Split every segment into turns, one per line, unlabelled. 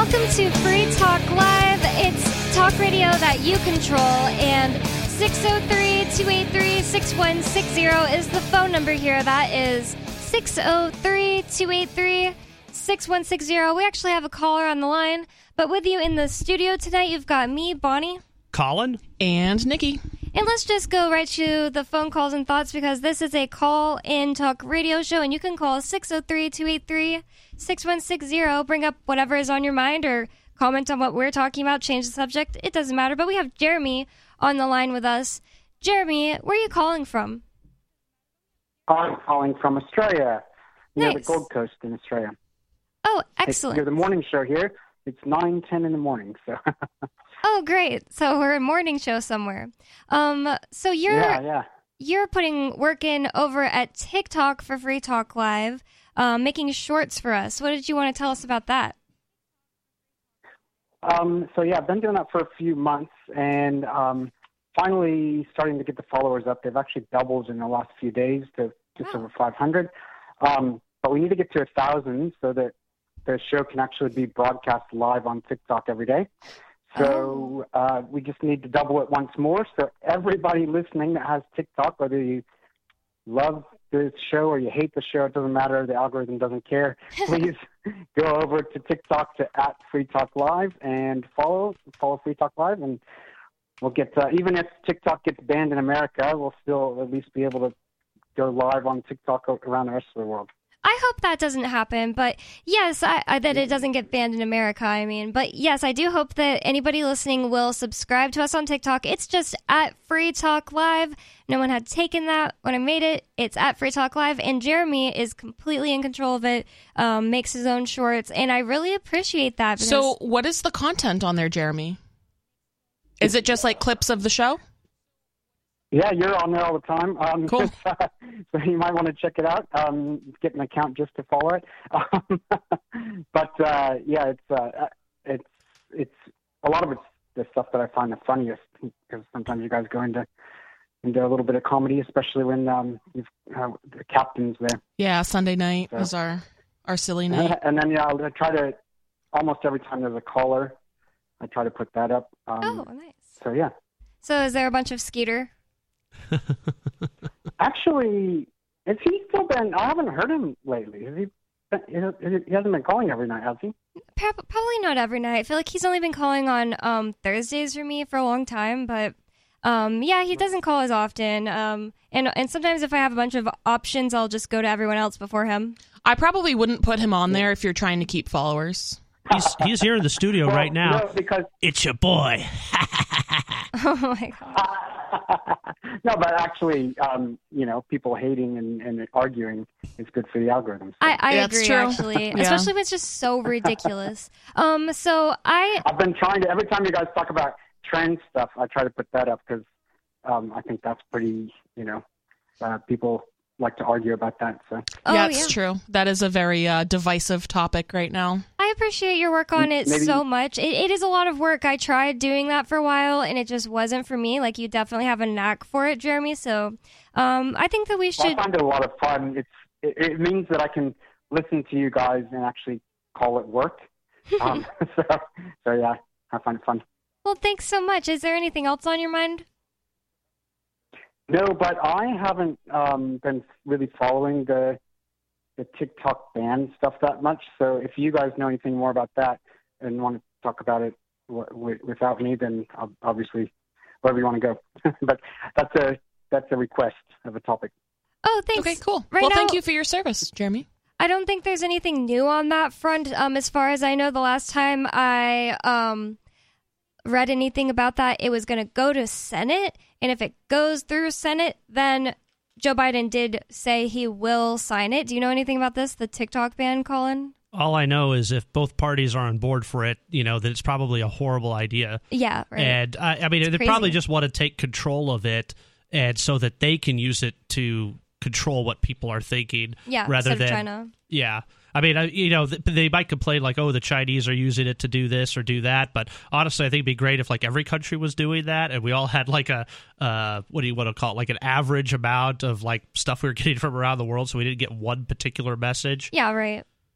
Welcome to Free Talk Live. It's talk radio that you control, and 603-283-6160 is the phone number here. That is 603-283-6160. We actually have a caller on the line, but with you in the studio tonight, you've got me, Bonnie,
Colin,
and Nikki.
And let's just go right to the phone calls and thoughts, because this is a call-in talk radio show, and you can call 603-283-6160. Bring up whatever is on your mind or comment on what we're talking about, change the subject. It doesn't matter. But we have Jeremy on the line with us. Jeremy, where are you calling from?
I'm calling from Australia, near
Nice.
the Gold Coast in Australia.
Oh, excellent.
You're the morning show here. It's 9:10 in the morning, so...
Oh, great. So we're a morning show somewhere. So you're putting work in over at TikTok for Free Talk Live, making shorts for us. What did you want to tell us about that?
I've been doing that for a few months, and finally starting to get the followers up. They've actually doubled in the last few days to just over 500. But we need to get to 1,000 so that the show can actually be broadcast live on TikTok every day. So we just need to double it once more. So everybody listening that has TikTok, whether you love the show or you hate the show, it doesn't matter. The algorithm doesn't care. Please go over to TikTok to @FreeTalkLive and follow Free Talk Live. And we'll get, even if TikTok gets banned in America, we'll still at least be able to go live on TikTok around the rest of the world.
I hope that doesn't happen, but yes, that it doesn't get banned in America, But yes, I do hope that anybody listening will subscribe to us on TikTok. It's just @FreeTalkLive. No one had taken that when I made it. It's @FreeTalkLive, and Jeremy is completely in control of it, makes his own shorts, and I really appreciate that.
So what is the content on there, Jeremy? Is it just like clips of the show?
Yeah, you're on there all the time.
Cool.
So you might want to check it out. Get an account just to follow it. It's a lot of it's the stuff that I find the funniest, because sometimes you guys go into a little bit of comedy, especially when you've the captain's there.
Yeah, Sunday night was our silly night.
And then I try to, almost every time there's a caller, I try to put that up.
Oh, nice.
So yeah.
So is there a bunch of Skeeter?
Actually, has he still been? I haven't heard him lately. He hasn't been calling every night, has he?
Probably not every night. I feel like he's only been calling on Thursdays for me for a long time, but he doesn't call as often. And sometimes if I have a bunch of options, I'll just go to everyone else before him.
I probably wouldn't put him on there if you're trying to keep followers.
He's here in the studio right now.
No, because
it's your boy.
Oh my god.
No, but actually, people hating and arguing is good for the algorithms.
I
That's
agree,
true.
actually.
Yeah.
Especially when it's just so ridiculous. I've
been trying to, every time you guys talk about trend stuff, I try to put that up because I think that's pretty, people like to argue about that. So
It's true. That is a very divisive topic right now.
I appreciate your work on it so much. It is a lot of work. I tried doing that for a while, and it just wasn't for me. Like, you definitely have a knack for it, Jeremy. So I think that we should...
I find it a lot of fun. It means that I can listen to you guys and actually call it work. So yeah, I find it fun.
Well, thanks so much. Is there anything else on your mind?
No, but I haven't been really following the TikTok ban stuff that much. So if you guys know anything more about that and want to talk about it without me, then obviously wherever you want to go. But that's a request of a topic.
Oh, thanks.
Okay, cool.
Right now,
thank you for your service, Jeremy.
I don't think there's anything new on that front. As far as I know, the last time I read anything about that, it was going to go to Senate. And if it goes through Senate, then Joe Biden did say he will sign it. Do you know anything about this, the TikTok ban, Colin?
All I know is if both parties are on board for it, that it's probably a horrible idea.
Yeah, right.
And they probably just want to take control of it, and so that they can use it to control what people are thinking.
Yeah,
rather
instead
than
of China.
Yeah. They might complain like, oh, the Chinese are using it to do this or do that. But honestly, I think it'd be great if like every country was doing that and we all had like a, what do you want to call it? Like an average amount of like stuff we were getting from around the world so we didn't get one particular message.
Yeah, right.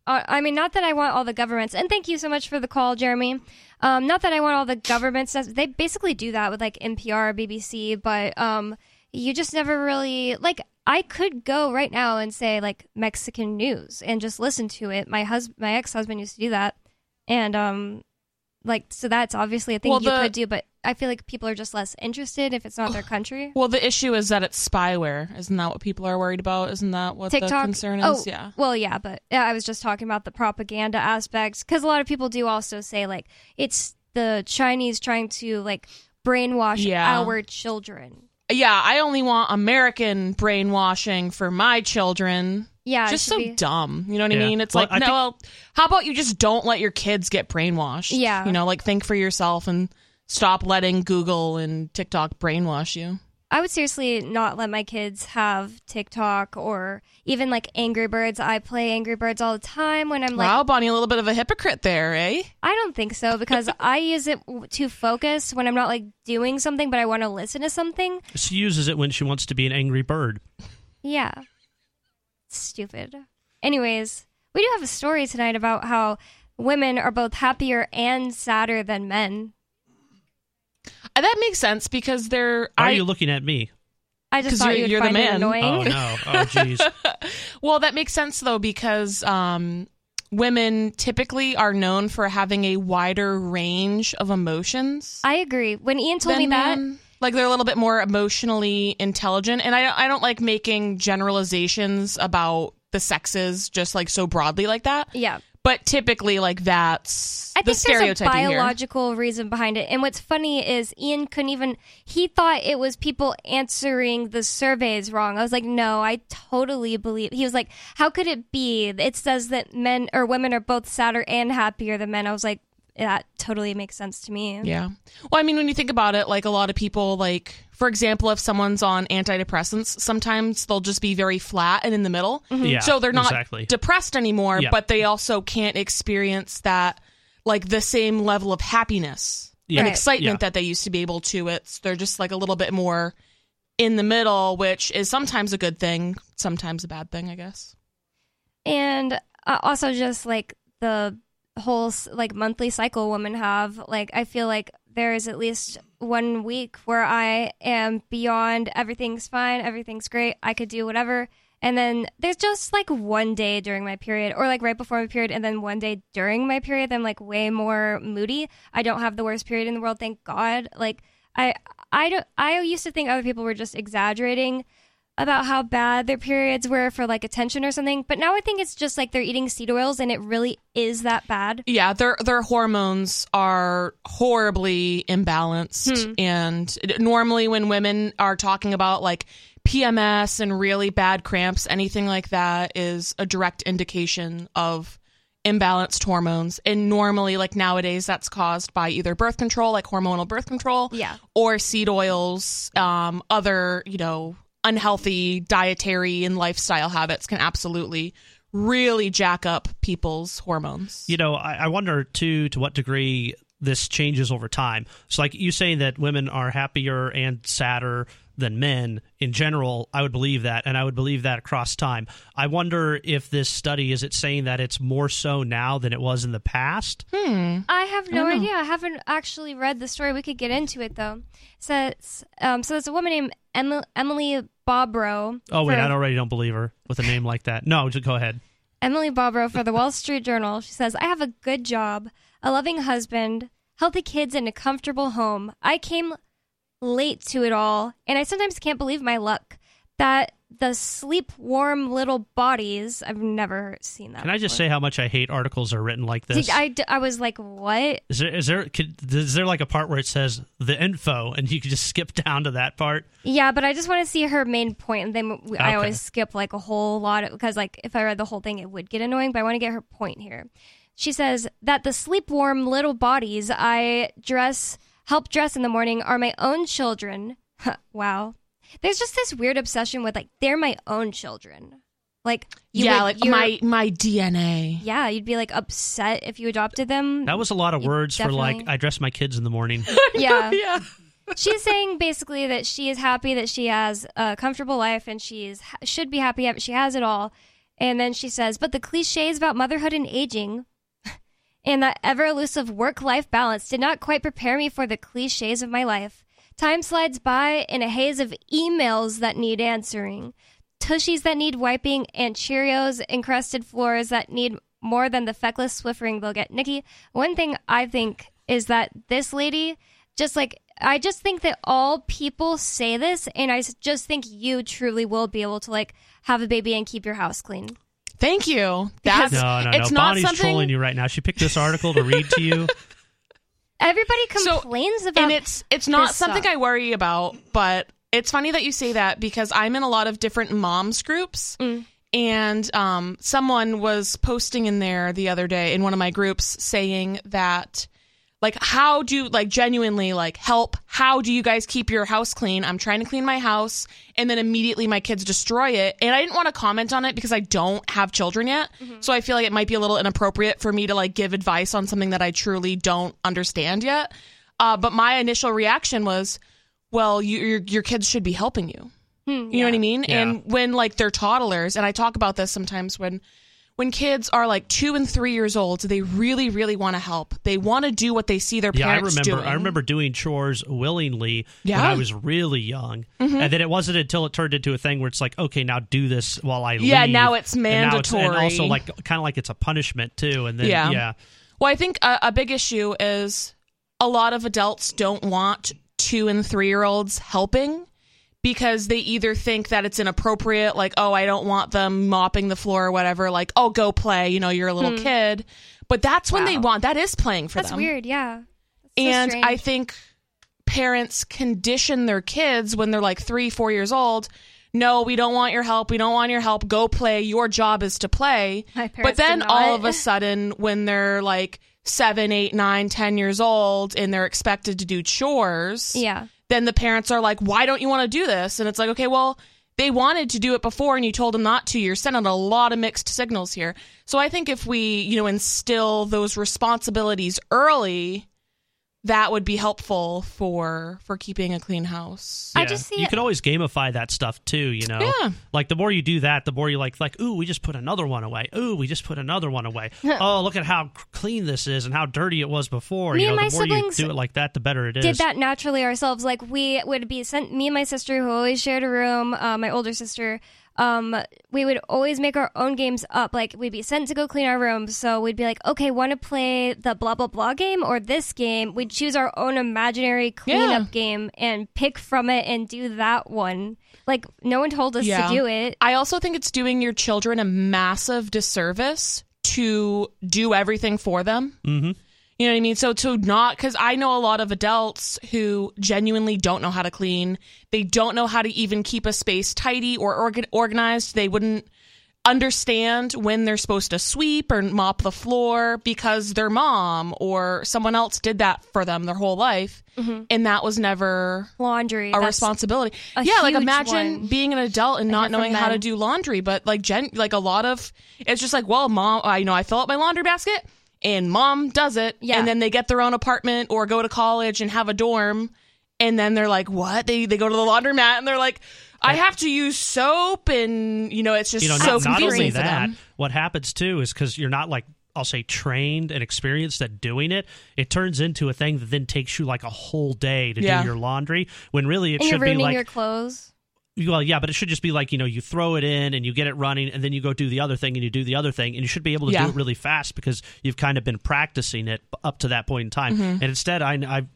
I mean, not that I want all the governments, and thank you so much for the call, Jeremy. Not that I want all the governments. They basically do that with like NPR, BBC, but you just never really like. I could go right now and say like Mexican news and just listen to it. My ex-husband used to do that, and like so that's obviously a thing you could do, but I feel like people are just less interested if it's not their country.
Well, the issue is that it's spyware. Isn't that what people are worried about? Isn't that what
TikTok?
The concern is?
Oh,
yeah.
Well, yeah, but I was just talking about the propaganda aspects because a lot of people do also say like it's the Chinese trying to like brainwash our children.
Yeah, I only want American brainwashing for my children.
Yeah,
just so dumb. You know what I mean? It's
well,
like, how about you just don't let your kids get brainwashed?
Yeah.
You know, like think for yourself and stop letting Google and TikTok brainwash you.
I would seriously not let my kids have TikTok or even like Angry Birds. I play Angry Birds all the time when I'm like...
Wow, Bonnie, a little bit of a hypocrite there, eh?
I don't think so because I use it to focus when I'm not like doing something but I want to listen to something.
She uses it when she wants to be an angry bird.
Yeah. Stupid. Anyways, we do have a story tonight about how women are both happier and sadder than men.
That makes sense because they're...
Why are you looking at me?
I just thought you'd find it annoying.
Oh, no. Oh, jeez.
Well, that makes sense, though, because women typically are known for having a wider range of emotions.
I agree. When Ian told me that...
Like, they're a little bit more emotionally intelligent. And I don't like making generalizations about the sexes just, like, so broadly like that.
Yeah.
But typically, like, that's
the stereotype.
I think
there's a biological reason behind it. And what's funny is Ian couldn't even... He thought it was people answering the surveys wrong. I was like, no, I totally believe... He was like, how could it be? It says that men or women are both sadder and happier than men. I was like, that totally makes sense to me.
Yeah. Well, I mean, when you think about it, like a lot of people, like, for example, if someone's on antidepressants, sometimes they'll just be very flat and in the middle.
Mm-hmm.
Yeah,
so they're not
exactly.
depressed anymore,
Yeah.
but they also can't experience that, like, the same level of happiness and
Right.
excitement that they used to be able to. They're just like a little bit more in the middle, which is sometimes a good thing, sometimes a bad thing, I guess.
And also just like the whole like monthly cycle women have, like I feel like there is at least 1 week where I am beyond everything's fine, everything's great, I could do whatever, and then there's just like one day during my period or like right before my period and then one day during my period that I'm like way more moody. I don't have the worst period in the world, thank God. Like I used to think other people were just exaggerating about how bad their periods were for like attention or something, but now I think it's just like they're eating seed oils and it really is that bad.
Yeah, their hormones are horribly imbalanced, and normally when women are talking about like PMS and really bad cramps, anything like that is a direct indication of imbalanced hormones. And normally, like nowadays, that's caused by either birth control, like hormonal birth control, or seed oils, other, unhealthy dietary and lifestyle habits can absolutely really jack up people's hormones.
I wonder, too, to what degree this changes over time. So, like you saying that women are happier and sadder than men in general, I would believe that, and I would believe that across time. I wonder if this study, is it saying that it's more so now than it was in the past?
I have no idea. I haven't actually read the story. We could get into it, though. So it's a woman named Emily Bobrow.
Oh, wait, I already don't believe her with a name like that. No, just go ahead.
Emily Bobrow for the Wall Street Journal. She says, I have a good job, a loving husband, healthy kids, and a comfortable home. I came late to it all, and I sometimes can't believe my luck. That the sleep warm little bodies, I've never seen that
Can I just say how much I hate articles are written like this?
I was like, what?
Is there like a part where it says the info and you can just skip down to that part?
Yeah, but I just want to see her main point, and then I always skip like a whole lot because like if I read the whole thing it would get annoying, but I want to get her point here. She says that the sleep warm little bodies I help dress in the morning are my own children. Wow. There's just this weird obsession with like they're my own children. Like
my DNA.
Yeah, you'd be like upset if you adopted them.
That was a lot of words for like I dress my kids in the morning.
Yeah.
Yeah.
She's saying basically that she is happy that she has a comfortable life and should be happy she has it all. And then she says, but the cliches about motherhood and aging and that ever-elusive work-life balance did not quite prepare me for the cliches of my life. Time slides by in a haze of emails that need answering, tushies that need wiping, and Cheerios-encrusted floors that need more than the feckless Swiffering they'll get. Nikki, one thing I think is that this lady, I just think that all people say this, and I just think you truly will be able to, have a baby and keep your house clean.
Thank you.
No.
It's not
Bonnie's
something...
trolling you right now. She picked this article to read to you.
Everybody complains about
and it's not something
stuff.
I worry about, but it's funny that you say that because I'm in a lot of different moms groups. And someone was posting in there the other day in one of my groups saying that, how do, genuinely, help, how do you guys keep your house clean? I'm trying to clean my house, and then immediately my kids destroy it. And I didn't want to comment on it because I don't have children yet. So I feel like it might be a little inappropriate for me to, give advice on something that I truly don't understand yet. But my initial reaction was, well, your kids should be helping you. You know what I mean?
Yeah.
And when they're toddlers, and I talk about this sometimes when kids are 2 and 3 years old, they really, really want to help. They want to do what they see their parents doing.
I remember doing chores willingly when
Yeah.
I was really young. And then it wasn't until it turned into a thing where it's okay, now do this while I leave.
Yeah, now it's
And
mandatory.
and also kind of like it's a punishment too. And then yeah.
Well, I think a big issue is a lot of adults don't want 2 and 3 year olds helping because they either think that it's inappropriate, oh, I don't want them mopping the floor or whatever, oh, go play, you're a little kid. But that's when they want, that is playing for them.
That's weird, yeah. That's so
And
strange.
I think parents condition their kids when they're 3, 4 years old. No, we don't want your help. We don't want your help. Go play. Your job is to play.
My
But
parents
then
did
all
not.
of a sudden, when they're 7, 8, 9, 10 years old and they're expected to do chores,
Yeah.
then the parents are why don't you want to do this? And it's okay, well, they wanted to do it before and you told them not to. You're sending a lot of mixed signals here. So I think if we, instill those responsibilities early, that would be helpful for keeping a clean house.
I
Yeah.
just see
you
it-
can always gamify that stuff too,
Yeah.
the more you do that, the more you ooh, we just put another one away. Ooh, we just put another one away. Oh, look at how clean this is and how dirty it was before.
Me and
the
my
more you
siblings
do it like that, the better it is.
did that naturally ourselves. We would be sent, me and my sister who always shared a room, my older sister, we would always make our own games up. We'd be sent to go clean our rooms. So we'd be okay, want to play the blah, blah, blah game or this game? We'd choose our own imaginary cleanup game and pick from it and do that one. No one told us to do it.
I also think it's doing your children a massive disservice to do everything for them.
Mm-hmm.
You know what I mean? So to not, because I know a lot of adults who genuinely don't know how to clean. They don't know how to even keep a space tidy or organized. They wouldn't understand when they're supposed to sweep or mop the floor because their mom or someone else did that for them their whole life. And that was never
Laundry.
a
that's
responsibility.
a
Yeah,
huge
imagine
one.
being an adult and not
hear from
knowing how to
men.
do laundry, but a lot of it's just well, mom, I fill up my laundry basket and mom does it,
Yeah.
and then they get their own apartment or go to college and have a dorm, and then they're what? They go to the laundromat and they're I have to use soap, and it's just so
not
confusing
only
for
that,
them.
what happens too is because you're not I'll say trained and experienced at doing it, it turns into a thing that then takes you a whole day to do your laundry, when really it
and
should
you're
be
ruining your clothes.
well, yeah, but it should just be you throw it in and you get it running, and then you go do the other thing and you do the other thing, and you should be able to do it really fast because you've kind of been practicing it up to that point in time. And instead, I've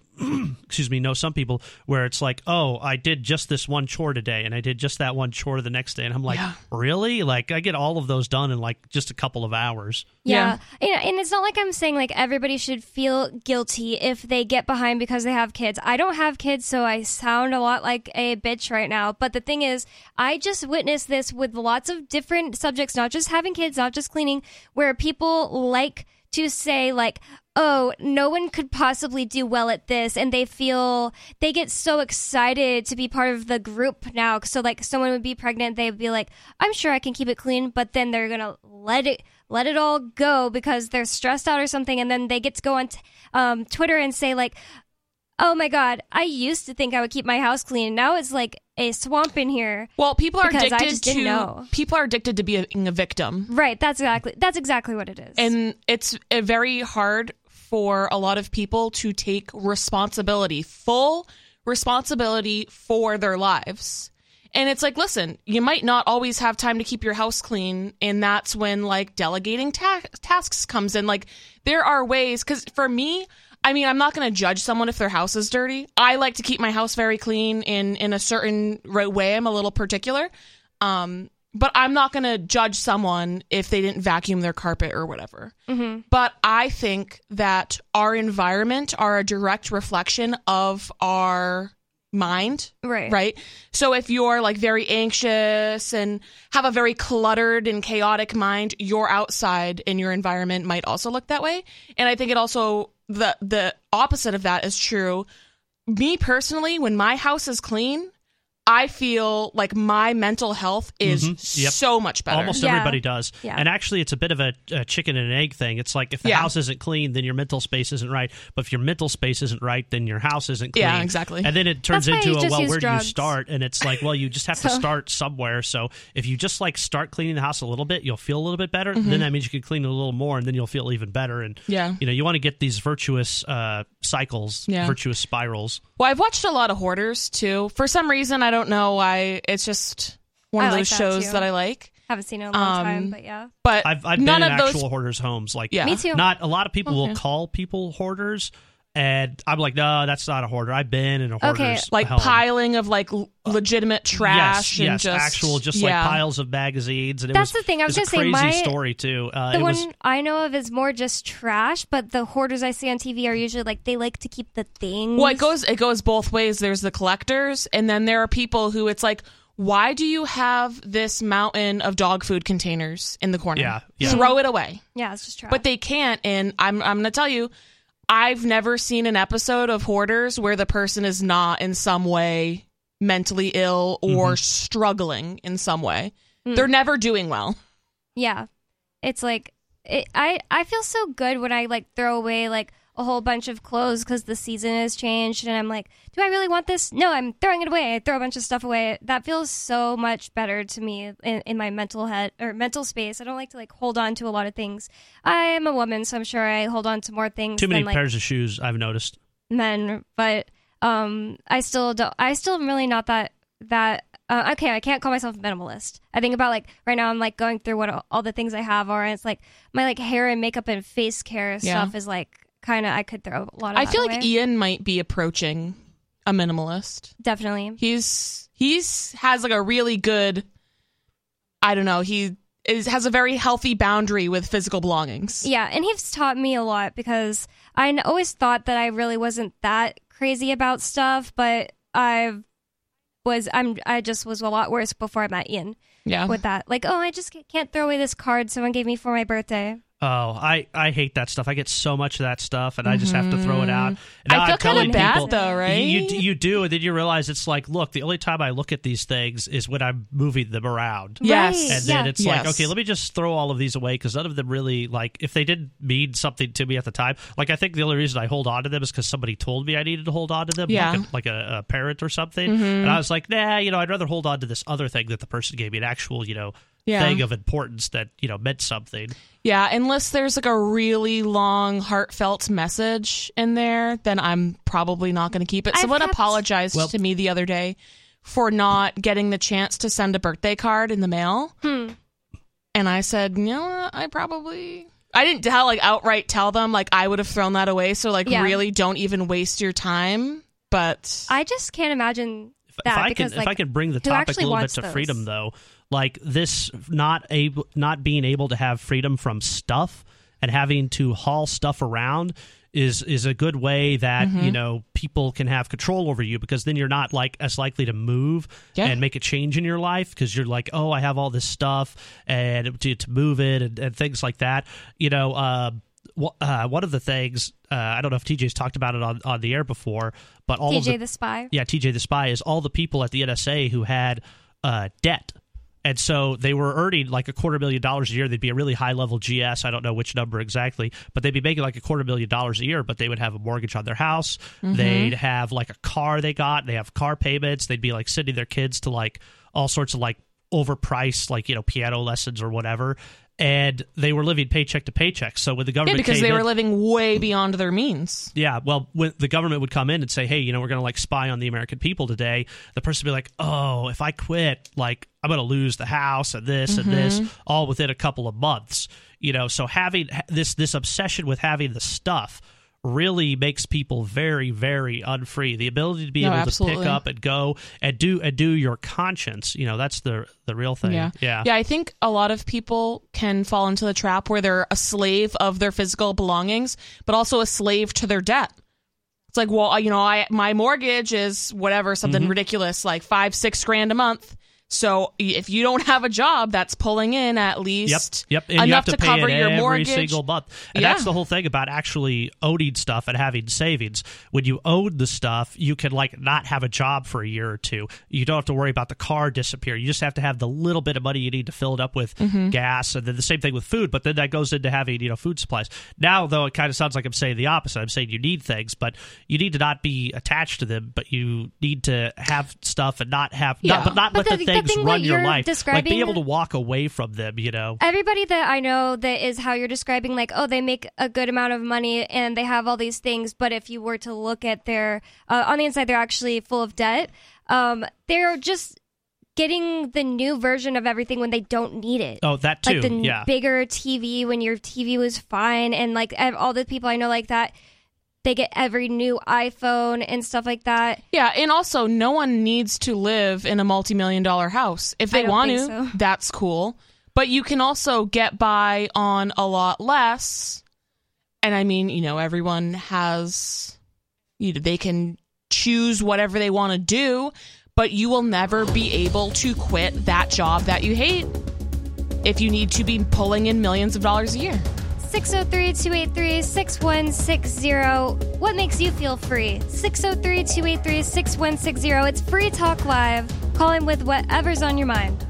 know some people where it's oh, I did just this one chore today and I did just that one chore the next day, and I'm really? I get all of those done in just a couple of hours.
Yeah. And it's not I'm saying everybody should feel guilty if they get behind because they have kids. I don't have kids, so I sound a lot like a bitch right now. But the thing is, I just witnessed this with lots of different subjects, not just having kids, not just cleaning, where people to say oh, no one could possibly do well at this, and they get so excited to be part of the group now. So someone would be pregnant, they'd be I'm sure I can keep it clean, but then they're gonna let it all go because they're stressed out or something, and then they get to go on Twitter and say oh my god, I used to think I would keep my house clean. Now it's a swamp in here.
Well, people are
because I
addicted
just didn't know.
People are addicted to being a victim.
Right. That's exactly what it is.
And it's very hard for a lot of people to take responsibility, full responsibility for their lives. And it's like, listen, you might not always have time to keep your house clean. And that's when like delegating tasks comes in. Like there are ways, because for me, I mean, I'm not going to judge someone if their house is dirty. I like to keep my house very clean in a certain way. I'm a little particular. But I'm not going to judge someone if they didn't vacuum their carpet or whatever. Mm-hmm. But I think that our environment are a direct reflection of our mind. Right. So if you're like very anxious and have a very cluttered and chaotic mind, your outside in your environment might also look that way. And I think it also, the opposite of that is true. Me personally, when my house is clean, I feel like my mental health is so much better.
Almost everybody does.
Yeah.
And actually, it's a bit of a chicken and an egg thing. It's like if the house isn't clean, then your mental space isn't right. But if your mental space isn't right, then your house isn't clean.
Yeah, exactly.
And then it turns into where do you
drugs.
start? And it's like, well, you just have to start somewhere. So if you just like start cleaning the house a little bit, you'll feel a little bit better. Then that means you can clean it a little more, and then you'll feel even better. And you want to get these virtuous cycles, virtuous spirals.
Well, I've watched a lot of Hoarders too. For some reason, I don't know why. It's just one of those shows that I like.
Haven't seen it in a long time, but yeah.
But
I've been in actual hoarders' homes. Like,
Me too.
Not a lot of people will call people hoarders, and I'm like, no, that's not a hoarder. I've been in a hoarder's
like
home.
Piling of like legitimate trash and
yes,
just
actual like piles of magazines. And
that's the thing. I was
going
to
say,
say,
crazy story too.
The one I know of is more just trash, but the hoarders I see on TV are usually like they like to keep the things.
Well, it goes both ways. There's the collectors, and then there are people who it's like, why do you have this mountain of dog food containers in the corner?
Yeah.
Throw it away.
Yeah, it's just trash.
But they can't, and I'm going to tell you, I've never seen an episode of Hoarders where the person is not in some way mentally ill or struggling in some way. They're never doing well.
Yeah. It's like, I feel so good when I like throw away like a whole bunch of clothes because the season has changed and I'm like, do I really want this? No, I'm throwing it away. I throw a bunch of stuff away. That feels so much better to me in my mental space. I don't like to like hold on to a lot of things. I am a woman, so I'm sure I hold on to more things.
Too many
than,
pairs of shoes, I've noticed.
Men, but I still am really not that okay, I can't call myself a minimalist. I think about like right now I'm like going through what all the things I have are, and it's like my like hair and makeup and face care stuff is like kind of I could throw a lot of
I feel
away.
like Ian might be approaching a minimalist.
Definitely.
He's has like a really good, I don't know, has a very healthy boundary with physical belongings.
Yeah, and he's taught me a lot because I always thought that I really wasn't that crazy about stuff, but I just was a lot worse before I met Ian.
Yeah.
With that. Like, oh, I just can't throw away this card someone gave me for my birthday.
Oh, I hate that stuff. I get so much of that stuff, and I just have to throw it out. And
I feel kind of bad,
people,
though, right?
You do, and then you realize it's like, look, the only time I look at these things is when I'm moving them around.
Yes.
Right.
And then it's like, okay, let me just throw all of these away, because none of them really, like, if they didn't mean something to me at the time, like, I think the only reason I hold on to them is because somebody told me I needed to hold on to them, like a parent or something. And I was like, nah, I'd rather hold on to this other thing that the person gave me, an actual, thing of importance that, meant something.
Yeah, unless there's like a really long, heartfelt message in there, then I'm probably not going to keep it. Someone apologized to me the other day for not getting the chance to send a birthday card in the mail. And I said, you know what, I didn't outright tell them like I would have thrown that away. So really don't even waste your time. But
I just can't imagine that.
If I can bring the topic a little bit to freedom, though, like this not being able to have freedom from stuff and having to haul stuff around is a good way that people can have control over you, because then you're not like as likely to move and make a change in your life, because you're like, oh, I have all this stuff and to move it and things like that. One of the things, I don't know if TJ's talked about it on the air before, but all
TJ the Spy.
Yeah, TJ the Spy is all the people at the NSA who had debt And so they were earning like $250,000 a year. They'd be a really high-level GS. I don't know which number exactly, but they'd be making like $250,000 a year, but they would have a mortgage on their house. They'd have like a car they have car payments. They'd be like sending their kids to like all sorts of like overpriced like, piano lessons or whatever. And they were living paycheck to paycheck. So when the government
because they were living way beyond their means.
Yeah, well, when the government would come in and say, hey, we're going to like spy on the American people today, the person would be like, oh, if I quit, like I'm going to lose the house and this and this, all within a couple of months. So having this obsession with having the stuff really makes people very, very unfree. The ability to be able to pick up and go and do your conscience, that's the real thing.
Yeah, I think a lot of people can fall into the trap where they're a slave of their physical belongings, but also a slave to their debt. It's like, well, my mortgage is whatever, something ridiculous, like $5-6 grand a month. So if you don't have a job, that's pulling in at least
and
enough
you have to
cover
pay it
your
every
mortgage.
Single month. And that's the whole thing about actually owning stuff and having savings. When you own the stuff, you can like not have a job for a year or two. You don't have to worry about the car disappearing. You just have to have the little bit of money you need to fill it up with gas, and then the same thing with food. But then that goes into having food supplies. Now, though, it kind of sounds like I'm saying the opposite. I'm saying you need things, but you need to not be attached to them. But you need to have stuff and not have not let the things run your life. Like be able to walk away from them,
Everybody that I know that is how you're describing, like, oh, they make a good amount of money and they have all these things, but if you were to look at their, on the inside, they're actually full of debt. They're just getting the new version of everything when they don't need it.
Oh, that too,
like the bigger TV when your TV was fine, and like all the people I know like that, they get every new iPhone and stuff like that.
Yeah, and also no one needs to live in a multi-million-dollar house. If they want to, that's cool. But you can also get by on a lot less. And I mean, everyone has, they can choose whatever they want to do, but you will never be able to quit that job that you hate if you need to be pulling in millions of dollars a year.
603-283-6160. What makes you feel free? 603-283-6160. It's Free Talk Live. Call in with whatever's on your mind.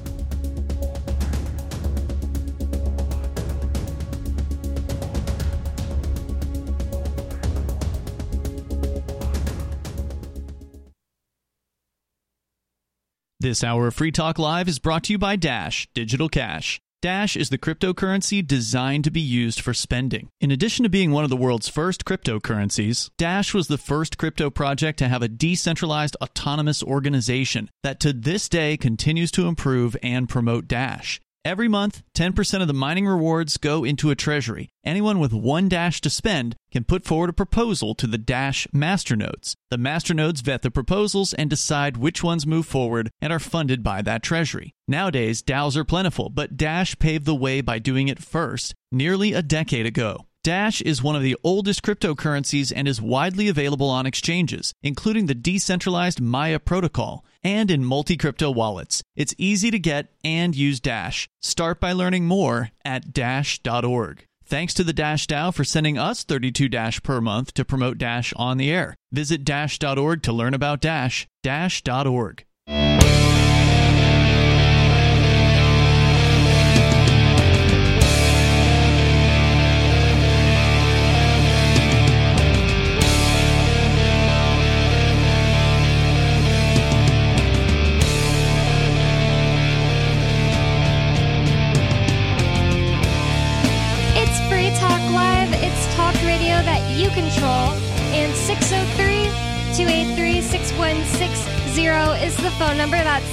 This hour of Free Talk Live is brought to you by Dash Digital Cash. Dash is the cryptocurrency designed to be used for spending. In addition to being one of the world's first cryptocurrencies, Dash was the first crypto project to have a decentralized autonomous organization that to this day continues to improve and promote Dash. Every month, 10% of the mining rewards go into a treasury. Anyone with one Dash to spend can put forward a proposal to the Dash masternodes. The masternodes vet the proposals and decide which ones move forward and are funded by that treasury. Nowadays, DAOs are plentiful, but Dash paved the way by doing it first, nearly a decade ago. Dash is one of the oldest cryptocurrencies and is widely available on exchanges, including the decentralized Maya protocol, and in multi-crypto wallets. It's easy to get and use Dash. Start by learning more at dash.org. Thanks to the Dash DAO for sending us 32 Dash per month to promote Dash on the air. Visit dash.org to learn about Dash. Dash.org.
You control, and 603-283-6160 is the phone number. That's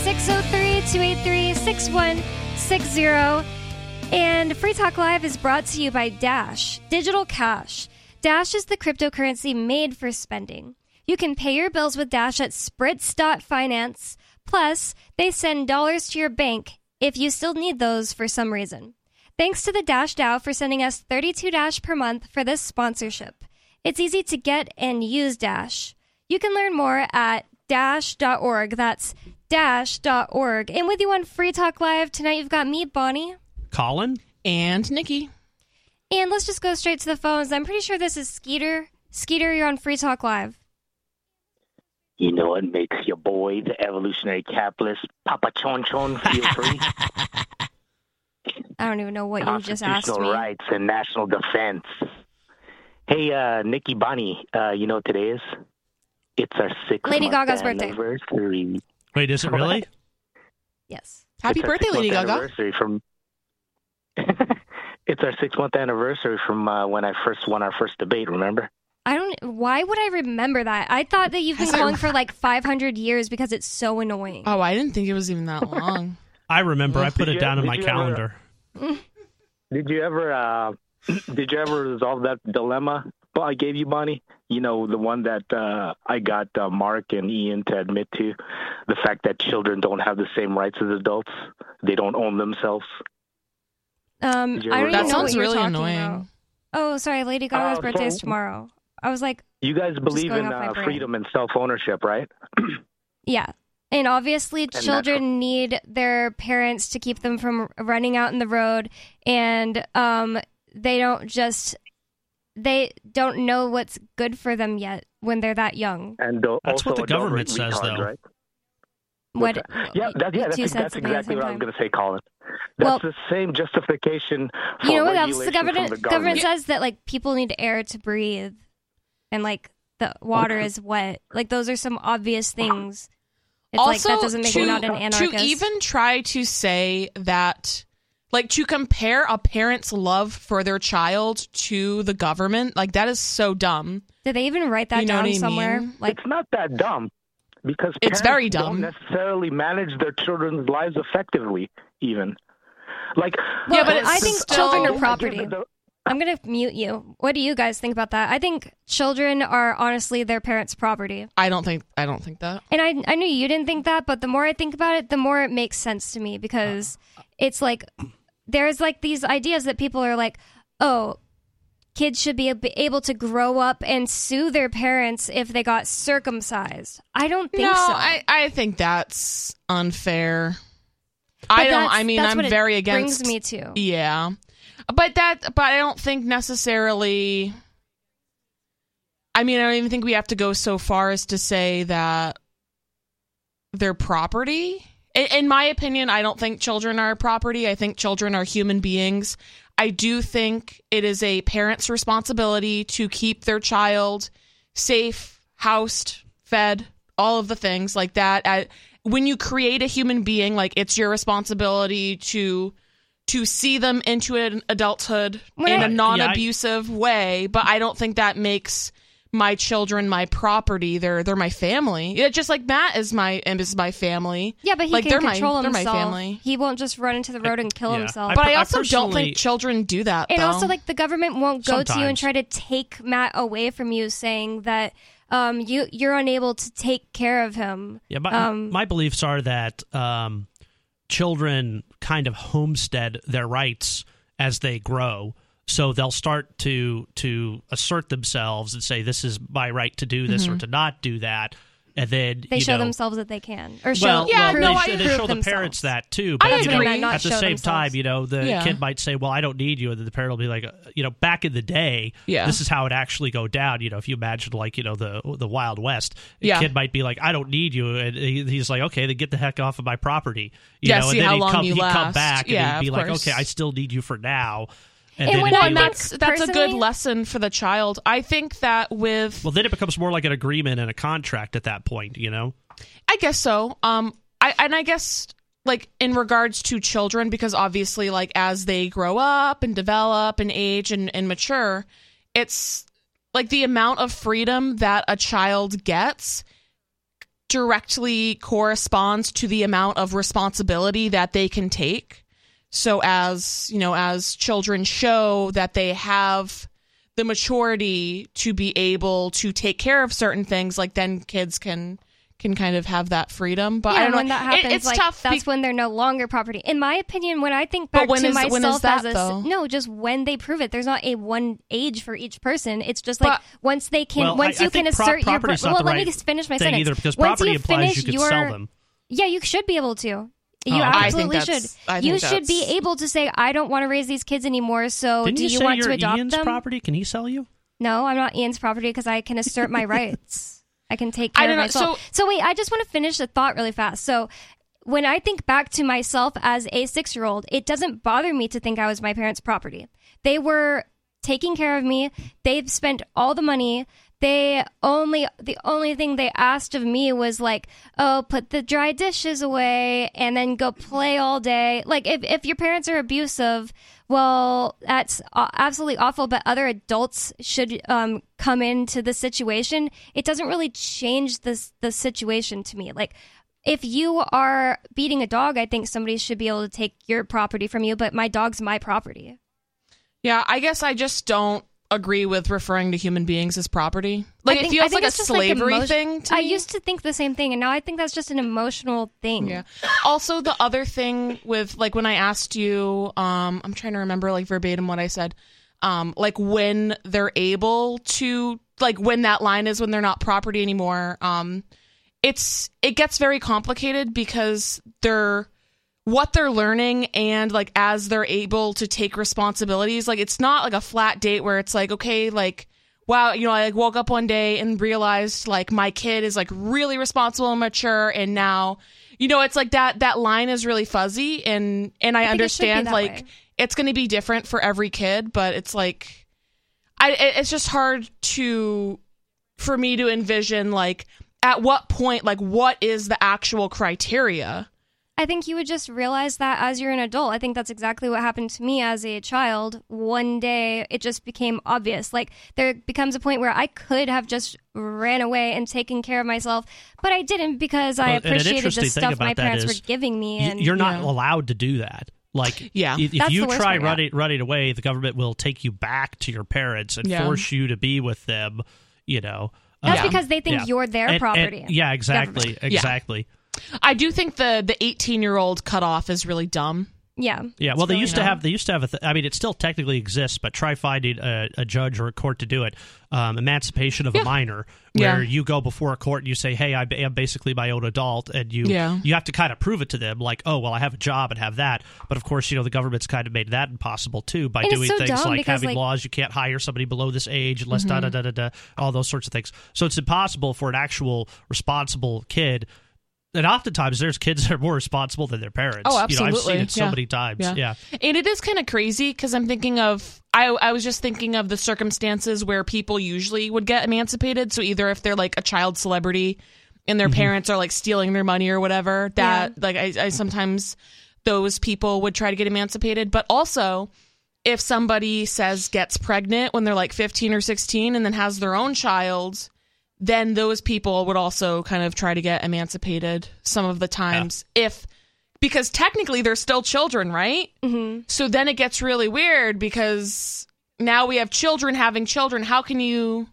603-283-6160. And Free Talk Live is brought to you by Dash Digital Cash. Dash is the cryptocurrency made for spending. You can pay your bills with Dash at Spritz.finance. Plus, they send dollars to your bank if you still need those for some reason. Thanks to the Dash DAO for sending us 32 Dash per month for this sponsorship. It's easy to get and use Dash. You can learn more at dash.org. That's dash.org. And with you on Free Talk Live tonight, you've got me, Bonnie,
Colin,
and Nikki.
And let's just go straight to the phones. I'm pretty sure this is Skeeter. Skeeter, you're on Free Talk Live.
You know what makes your boy, the evolutionary capitalist, Papa Chon Chon, feel free?
I don't even know what you just asked me.
Constitutional rights and national defense. Hey, Nikki Bonnie, you know what today is? It's our 6th
Lady Gaga's birthday.
Anniversary.
Wait, is it really?
Yes.
Happy
It's our
birthday, Lady
6-month
Gaga.
Anniversary from... It's our 6-month anniversary from when I first won our first debate, remember?
Why would I remember that? I thought that you've been calling for like 500 years because it's so annoying.
Oh, I didn't think it was even that long.
I remember. I put it down in my
you
calendar.
Did you ever resolve that dilemma I gave you, Bonnie? You know, the one that I got Mark and Ian to admit to, the fact that children don't have the same rights as adults. They don't own themselves.
I don't even
That
know
sounds
what you're
really
talking
annoying.
about. Oh, sorry, Lady Gaga's birthday is tomorrow. I was like,
You guys believe
going
in
off my brain.
freedom and self-ownership, right?
yeah. And obviously, children need their parents to keep them from running out in the road, and they don't know what's good for them yet when they're that young.
And
That's
also
what the
adult
government says,
retards,
though.
Right?
What?
That's
two cents
exactly what I was
time.
going to say, Colin. That's the same justification for
You know what else
regulation
the
from the
government says? That like people need air to breathe, and like the water is wet. Like those are some obvious things. It's
also,
like that doesn't make you not an anarchist.
To even try to say that, like to compare a parent's love for their child to the government, like that is so dumb.
Did they even write that
You know
down
what I
somewhere?
mean?
Like
It's not that dumb because
It's
parents
very dumb.
don't necessarily manage their children's lives effectively, even. Like,
Well,
but it's
I think
still-
children are property. I'm going to mute you. What do you guys think about that? I think children are honestly their parents' property.
I don't think that.
And I knew you didn't think that, but the more I think about it, the more it makes sense to me because it's like there's like these ideas that people are like, oh, kids should be able to grow up and sue their parents if they got circumcised. I don't think
No,
so.
I think that's unfair.
But
I'm
what it
very against.
brings me to.
Yeah, but I don't think necessarily. I mean, I don't even think we have to go so far as to say that they're property. In my opinion, I don't think children are property. I think children are human beings. I do think it is a parent's responsibility to keep their child safe, housed, fed, all of the things like that. When you create a human being, like it's your responsibility to see them into an adulthood in a non-abusive way. But I don't think that makes my children my property. They're my family. Yeah, just like Matt is my family.
Yeah, but he
like,
can control
they're
himself.
my family.
He won't just run into the road and kill himself.
But I also don't
personally-
think children do that.
And
though.
also, like, the government won't go to you and
Sometimes.
try to take Matt away from you, saying that you're unable to take care of him.
Yeah, my beliefs are that children kind of homestead their rights as they grow. So they'll start to assert themselves and say, this is my right to do this or to not do that. And then
They show
know,
themselves that they can. Or show,
well,
Yeah,
they,
no,
sh-
I
they
prove
show the
themselves.
parents that too.
I
But
agree.
Not
at the
show
same
themselves.
time, the
Yeah.
kid might say, well, I don't need you. And then the parent will be like, back in the day,
Yeah.
this is how it actually go down. If you imagine like, the Wild West, a
Yeah.
kid might be like, I don't need you. And he's like, okay, then get the heck off of my property.
Yeah,
and
see
then
how
he'd
long
come,
you
he'd come
last.
back
Yeah,
and he'd be
of
like,
course.
okay, I still need you for now.
And
then
when
it'd
I
be
and
like-
that's a good
personally-
lesson for the child. I think that with
well, then it becomes more like an agreement and a contract at that point,
I guess so. I guess like in regards to children, because obviously like as they grow up and develop and age and mature, it's like the amount of freedom that a child gets directly corresponds to the amount of responsibility that they can take. So as children show that they have the maturity to be able to take care of certain things, like then kids can kind of have that freedom. But
Yeah,
I don't know.
when that happens,
it's
like,
tough.
that's when they're no longer property. In my opinion, when I think
But
back
when
to
is
myself
that,
as
though?
no, just when they prove it. There's not a one age for each person. It's just like
But-
once they can,
Well,
once
I
you can
think
assert your.
property's not
Well,
the
let me
right
just finish my
thing
sentence.
either, because
Once
property
you
implies
finish
you could
your,
sell them.
Yeah, you should be able to. You
Oh, okay.
absolutely
I think
should.
that's-
You should be able to say, I don't want to raise these kids anymore, so
Didn't
do
you
you
say
want
you're
to adopt
Ian's
them?
property? Can he sell you?
No, I'm not Ian's property because I can assert my rights. I can take care of myself. So wait, I just want to finish the thought really fast. So when I think back to myself as a 6-year-old, it doesn't bother me to think I was my parents' property. They were taking care of me. They've spent all the money. The only thing they asked of me was like, oh, put the dry dishes away and then go play all day. Like if your parents are abusive, well, that's absolutely awful, but other adults should come into the situation. It doesn't really change the situation to me. Like, if you are beating a dog, I think somebody should be able to take your property from you, but my dog's my property.
Yeah, I guess I just don't agree with referring to human beings as property. Like, it feels like a slavery thing to me.
I used to think the same thing, and now I think that's just an emotional thing.
Yeah. Also, the other thing with, like, when I asked you, I'm trying to remember, like, verbatim what I said, like, when they're able to, like, when that line is when they're not property anymore, it gets very complicated because what they're learning and like as they're able to take responsibilities, like it's not like a flat date where it's like, okay, like, wow, you know, I like woke up one day and realized like my kid is like really responsible and mature, and now, you know, it's like that line is really fuzzy, and I understand like it's going to be different for every kid, but it's like it's just hard for me to envision like at what point, like, what is the actual criteria?
I think you would just realize that as you're an adult. I think that's exactly what happened to me as a child. One day, it just became obvious. Like, there becomes a point where I could have just ran away and taken care of myself, but I didn't because I appreciated the stuff my parents were giving me. And
you're not allowed to do that. Like, if you try running away, the government will take you back to your parents and force you to be with them, you know.
That's because they think you're their property.
Exactly.
I do think the 18-year-old cutoff is really dumb.
Yeah.
Yeah. Well, they used to have I mean, it still technically exists, but try finding a judge or a court to do it. Emancipation of a minor, where you go before a court and you say, "Hey, I am basically my own adult," and you have to kind of prove it to them, like, "Oh, well, I have a job and have that." But of course, you know, the government's kind of made that impossible too by doing things like having laws. You can't hire somebody below this age unless all those sorts of things. So it's impossible for an actual responsible kid. And oftentimes, there's kids that are more responsible than their parents.
Oh, absolutely.
You know, I've seen it so many times. Yeah.
And it is kind of crazy because I'm thinking of, I was just thinking of the circumstances where people usually would get emancipated. So either if they're like a child celebrity and their parents are like stealing their money or whatever, that like I sometimes those people would try to get emancipated. But also, if somebody gets pregnant when they're like 15 or 16 and then has their own child, then those people would also kind of try to get emancipated some of the times because technically they're still children, right? Mm-hmm. So then it gets really weird because now we have children having children. How can you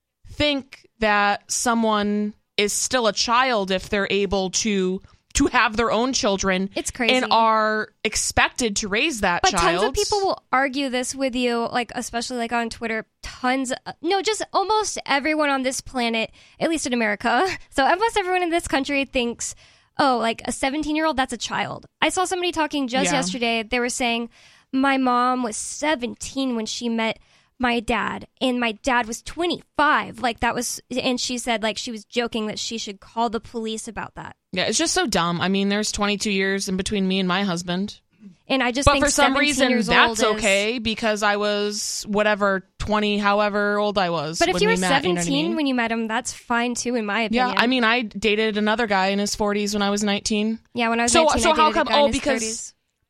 think that someone is still a child if they're able to have their own children?
It's crazy.
And are expected to raise that child.
But tons of people will argue this with you, like, especially like on Twitter. Just almost everyone on this planet, at least in America. So almost everyone in this country thinks, oh, like a 17-year-old, that's a child. I saw somebody talking just yesterday. They were saying, my mom was 17 when she met my dad, and my dad was 25. Like, that was, and she said, like, she was joking that she should call the police about that.
Yeah, it's just so dumb. I mean, there's 22 years in between me and my husband.
And I just
but
think
for some reason that's
old
okay because I was whatever 20, however old I was.
But if you were 17
you know what I mean?
when you met him, that's fine too, in my opinion.
Yeah, I mean, I dated another guy in his 40s when I was 19.
Yeah, when I was 19,
so
I
how
dated
come?
a guy in his
Because
30s.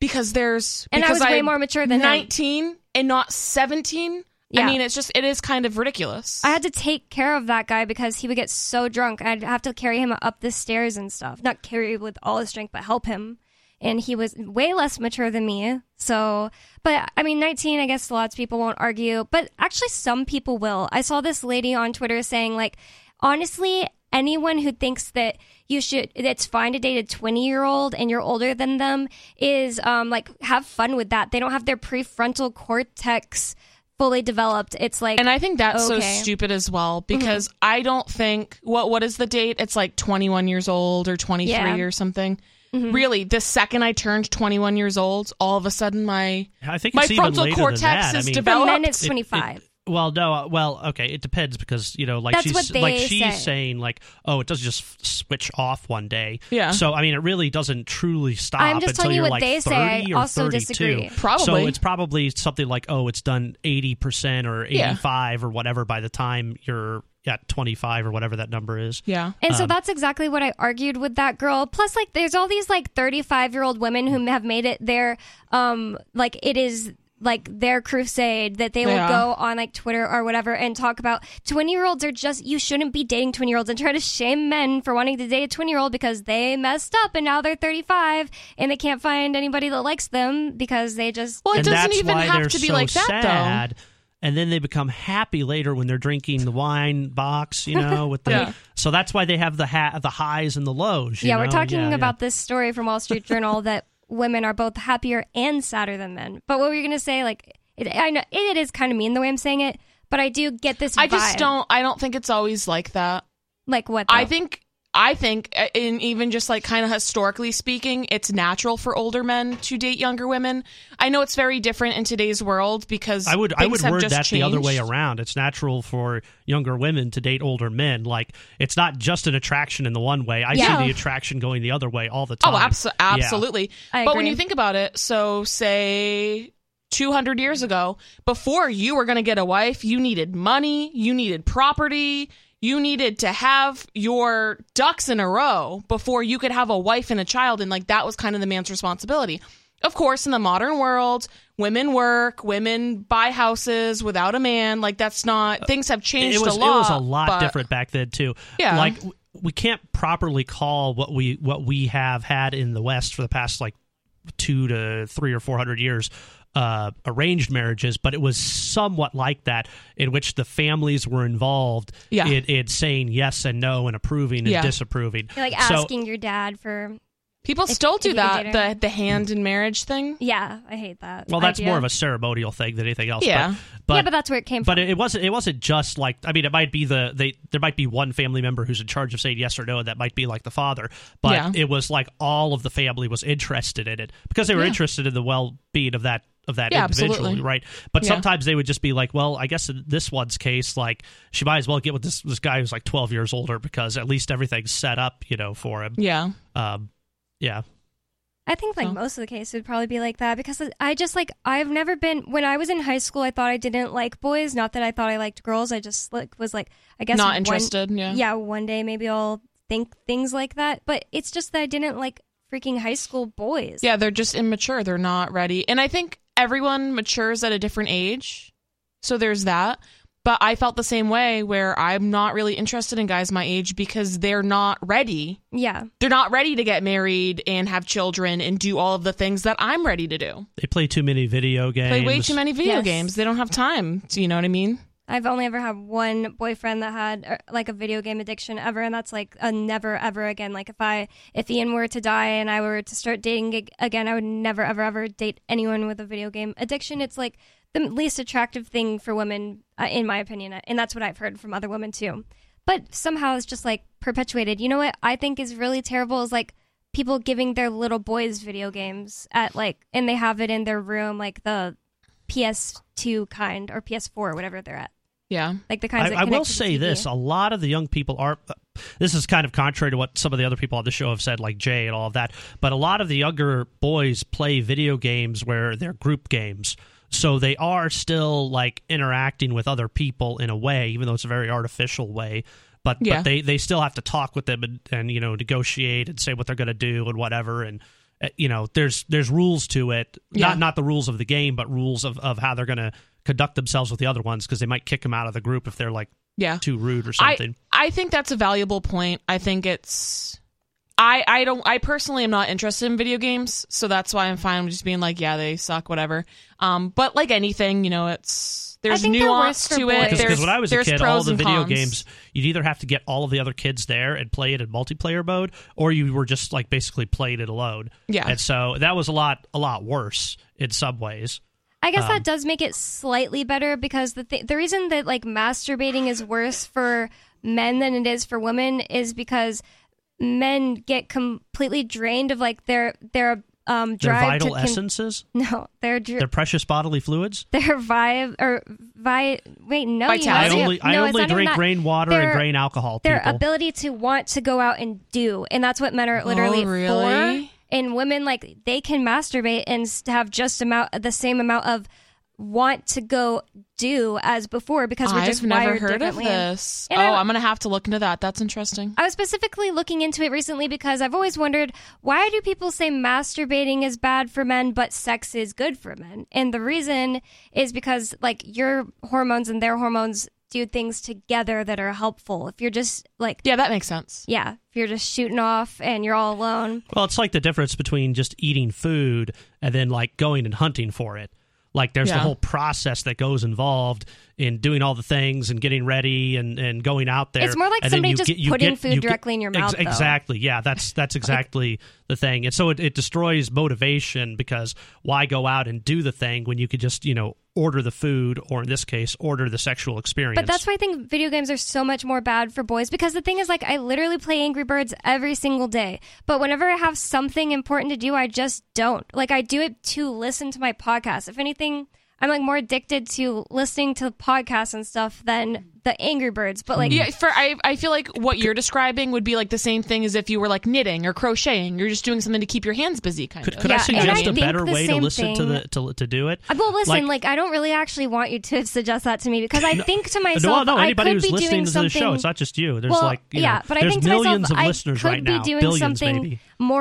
And
I was way more mature than
19
him.
and not 17.
Yeah.
I mean, it is kind of ridiculous.
I had to take care of that guy because he would get so drunk. I'd have to carry him up the stairs and stuff. Not carry with all his strength, but help him. And he was way less mature than me. So, but I mean, 19, I guess lots of people won't argue. But actually, some people will. I saw this lady on Twitter saying, like, honestly, anyone who thinks that it's fine to date a 20-year-old and you're older than them is, like, have fun with that. They don't have their prefrontal cortex fully developed. It's like,
and I think that's so stupid as well because I don't think what is the date? It's like 21 years old or 23 or something. Mm-hmm. Really, the second I turned 21 years old, all of a sudden my frontal cortex is developed.
For men, it's 25.
Well, no. Well, okay. It depends because like
That's what they
she's
say.
saying it doesn't just switch off one day.
Yeah.
So I mean, it really doesn't truly stop
I'm just
until
telling you
you're
what
like
they
30
say. I
or
also
32.
disagree.
Probably.
So it's probably something like it's done 80% or 85 or whatever by the time you're at 25 or whatever that number is.
Yeah.
And so that's exactly what I argued with that girl. Plus, there's all these 35-year-old women who have made it their it is their crusade that they will go on Twitter or whatever and talk about 20-year-olds are just, you shouldn't be dating 20-year-olds, and try to shame men for wanting to date a 20-year-old because they messed up and now they're 35 and they can't find anybody that likes them because they just...
Well, it
And
doesn't
that's
even
why
have
they're
to be
so
like that,
sad.
though.
And then they become happy later when they're drinking the wine box, with the.
Yeah.
So that's why they have the highs and the lows.
Yeah, we're talking about this story from Wall Street Journal that women are both happier and sadder than men. But what were you going to say? I know it is kind of mean the way I'm saying it, but I do get this vibe.
I don't think it's always like that.
Like what, though?
I think, in even just kind of historically speaking, it's natural for older men to date younger women. I know it's very different in today's world because
I would
things have
word
just
that
changed.
the other way around. It's natural for younger women to date older men. It's not just an attraction in the one way. I see the attraction going the other way all the time.
Oh, absolutely.
I
But when
agree.
you think about it, so say 200 years ago, before you were going to get a wife, you needed money, you needed property, you needed to have your ducks in a row before you could have a wife and a child, and that was kind of the man's responsibility. Of course, in the modern world, women work, women buy houses without a man. That's not, things have changed a lot.
It was a lot different back then too.
Yeah.
We can't properly call what we have had in the West for the past 200 to 300 or 400 years arranged marriages, but it was somewhat like that, in which the families were involved in saying yes and no and approving and disapproving.
You're asking your dad for...
People still do
if you can date
that, the hand in marriage thing.
Yeah, I hate that.
Well, that's
idea.
more of a ceremonial thing than anything else.
Yeah.
But
that's where it came from.
But it wasn't just it might be there might be one family member who's in charge of saying yes or no, and that might be the father. But it was all of the family was interested in it because they were interested in the well-being of that individual,
absolutely.
right? But sometimes they would just be well, I guess in this one's case, she might as well get with this guy who's 12 years older because at least everything's set up, for him.
Yeah.
Yeah.
I think most of the case would probably be like that because I just I've never been, when I was in high school, I thought I didn't like boys. Not that I thought I liked girls. I just was I guess
not interested.
Yeah, one day maybe I'll think things like that. But it's just that I didn't like freaking high school boys.
Yeah, they're just immature. They're not ready. And I think everyone matures at a different age. So there's that. But I felt the same way where I'm not really interested in guys my age because they're not ready.
Yeah.
They're not ready to get married and have children and do all of the things that I'm ready to do.
They play too many video games.
Play way too many video
Yes.
games. They don't have time. Do you know what I mean?
I've only ever had one boyfriend that had a video game addiction ever, and that's a never ever again. If Ian were to die and I were to start dating again, I would never ever ever date anyone with a video game addiction. It's the least attractive thing for women, in my opinion, and that's what I've heard from other women too. But somehow it's just perpetuated. You know what I think is really terrible is people giving their little boys video games at and they have it in their room, the PS2 kind or PS4, whatever they're at.
Yeah.
The kinds that
I will
connect to the
say
TV.
this: a lot of the young people are. This is kind of contrary to what some of the other people on the show have said, like Jay and all of that. But a lot of the younger boys play video games where they're group games, so they are still interacting with other people in a way, even though it's a very artificial way. But they still have to talk with them and negotiate and say what they're going to do and whatever. And there's rules to it, not the rules of the game, but rules of how they're going to conduct themselves with the other ones because they might kick them out of the group if they're too rude or something.
I think that's a valuable point. I think it's I personally am not interested in video games, so that's why I'm fine with just being they suck, whatever. But like anything, there's nuance to it.
Because when I was a kid, all the video
cons.
games, you'd either have to get all of the other kids there and play it in multiplayer mode, or you were just basically playing it alone.
Yeah.
And so that was a lot worse in some ways.
I guess that does make it slightly better because the reason that masturbating is worse for men than it is for women is because men get completely drained of their
Their
drive
vital
to
essences?
No, their
precious bodily fluids?
Their vitality.
I only drink rainwater and grain alcohol.
Their
people.
ability to want to go out and do, and that's what men are literally for. And women, like, they can masturbate and have just the same amount of want to go do as before, because we're just wired differently. I've never heard of
this. I'm gonna have to look into that. That's interesting.
I was specifically looking into it recently because I've always wondered, why do people say masturbating is bad for men but sex is good for men? And the reason is because, like, your hormones and their hormones do things together that are helpful. If you're just like,
yeah, that makes sense.
Yeah, if you're just shooting off and you're all alone.
Well, it's like the difference between just eating food and then, like, going and hunting for it. Like, there's the whole process that goes involved in doing all the things and getting ready and going out there.
It's more like somebody just putting food directly in your mouth.
Exactly. Yeah, that's exactly the thing. And so it destroys motivation, because why go out and do the thing when you could just, order the food, or in this case, order the sexual experience.
But that's why I think video games are so much more bad for boys, because the thing is, like, I literally play Angry Birds every single day. But whenever I have something important to do, I just don't. Like, I do it to listen to my podcast. If anything, I'm, like, more addicted to listening to podcasts and stuff than the Angry Birds. But, like,
yeah, I feel like what you're describing would be like the same thing as if you were, like, knitting or crocheting. You're just doing something to keep your hands busy, kind of.
Could I suggest a better way to listen to do it?
Well, listen, like, I don't really actually want you to suggest that to me, because I think to myself,
anybody
I
who's
could be
listening
doing
to the show, it's not just you. There's
but I think to
millions
myself,
of listeners right now,
I could be doing
billions
something
maybe.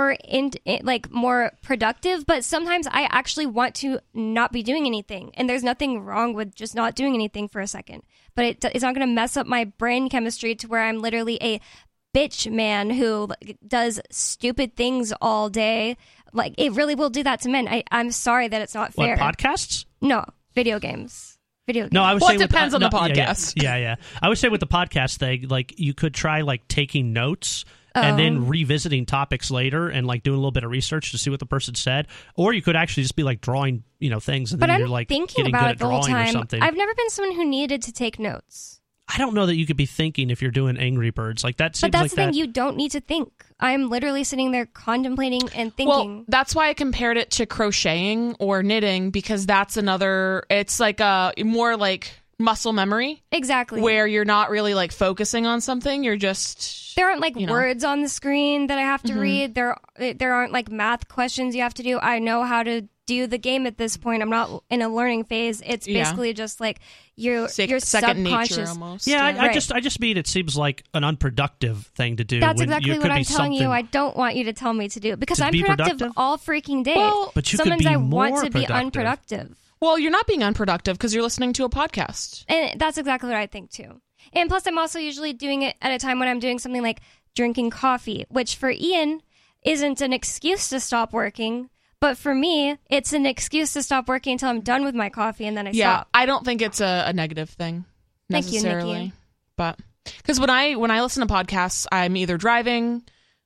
more productive, but sometimes I actually want to not be doing anything, and there's nothing wrong with just not doing anything for a second. But it's not going to mess up my brain chemistry to where I'm literally a bitch man who does stupid things all day. Like, it really will do that to men. I'm sorry that it's not fair.
What, podcasts?
No, video games.
No, I would say
it depends on the podcast.
Yeah. I would say with the podcast thing, like, you could try, like, taking notes and then revisiting topics later and, like, doing a little bit of research to see what the person said. Or you could actually just be, like, drawing, things, and then you're, like, getting good at drawing or something.
I've never been someone who needed to take notes.
I don't know that you could be thinking if you're doing Angry Birds. Like, that seems like that.
But that's the thing, you don't need to think. I'm literally sitting there contemplating and thinking.
Well, that's why I compared it to crocheting or knitting, because that's it's like a more like muscle memory.
Exactly.
Where you're not really, like, focusing on something. You're just...
There aren't, like, words on the screen that I have to read. There aren't, like, math questions you have to do. I know how to do the game at this point. I'm not in a learning phase. It's basically just, like, your
second
subconscious.
nature almost.
Yeah, I just mean it seems like an unproductive thing to do.
That's exactly what I'm telling you. I don't want you to tell me to do, because I'm productive all freaking day.
Well,
but you
sometimes
could be
I
more
want to be
productive.
unproductive.
Well, you're not being unproductive because you're listening to a podcast.
And that's exactly what I think, too. And plus, I'm also usually doing it at a time when I'm doing something like drinking coffee, which for Ian isn't an excuse to stop working. But for me, it's an excuse to stop working until I'm done with my coffee, and then I stop.
I don't think it's a negative thing necessarily.
Thank you, Nikki.
But because when I listen to podcasts, I'm either driving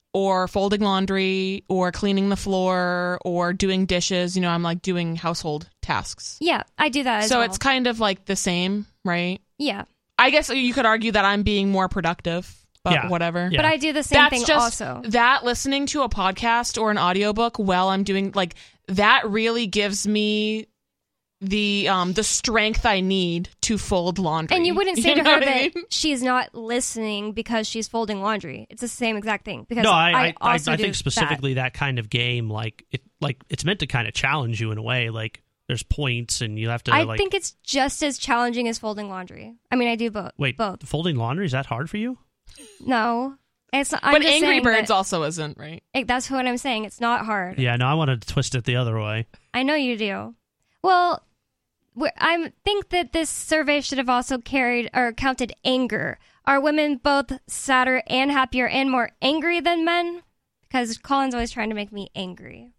or folding laundry or cleaning the floor or doing dishes. I'm like doing household tasks.
Yeah, I do that as well.
So it's kind of like the same, right?
Yeah.
I guess you could argue that I'm being more productive. But whatever.
Yeah. But I do the same thing
just,
also.
That listening to a podcast or an audiobook while I'm doing, like, that really gives me the strength I need to fold laundry.
And you wouldn't say to her that she's not listening because she's folding laundry. It's the same exact thing. Because I
think specifically that kind of game, it's meant to kind of challenge you in a way. Like, there's points and you have to.
I think it's just as challenging as folding laundry. I mean, I do both.
Wait,
both.
Folding laundry, is that hard for you?
No, it's not.
But Angry Birds also isn't, right?
That's what I'm saying. It's not hard.
Yeah, no, I want to twist it the other way.
I know you do. Well, I think that this survey should have also counted anger. Are women both sadder and happier and more angry than men? Because Colin's always trying to make me angry.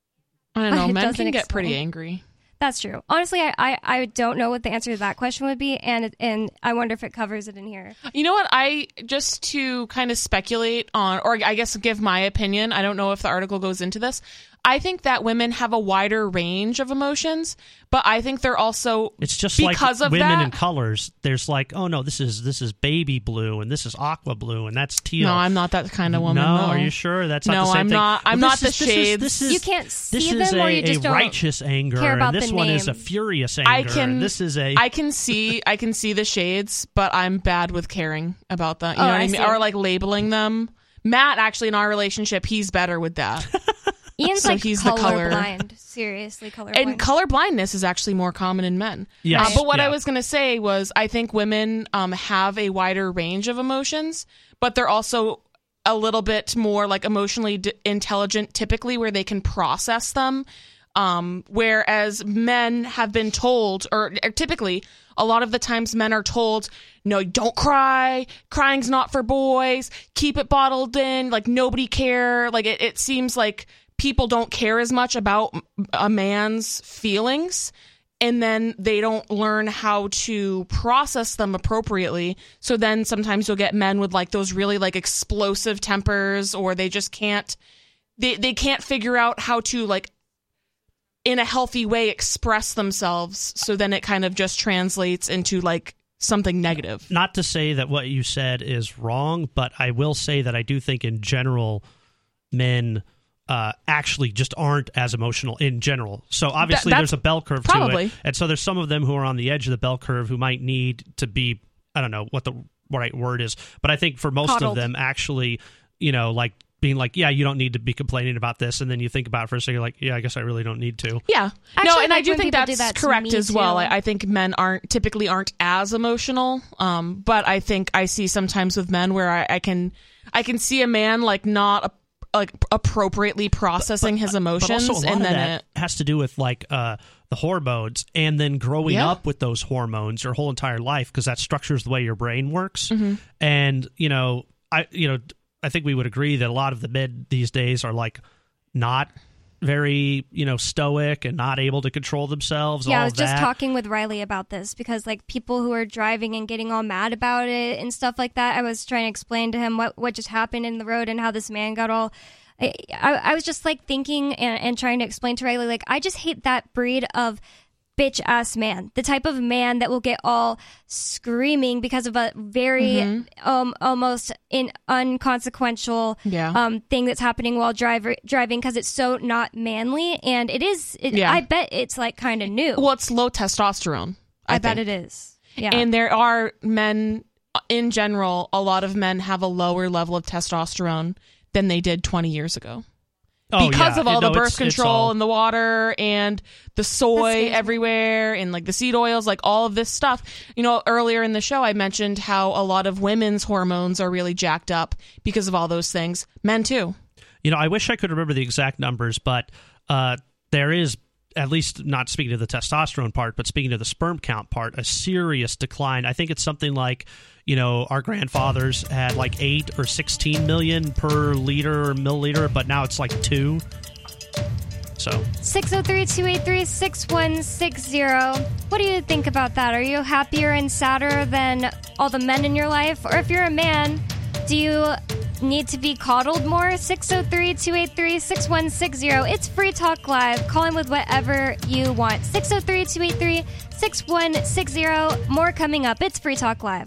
I don't know. Men can get pretty angry.
That's true. Honestly, I don't know what the answer to that question would be, and I wonder if it covers it in here.
You know what? Just to kind of speculate on, or I guess give my opinion, I don't know if the article goes into this. I think that women have a wider range of emotions, but I think they're also,
it's just
because
like
of
women
that,
in colors. There's like, oh no, this is baby blue and this is aqua blue and that's teal.
No, I'm not that kind of woman.
No,
No.
are you sure that's not
No,
the same
I'm
thing?
not. I'm not the shades.
This is
You can't see
this
them,
is
or you just
a
don't
righteous anger,
care about
and this
the
one is a
name.
furious anger. and this is a.
I can see the shades, but I'm bad with caring about them. You know what I mean?
see.
Or like labeling them. Matt, actually, in our relationship, he's better with that.
Ian's
So
like
he's the color.
colorblind. Seriously, colorblind.
And colorblindness is actually more common in men.
Yes.
But what
Yeah.
I was going to say was I think women have a wider range of emotions, but they're also a little bit more like emotionally intelligent typically, where they can process them. Whereas men have been told, or typically a lot of the times men are told, no, don't cry. Crying's not for boys. Keep it bottled in. Like nobody care. Like it seems like people don't care as much about a man's feelings, and then they don't learn how to process them appropriately. So then sometimes you'll get men with like those really like explosive tempers, or they just can't, they can't figure out how to like in a healthy way express themselves. So then it kind of just translates into like something negative.
Not to say that what you said is wrong, but I will say that I do think in general men actually just aren't as emotional in general. So obviously there's a bell curve
probably
to it. And so there's some of them who are on the edge of the bell curve who might need to be, I don't know what the right word is, but I think for most
Coddled.
of them actually, you know, like being like, yeah, you don't need to be complaining about this. And then you think about it for a second, you're like, yeah, I guess I really don't need to.
Yeah.
Actually,
no, and I
like
do
when
think
people do
that's
that to
correct
me,
as well.
too.
I think men typically aren't as emotional. But I think I see sometimes with men where I can see a man like not like appropriately processing his emotions,
But also a lot
and
of
then
that has to do with like the hormones, and then growing
Yeah.
up with those hormones your whole entire life, because that structures the way your brain works.
Mm-hmm.
And I think we would agree that a lot of the men these days are like not very stoic and not able to control themselves.
Yeah,
all
I was
of
just
that.
talking with Riley about this, because like people who are driving and getting all mad about it and stuff like that, I was trying to explain to him what just happened in the road and how this man got all. I was just like thinking and trying to explain to Riley, like, I just hate that breed of bitch ass man, the type of man that will get all screaming because of a very almost unconsequential thing that's happening while driving, because it's so not manly. And I bet it's like kind of new.
well, it's low testosterone.
I bet it is. Yeah.
And there are men in general. A lot of men have a lower level of testosterone than they did 20 years ago. Because of all the birth control and the water and the soy everywhere and like the seed oils, like all of this stuff. Earlier in the show, I mentioned how a lot of women's hormones are really jacked up because of all those things. Men too.
I wish I could remember the exact numbers, but there is, at least not speaking of the testosterone part, but speaking of the sperm count part, a serious decline. I think it's something like, our grandfathers had like 8 or 16 million per liter or milliliter, but now it's like 2. So
603-283-6160. What do you think about that? Are you happier and sadder than all the men in your life? Or if you're a man, do you need to be coddled more? 603-283-6160. It's Free Talk Live. Call in with whatever you want. 603-283-6160. More coming up. It's Free Talk Live.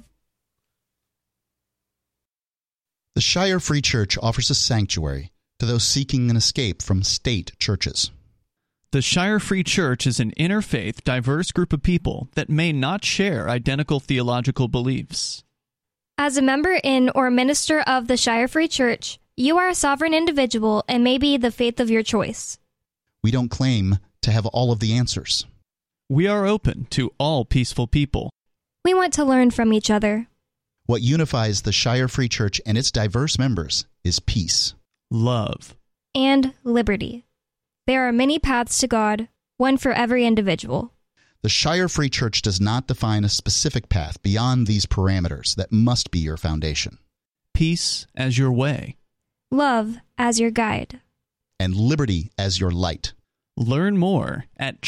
The Shire Free Church offers a sanctuary to those seeking an escape from state churches.
The Shire Free Church is an interfaith, diverse group of people that may not share identical theological beliefs.
As a member in or minister of the Shire Free Church, you are a sovereign individual and may be the faith of your choice.
We don't claim to have all of the answers.
We are open to all peaceful people.
We want to learn from each other.
What unifies the Shire Free Church and its diverse members is peace,
love,
and liberty. There are many paths to God, one for every individual.
The Shire Free Church does not define a specific path beyond these parameters that must be your foundation.
Peace as your way,
love as your guide,
and liberty as your light.
Learn more at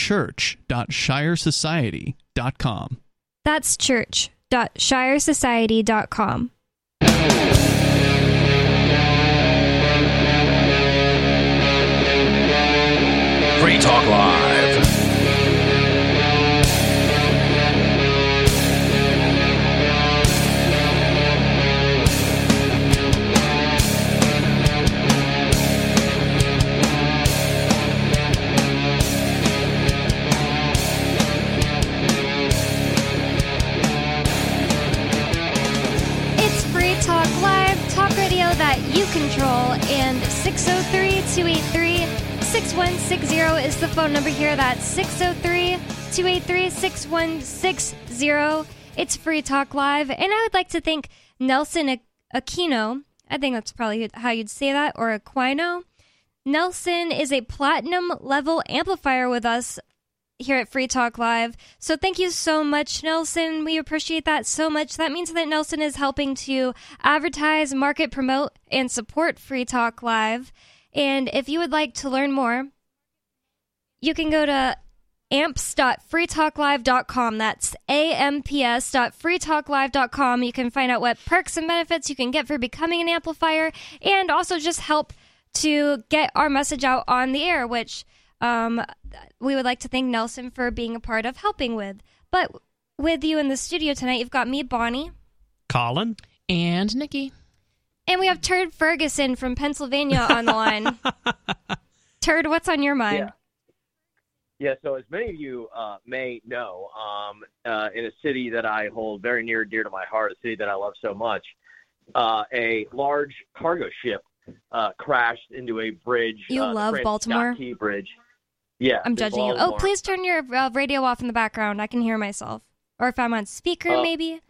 church.shiresociety.com.
That's church.shiresociety.com.
Free Talk Live.
That you control, and 603-283-6160 is the phone number here. That's 603-283-6160. It's Free Talk Live, and I would like to thank Nelson Aquino. I think that's probably how you'd say that, or Aquino. Nelson is a platinum level amplifier with us here at Free Talk Live. So thank you so much, Nelson. We appreciate that so much. That means that Nelson is helping to advertise, market, promote, and support Free Talk Live. And if you would like to learn more, you can go to amps.freetalklive.com. That's amps.freetalklive.com. You can find out what perks and benefits you can get for becoming an amplifier, and also just help to get our message out on the air, which we would like to thank Nelson for being a part of helping with. But with you in the studio tonight, you've got me, Bonnie,
Colin,
and Nikki.
And we have Turd Ferguson from Pennsylvania on the line. Turd, what's on your mind?
Yeah, so as many of you may know, in a city that I hold very near and dear to my heart, a city that I love so much, a large cargo ship crashed into a bridge.
You love Baltimore?
Scott Key Bridge. Yeah.
I'm judging you. Oh, please turn your radio off in the background. I can hear myself. Or if I'm on speaker, maybe.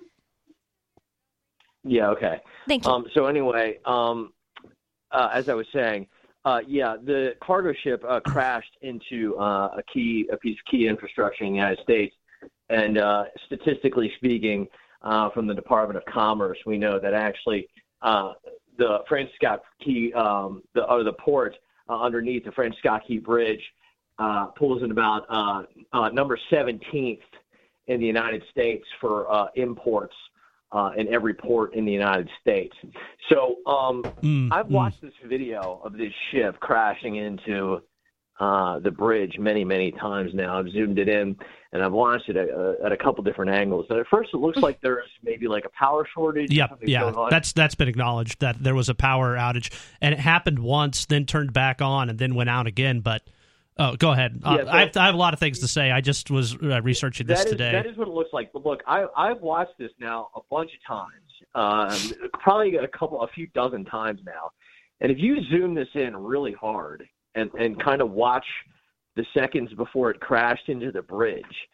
Yeah, okay.
Thank you.
So anyway, as I was saying, the cargo ship crashed into a piece of key infrastructure in the United States. And statistically speaking, from the Department of Commerce, we know that actually the Francis Scott Key, the port underneath the Francis Scott Key Bridge, pulls in about number 17th in the United States for imports in every port in the United States. So I've watched this video of this ship crashing into the bridge many, many times now. I've zoomed it in, and I've watched it at a couple different angles. And at first, it looks like there's maybe like a power shortage.
Yeah. That's been acknowledged that there was a power outage, and it happened once, then turned back on, and then went out again. But go ahead. I have a lot of things to say. I just was researching this today.
That is what it looks like. But look, I've watched this now a bunch of times, probably a few dozen times now. And if you zoom this in really hard and kind of watch the seconds before it crashed into the bridge,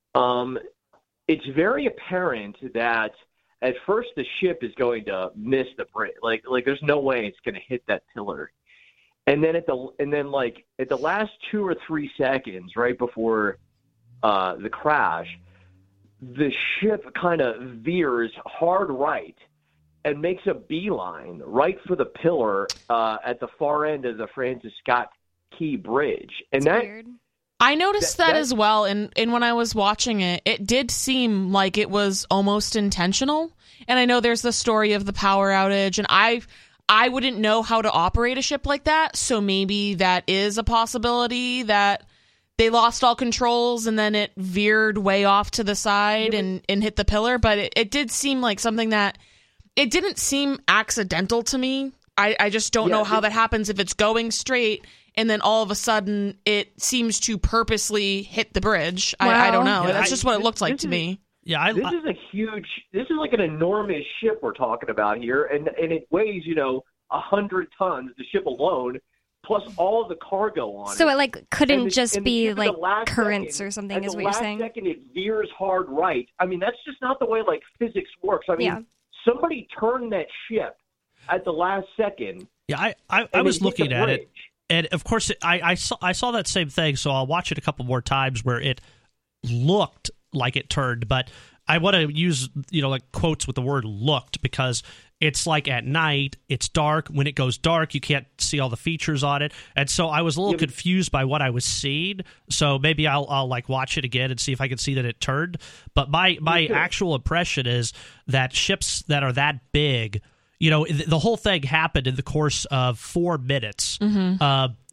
it's very apparent that at first the ship is going to miss the bridge. Like there's no way it's going to hit that pillar. And then at the last 2 or 3 seconds, right before the crash, the ship kind of veers hard right and makes a beeline right for the pillar at the far end of the Francis Scott Key Bridge. And
that's weird.
I noticed that as well, and when I was watching it, it did seem like it was almost intentional. And I know there's the story of the power outage, and I wouldn't know how to operate a ship like that, so maybe that is a possibility that they lost all controls and then it veered way off to the side and hit the pillar. But it did seem like something that it didn't seem accidental to me. I just don't know how that happens if it's going straight and then all of a sudden it seems to purposely hit the bridge. Wow. I don't know. That's just what it looked like to me.
Yeah, this is like an enormous ship we're talking about here, and it weighs 100 tons, the ship alone, plus all of the cargo on it.
So it couldn't just be like currents or something, is what you're saying?
At the last second, it veers hard right. I mean, that's just not the way physics works. I mean, somebody turned that ship at the last second.
Yeah, I was looking at it, and of course I saw that same thing. So I'll watch it a couple more times where it looked like it turned, but I want to use quotes with the word looked, because it's like at night, it's dark. When it goes dark, you can't see all the features on it, and so I was a little confused by what I was seeing. So maybe I'll watch it again and see if I can see that it turned. But my actual impression is that ships that are that big, the whole thing happened in the course of 4 minutes. Mm-hmm.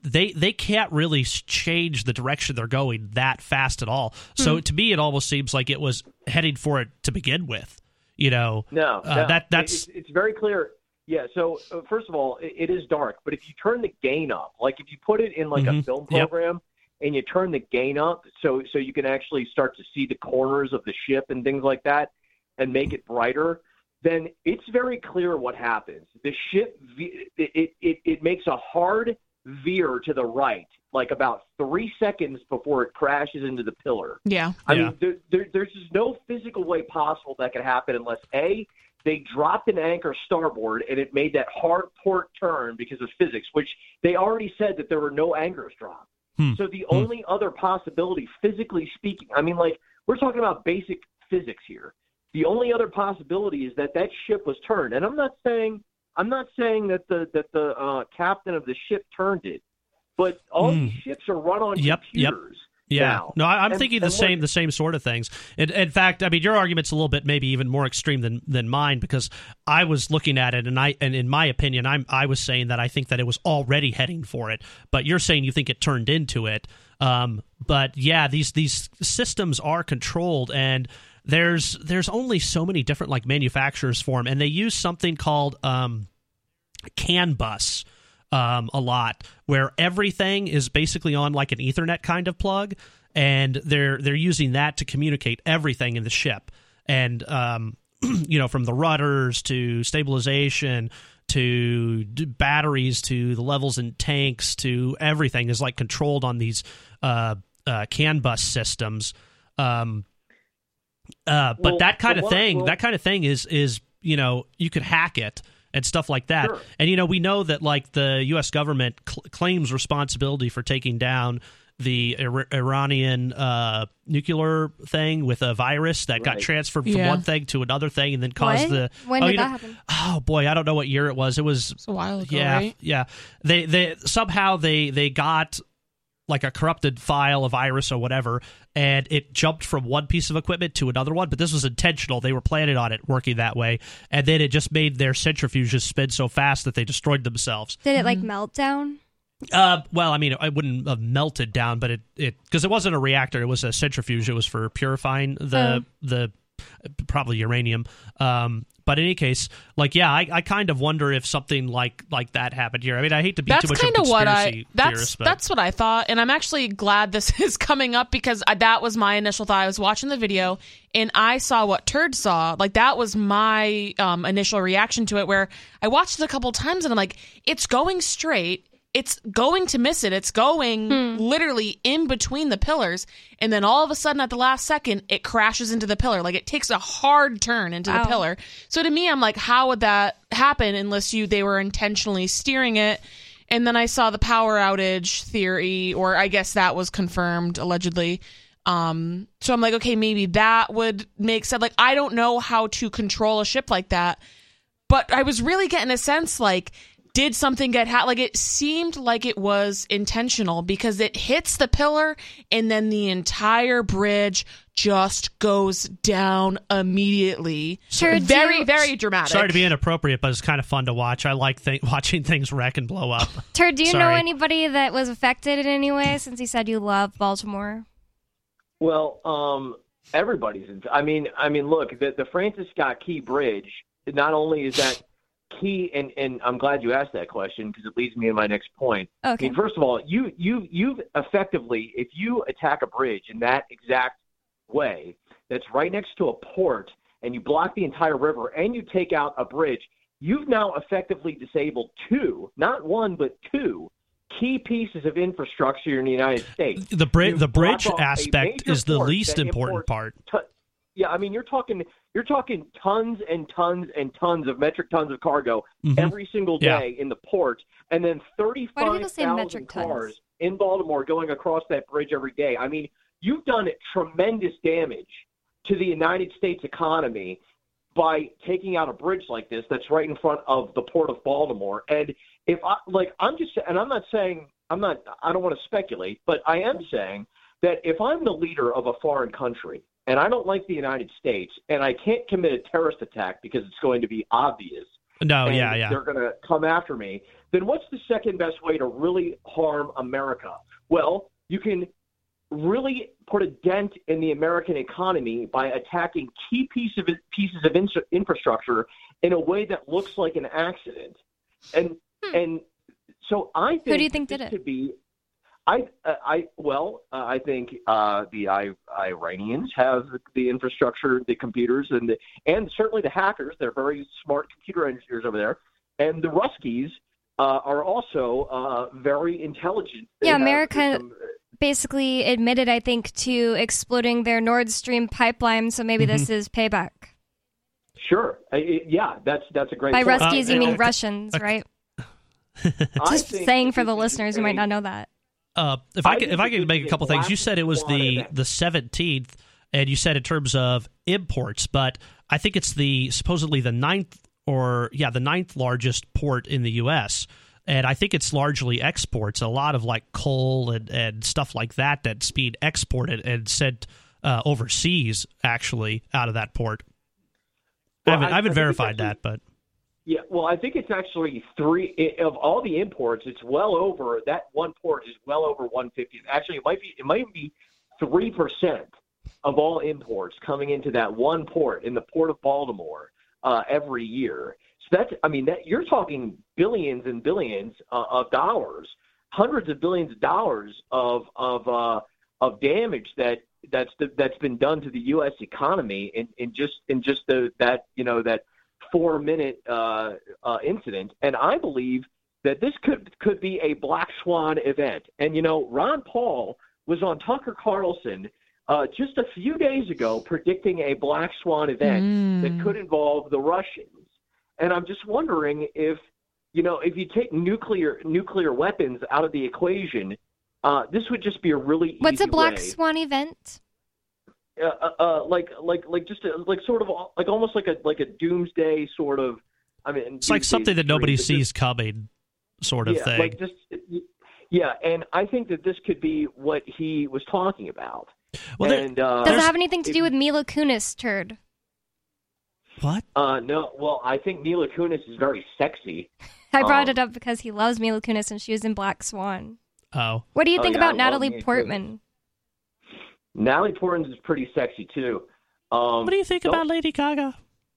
they can't really change the direction they're going that fast at all. So to me, it almost seems like it was heading for it to begin with.
No.
That's
it's very clear. Yeah. So first of all, it is dark, but if you turn the gain up, like if you put it in like a film program and you turn the gain up, so you can actually start to see the corners of the ship and things like that, and make it brighter, then it's very clear what happens. The ship it makes a hard veer to the right, like about 3 seconds before it crashes into the pillar.
Yeah.
I mean, there's just no physical way possible that could happen unless A, they dropped an anchor starboard and it made that hard port turn because of physics, which they already said that there were no anchors dropped. So the only other possibility, physically speaking, I mean, like, we're talking about basic physics here. The only other possibility is that ship was turned. And I'm not saying that the captain of the ship turned it, but all these ships are run on computers.
Yeah,
now.
no, I'm thinking the same sort of things. In fact, I mean, your argument's a little bit maybe even more extreme than mine, because I was looking at it and in my opinion, I was saying that I think that it was already heading for it, but you're saying you think it turned into it. But yeah, these systems are controlled, and there's only so many different like manufacturers for them, and they use something called CAN bus. A lot, where everything is basically on like an Ethernet kind of plug, and they're using that to communicate everything in the ship, and from the rudders to stabilization to batteries to the levels in tanks to everything is like controlled on these CAN bus systems. But that kind of thing is you could hack it and stuff like that.
Sure.
And, we know that, like, the U.S. government claims responsibility for taking down the Iranian nuclear thing with a virus that got transferred from one thing to another thing and then caused
When did that happen?
Oh, boy, I don't know what year it was. It was
a while ago,
yeah,
right?
Yeah. They somehow they got like a corrupted file, a virus or whatever, and it jumped from one piece of equipment to another one, but this was intentional. They were planning on it working that way, and then it just made their centrifuges spin so fast that they destroyed themselves.
Did it like melt down?
Well, I mean, it wouldn't have melted down, but it because it wasn't a reactor, it was a centrifuge. It was for purifying the probably uranium. But in any case, like, yeah, I kind of wonder if something like that happened here. I mean, I hate to be too much of a conspiracy theorist, but
that's what I thought, and I'm actually glad this is coming up, because that was my initial thought. I was watching the video, and I saw what Turd saw. Like, that was my initial reaction to it, where I watched it a couple times, and I'm like, it's going straight. It's going to miss it. It's going literally in between the pillars. And then all of a sudden at the last second, it crashes into the pillar. Like, it takes a hard turn into the pillar. So to me, I'm like, how would that happen unless they were intentionally steering it? And then I saw the power outage theory, or I guess that was confirmed allegedly. So I'm like, okay, maybe that would make sense. Like, I don't know how to control a ship like that, but I was really getting a sense, like, did something get hacked? Like, it seemed like it was intentional, because it hits the pillar and then the entire bridge just goes down immediately.
Sure,
very, very dramatic.
Sorry to be inappropriate, but it's kind of fun to watch. I like watching things wreck and blow up.
Turd, do you know anybody that was affected in any way, since you said you love Baltimore?
Well, everybody's. I mean, look, the Francis Scott Key Bridge. Not only is that key, and I'm glad you asked that question, because it leads me to my next point.
Okay.
I mean, first of all, you've effectively, if you attack a bridge in that exact way, that's right next to a port, and you block the entire river, and you take out a bridge, you've now effectively disabled two, not one, but two key pieces of infrastructure in the United States.
The bridge aspect is the least important part.
Yeah, I mean, you're talking tons and tons and tons of metric tons of cargo every single day in the port, and then 35,000 cars in Baltimore going across that bridge every day. I mean, you've done tremendous damage to the United States economy by taking out a bridge like this that's right in front of the port of Baltimore. And if I don't want to speculate, but I am saying that if I'm the leader of a foreign country and I don't like the United States and I can't commit a terrorist attack because it's going to be obvious,
No,
and
yeah.
they're going to come after me, then what's the second best way to really harm America? Well, you can really put a dent in the American economy by attacking key pieces of infrastructure in a way that looks like an accident. And so I think
who do you think did it?
Could be. I think the Iranians have the infrastructure, the computers, and certainly the hackers. They're very smart computer engineers over there, and the Ruskies are also very intelligent.
Yeah, America basically admitted, I think, to exploding their Nord Stream pipeline. So maybe this is payback.
Sure, that's a great.
By
point.
Ruskies, you mean Russians, right? Just saying for the listeners who might not know that.
If I could make a couple things, you said it was the 17th, and you said in terms of imports, but I think it's supposedly the ninth largest port in the U.S., and I think it's largely exports. A lot of like coal and stuff like that's being exported and sent overseas, actually, out of that port.
Well,
I haven't verified that, but.
Yeah, well, I think it's actually 3 of all the imports. It's well over that one port is well over 150. Actually, it might be 3% of all imports coming into that one port in the Port of Baltimore every year. So you're talking billions and billions of dollars, hundreds of billions of dollars of damage that's been done to the U.S. economy in just that 4-minute incident. And I believe that this could be a black swan event. And, Ron Paul was on Tucker Carlson just a few days ago predicting a black swan event that could involve the Russians. And I'm just wondering if you take nuclear weapons out of the equation, this would just be a really easy
What's a black
way.
swan event?
Almost like a doomsday sort of.
It's like something that nobody sees coming, sort of thing.
And I think that this could be what he was talking about.
Well,
does it have anything to do with Mila Kunis turd?
What?
No. Well, I think Mila Kunis is very sexy.
I brought it up because he loves Mila Kunis and she was in Black Swan.
Oh.
What do you think about Natalie Portman?
Natalie Portman is pretty sexy too.
What do you think about Lady Gaga?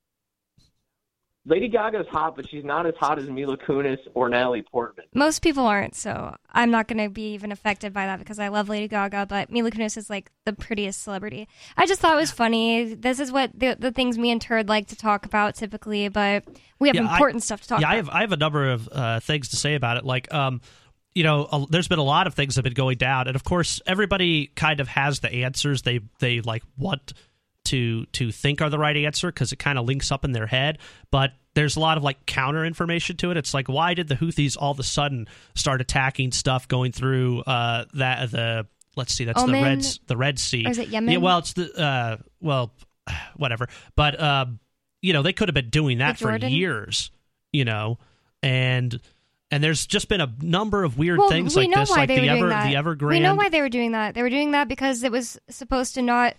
Lady Gaga's hot, but she's not as hot as Mila Kunis or Natalie Portman.
Most people aren't, so I'm not going to be even affected by that because I love Lady Gaga, but Mila Kunis is like the prettiest celebrity. I just thought it was funny. This is what the things me and Turd like to talk about typically, but we have important stuff to talk about.
I have a number of things to say about it. Like, there's been a lot of things that have been going down, and of course, everybody kind of has the answers they like want to think are the right answer because it kind of links up in their head, but there's a lot of like counter information to it. It's like, why did the Houthis all of a sudden start attacking stuff going through the Red Sea?
Or is it Yemen?
Yeah, well, it's the whatever. But they could have been doing that for years, and there's just been a number of weird things like this, like the Evergrande.
We know why they were doing that. They were doing that because it was supposed to not.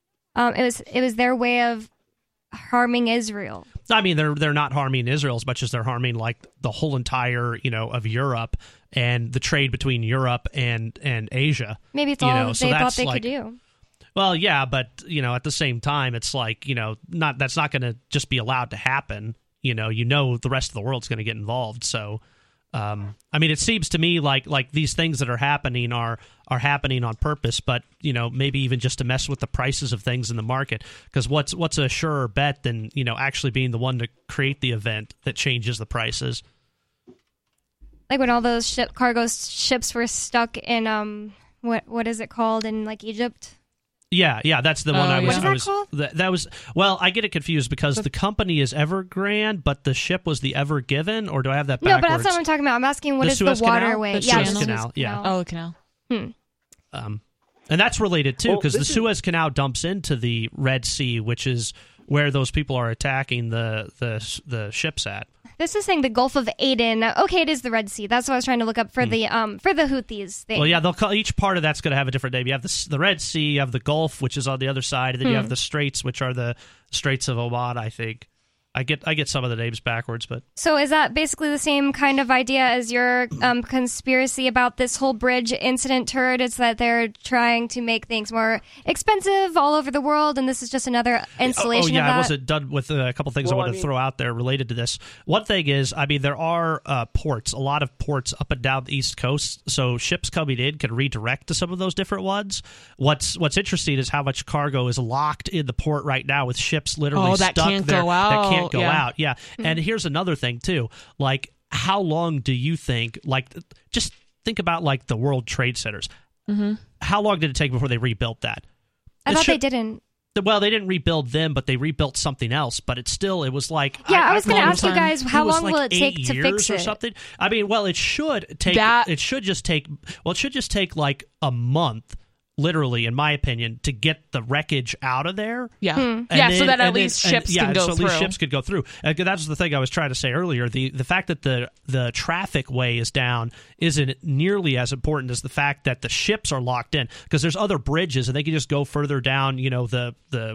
It was their way of harming Israel.
I mean, they're not harming Israel as much as they're harming like the whole entire of Europe and the trade between Europe and Asia.
Maybe it's all they thought they could do.
Well, yeah, but at the same time, it's like that's not going to just be allowed to happen. The rest of the world's going to get involved. So, it seems to me like these things that are happening are happening on purpose, but maybe even just to mess with the prices of things in the market. Because what's a surer bet than actually being the one to create the event that changes the prices?
Like when all those cargo ships were stuck in what is it called in like Egypt?
Yeah, that's the one I was.
What is that called?
That was. Well, I get it confused because the company is Evergrande, but the ship was the Ever Given, or do I have that backwards?
No, but that's not what I'm talking about. I'm asking what is the waterway?
The Suez Canal. Yeah.
Oh, the canal.
And that's related too because the Suez Canal dumps into the Red Sea, which is where those people are attacking the ships at.
This is saying the Gulf of Aden. Okay, it is the Red Sea. That's what I was trying to look up for the Houthis thing.
Well, yeah, they'll call each part of that's going to have a different name. You have the Red Sea, you have the Gulf, which is on the other side, and then you have the Straits, which are the Straits of Oman, I think. I get some of the names backwards, but
So is that basically the same kind of idea as your conspiracy about this whole bridge incident turd? Is that they're trying to make things more expensive all over the world, and this is just another installation of that?
I wasn't done with a couple things I wanted to throw out there related to this. One thing is, I mean, there are ports, a lot of ports up and down the East Coast, so ships coming in can redirect to some of those different ones. What's interesting is how much cargo is locked in the port right now with ships literally
that
stuck
can't
there
go out.
that can't go out. Yeah.
Mm-hmm.
And here's another thing too. Like, how long do you think, like, just think about like the World Trade Centers.
Mm-hmm.
How long did it take before they rebuilt that?
I thought they didn't.
Well, they didn't rebuild them, but they rebuilt something else. But it was like...
Yeah, I was going to ask you guys, how long
like
will it take to fix
or
it?
something? I mean, well, it should just take like a month, literally, in my opinion, to get the wreckage out of there.
Yeah.
And
so that at least ships can go
so
through.
At least ships could go through. That's the thing I was trying to say earlier. The fact that the traffic way is down isn't nearly as important as the fact that the ships are locked in, because there's other bridges and they can just go further down, the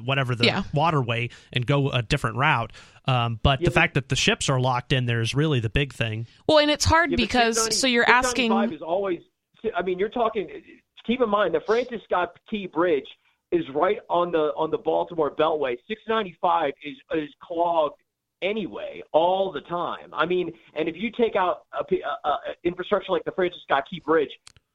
waterway and go a different route. But the fact that the ships are locked in there is really the big thing.
Well, and it's hard because so you're asking.
695 is always. I mean, you're talking. Keep in mind, the Francis Scott Key Bridge is right on the Baltimore Beltway. 695 is clogged anyway, all the time. I mean, and if you take out infrastructure like the Francis Scott Key Bridge,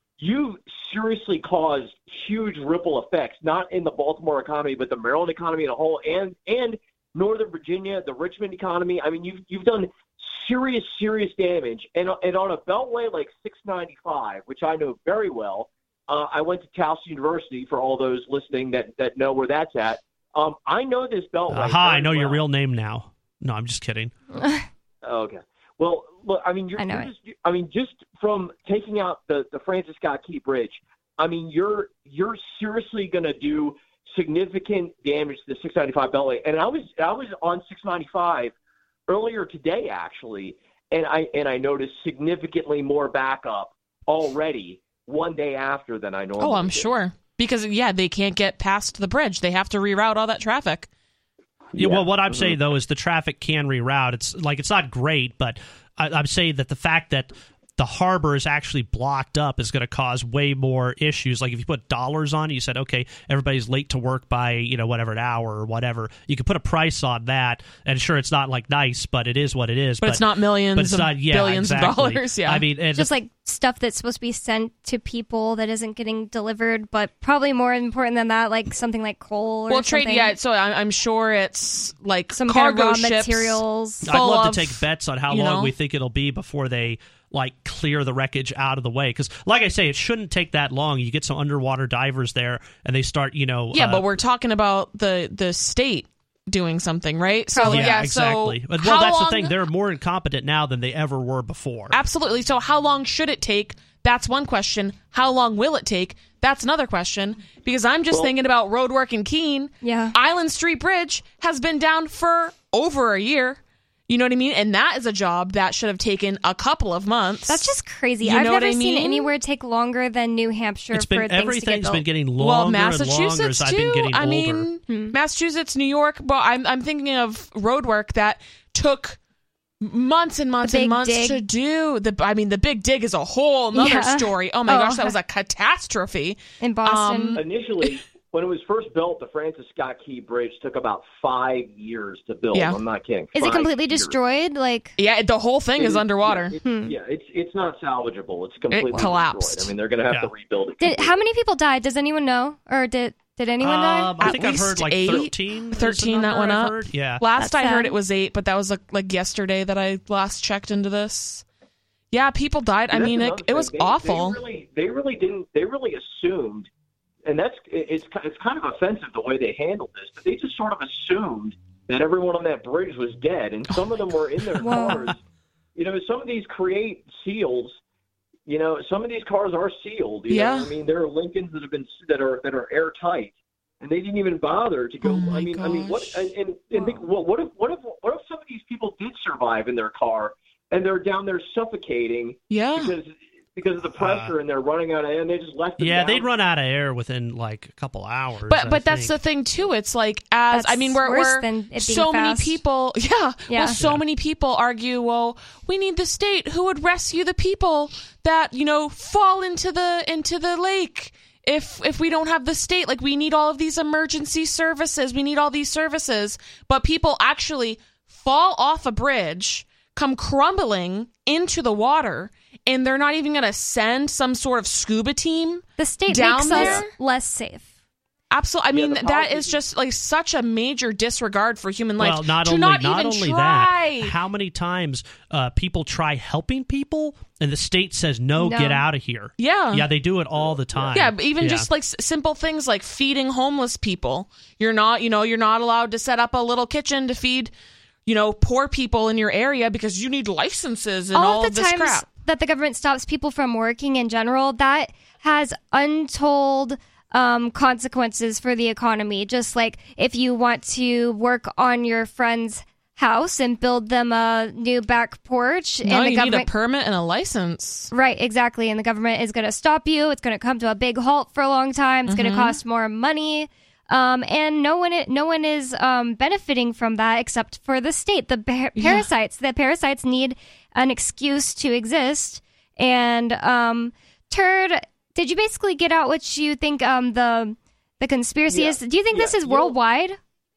you seriously caused huge ripple effects, not in the Baltimore economy, but the Maryland economy as a whole, and Northern Virginia, the Richmond economy. I mean, you've done serious damage, and on a beltway like 695, which I know very well. I went to Towson University, for all those listening that know where that's at. I know this beltway.
Aha, I know your real name now. No, I'm just kidding.
Okay. Well, look, I mean, just from taking out the Francis Scott Key Bridge, I mean, you're seriously going to do significant damage to the 695 beltway. And I was on 695 earlier today, actually, and I noticed significantly more backup already one day after than I normally
Oh, I'm
did.
sure. Because, they can't get past the bridge. They have to reroute all that traffic.
Yeah, well, what I'm saying, though, is the traffic can reroute. It's not great, but I'm saying that the fact that the harbor is actually blocked up is going to cause way more issues. Like if you put dollars on it, you said, okay, everybody's late to work by, whatever, an hour or whatever. You could put a price on that, and sure, it's not like nice, but it is what it is.
But it's not millions,
but it's not,
billions of dollars. Yeah.
I mean, and
just like stuff that's supposed to be sent to people that isn't getting delivered, but probably more important than that, like something like coal or something.
Trade, yeah. So I'm sure it's like
some
cargo
kind of raw
ships
materials.
I'd love to take bets on how long
know?
we think it'll be before they clear the wreckage out of the way, because like I say, it shouldn't take that long. You get some underwater divers there and they start
but we're talking about the state doing something, right? So
exactly.
So
well, that's the thing, they're more incompetent now than they ever were before.
Absolutely. So how long should it take? That's one question. How long will it take? That's another question, because I'm just thinking about road work in Keene.
Yeah.
Island Street Bridge has been down for over a year. You know what I mean? And that is a job that should have taken a couple of months.
That's just crazy.
You
I've
know what
never
I
seen
mean?
anywhere take longer than New Hampshire for things to get
everything's
built.
been getting longer
well,
and
Massachusetts
longer as I've
too.
been getting
I
older.
mean, Massachusetts, New York. Well, I'm thinking of road work that took months and months and months to do. The Big Dig is a whole nother story. Oh my gosh, that was a catastrophe
in Boston.
Initially, when it was first built, the Francis Scott Key Bridge took about 5 years to build.
Yeah.
I'm not kidding.
Is it completely destroyed?
The whole thing is underwater.
It's not salvageable. It's completely
collapsed.
destroyed. I mean, they're going to have to rebuild it.
How many people died? Does anyone know? Or did anyone die?
I think
At
I've heard
least 8.
13.
13 that went up.
Yeah.
Last
That's
I heard
sad.
it was 8, but that was like yesterday that I last checked into this. Yeah, people died. I mean, it was awful.
They really assumed, and it's kind of offensive the way they handled this, but they just sort of assumed that everyone on that bridge was dead, and some of them were in their cars. Some of these create seals. Some of these cars are sealed. You know? I mean, there are Lincolns that are airtight, and they didn't even bother to go.
Oh
I mean, what? And think, well, what if some of these people did survive in their car and they're down there suffocating?
Yeah.
Because because of the pressure, and they're running out of air, and they just left them down.
they'd run out of air within like a couple hours.
But that's the thing too. It's like we're
than it being
so many
fast.
people. Many people argue. Well, we need the state who would rescue the people that fall into the lake. If we don't have the state, like we need all of these emergency services, we need all these services, but people actually fall off a bridge, come crumbling into the water, and they're not even going to send some sort of scuba team.
The state
down
makes
there?
us less safe.
Absolutely. I mean,
the
that is just like such a major disregard for human life.
Well, not
to
only
not
that,
even try.
how many times people try helping people and the state says no. Get out of here.
Yeah,
they do it all the time.
Yeah, but even just like simple things like feeding homeless people. You're not allowed to set up a little kitchen to feed, poor people in your area because you need licenses and all
of the
this
times
crap.
that the government stops people from working in general, that has untold consequences for the economy. Just like if you want to work on your friend's house and build them a new back porch,
No,
and the
you
government
need a permit and a license.
Right, exactly. And the government is going to stop you. It's going to come to a big halt for a long time. It's going to cost more money. And no one is benefiting from that except for the state. The parasites. The parasites need an excuse to exist. And Turd, did you basically get out what you think the conspiracy is? Do you think this is worldwide?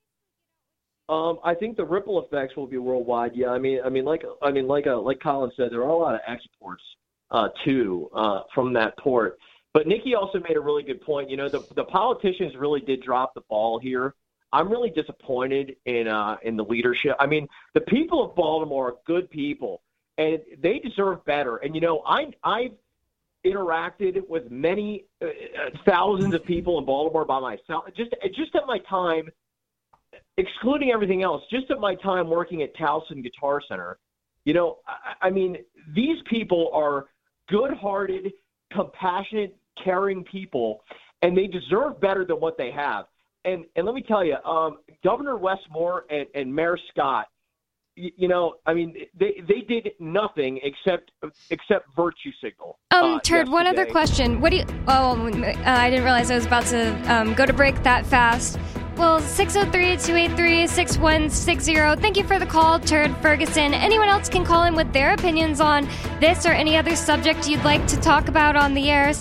I think the ripple effects will be worldwide. Yeah, like Colin said, there are a lot of exports too from that port. But Nikki also made a really good point. The politicians really did drop the ball here. I'm really disappointed in the leadership. I mean, the people of Baltimore are good people, and they deserve better. And I've interacted with many thousands of people in Baltimore by myself. Just at my time, excluding everything else, just at my time working at Towson Guitar Center, I mean, these people are good-hearted, compassionate, caring people, and they deserve better than what they have. And let me tell you, Governor Wes Moore and Mayor Scott, I mean, they did nothing except virtue signal.
Turd, one other question. What do you? I didn't realize I was about to go to break that fast. Well, 603-283-6160. Thank you for the call, Turd Ferguson. Anyone else can call in with their opinions on this or any other subject you'd like to talk about on the air.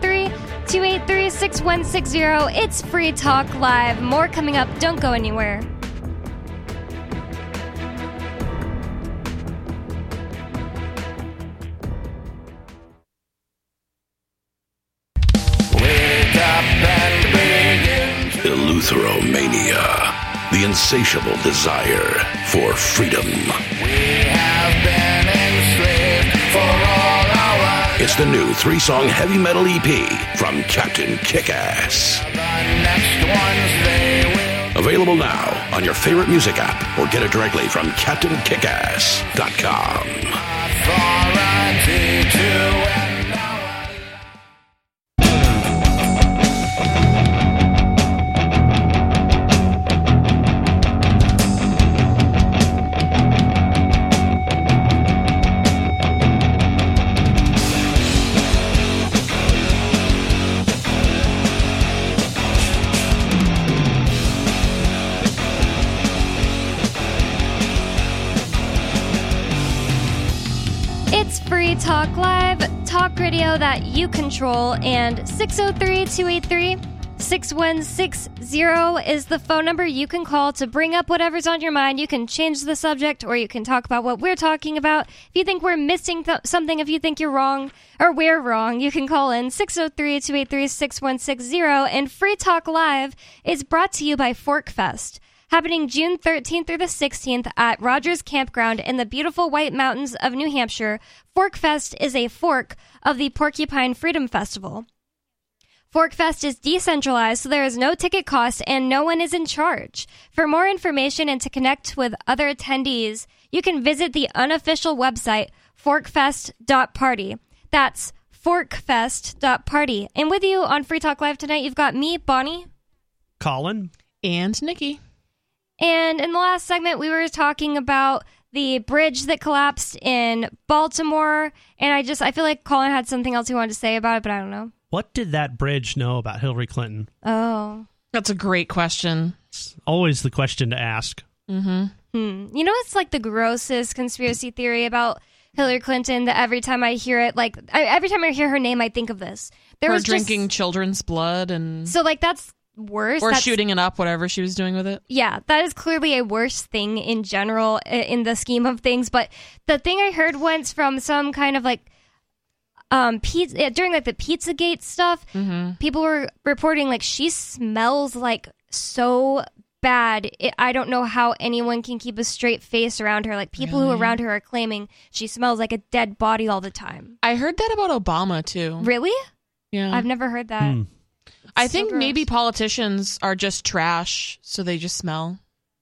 603-283-6160. It's Free Talk Live. More coming up. Don't go anywhere.
Eleutheromania, the insatiable desire for freedom. We have been enslaved for all our lives. It's the new 3-song heavy metal EP from Captain Kickass. The next ones they will. Available now on your favorite music app or get it directly from CaptainKickass.com. Authority to
Talk Live, talk radio that you control, and 603-283-6160 is the phone number you can call to bring up whatever's on your mind. You can change the subject, or you can talk about what we're talking about. If you think we're missing something, if you think you're wrong, or we're wrong, you can call in 603-283-6160, and Free Talk Live is brought to you by Forkfest, happening June 13th through the 16th at Rogers Campground in the beautiful White Mountains of New Hampshire. Forkfest is a fork of the Porcupine Freedom Festival. Forkfest is decentralized, so there is no ticket cost and no one is in charge. For more information and to connect with other attendees, you can visit the unofficial website, forkfest.party. That's forkfest.party. And with you on Free Talk Live tonight, you've got me, Bonnie,
Colin,
and Nikki.
And in the last segment, we were talking about the bridge that collapsed in Baltimore, and I feel like Colin had something else he wanted to say about it, but I don't know.
What did that bridge know about Hillary Clinton?
Oh.
That's a great question.
It's always the question to ask.
Mm-hmm.
You know, it's like the grossest conspiracy theory about Hillary Clinton that every time I hear it, like, every time I hear her name, I think of this.
Her was drinking children's blood and...
So, like, that's worse.
Or shooting it up, whatever she was doing with it.
Yeah, that is clearly a worse thing in general in the scheme of things. But the thing I heard once from some kind of, like, pizza, during, like, the Pizzagate stuff, people were reporting, like, she smells, like, so bad. I don't know how anyone can keep a straight face around her. Like, people who around her are claiming she smells like a dead body all the time.
I heard that about Obama, too.
Really?
Yeah.
I've never heard that.
I think maybe politicians are just trash, so they just smell.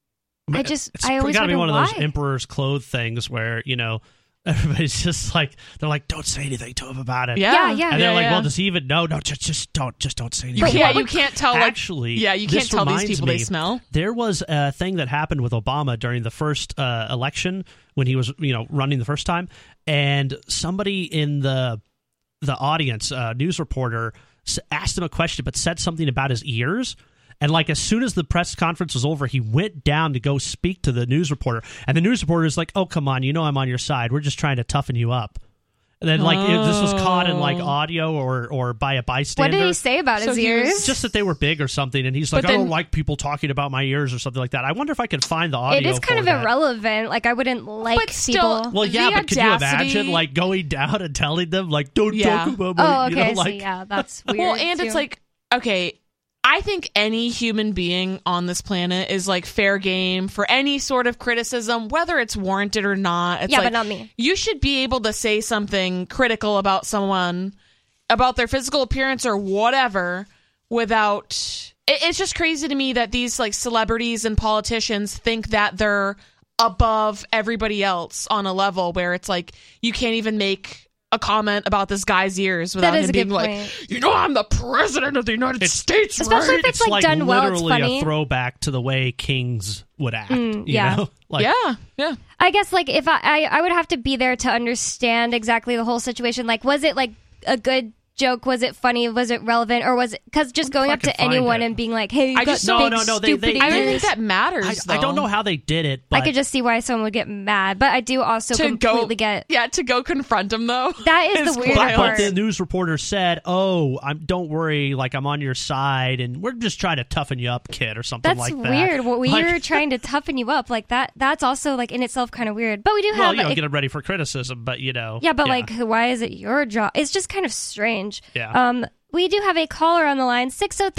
I always
gotta be
wonder
one
why.
of those emperor's clothes things where, you know, everybody's just like, they're like, don't say anything to him about it.
Yeah.
And they're like, well, does he even know? No, just don't say anything.
You can't tell.
Actually,
you can't tell these people they smell.
There was a thing that happened with Obama during the first election when he was, you know, running the first time, and somebody in the audience, news reporter, asked him a question but said something about his ears. And, like, as soon as the press conference was over, he went down to go speak to the news reporter. And the news reporter is like, oh, come on, you know I'm on your side. We're just trying to toughen you up. And then, like, this was caught in, like, audio or by a bystander.
What did he say about his ears?
Just that they were big or something. And he's like, I don't like people talking about my ears or something like that. I wonder if I can find the audio.
It is kind of irrelevant. Like, I wouldn't like people.
Well, yeah, but could you imagine, like, going down and telling them, like, don't talk about my...
Oh, okay,
you know, like,
so yeah, that's weird.
Well, and it's like, okay... I think any human being on this planet is like fair game for any sort of criticism, whether it's warranted or not. It's
but not me.
You should be able to say something critical about someone, about their physical appearance or whatever, without... It's just crazy to me that these like celebrities and politicians think that they're above everybody else on a level where it's like you can't even make a comment about this guy's ears without him being like, you know, I'm the president of the United States,
especially
right?
if it's like done well. It's
literally a throwback to the way kings would act. You know? Like,
yeah.
I guess like if I would have to be there to understand exactly the whole situation. Like, was it like a good joke? Was it funny? Was it relevant? Or was it because just going up to anyone and being like, "Hey, you got stupid ears."
I don't think that matters.
I don't know how they did it. But
I could just see why someone would get mad, but I do also completely get.
Yeah, to go confront him though.
That is the weird part.
But the news reporter said, "Oh, don't worry, like I'm on your side, and we're just trying to toughen you up, kid, or something like that."
That's weird. Well, we were trying to toughen you up, like that. That's also like in itself kind of weird. But we do have.
Well, you know, get them ready for criticism, but you know.
Yeah, but like, why is it your job? It's just kind of strange.
Yeah.
We do have a caller on the line.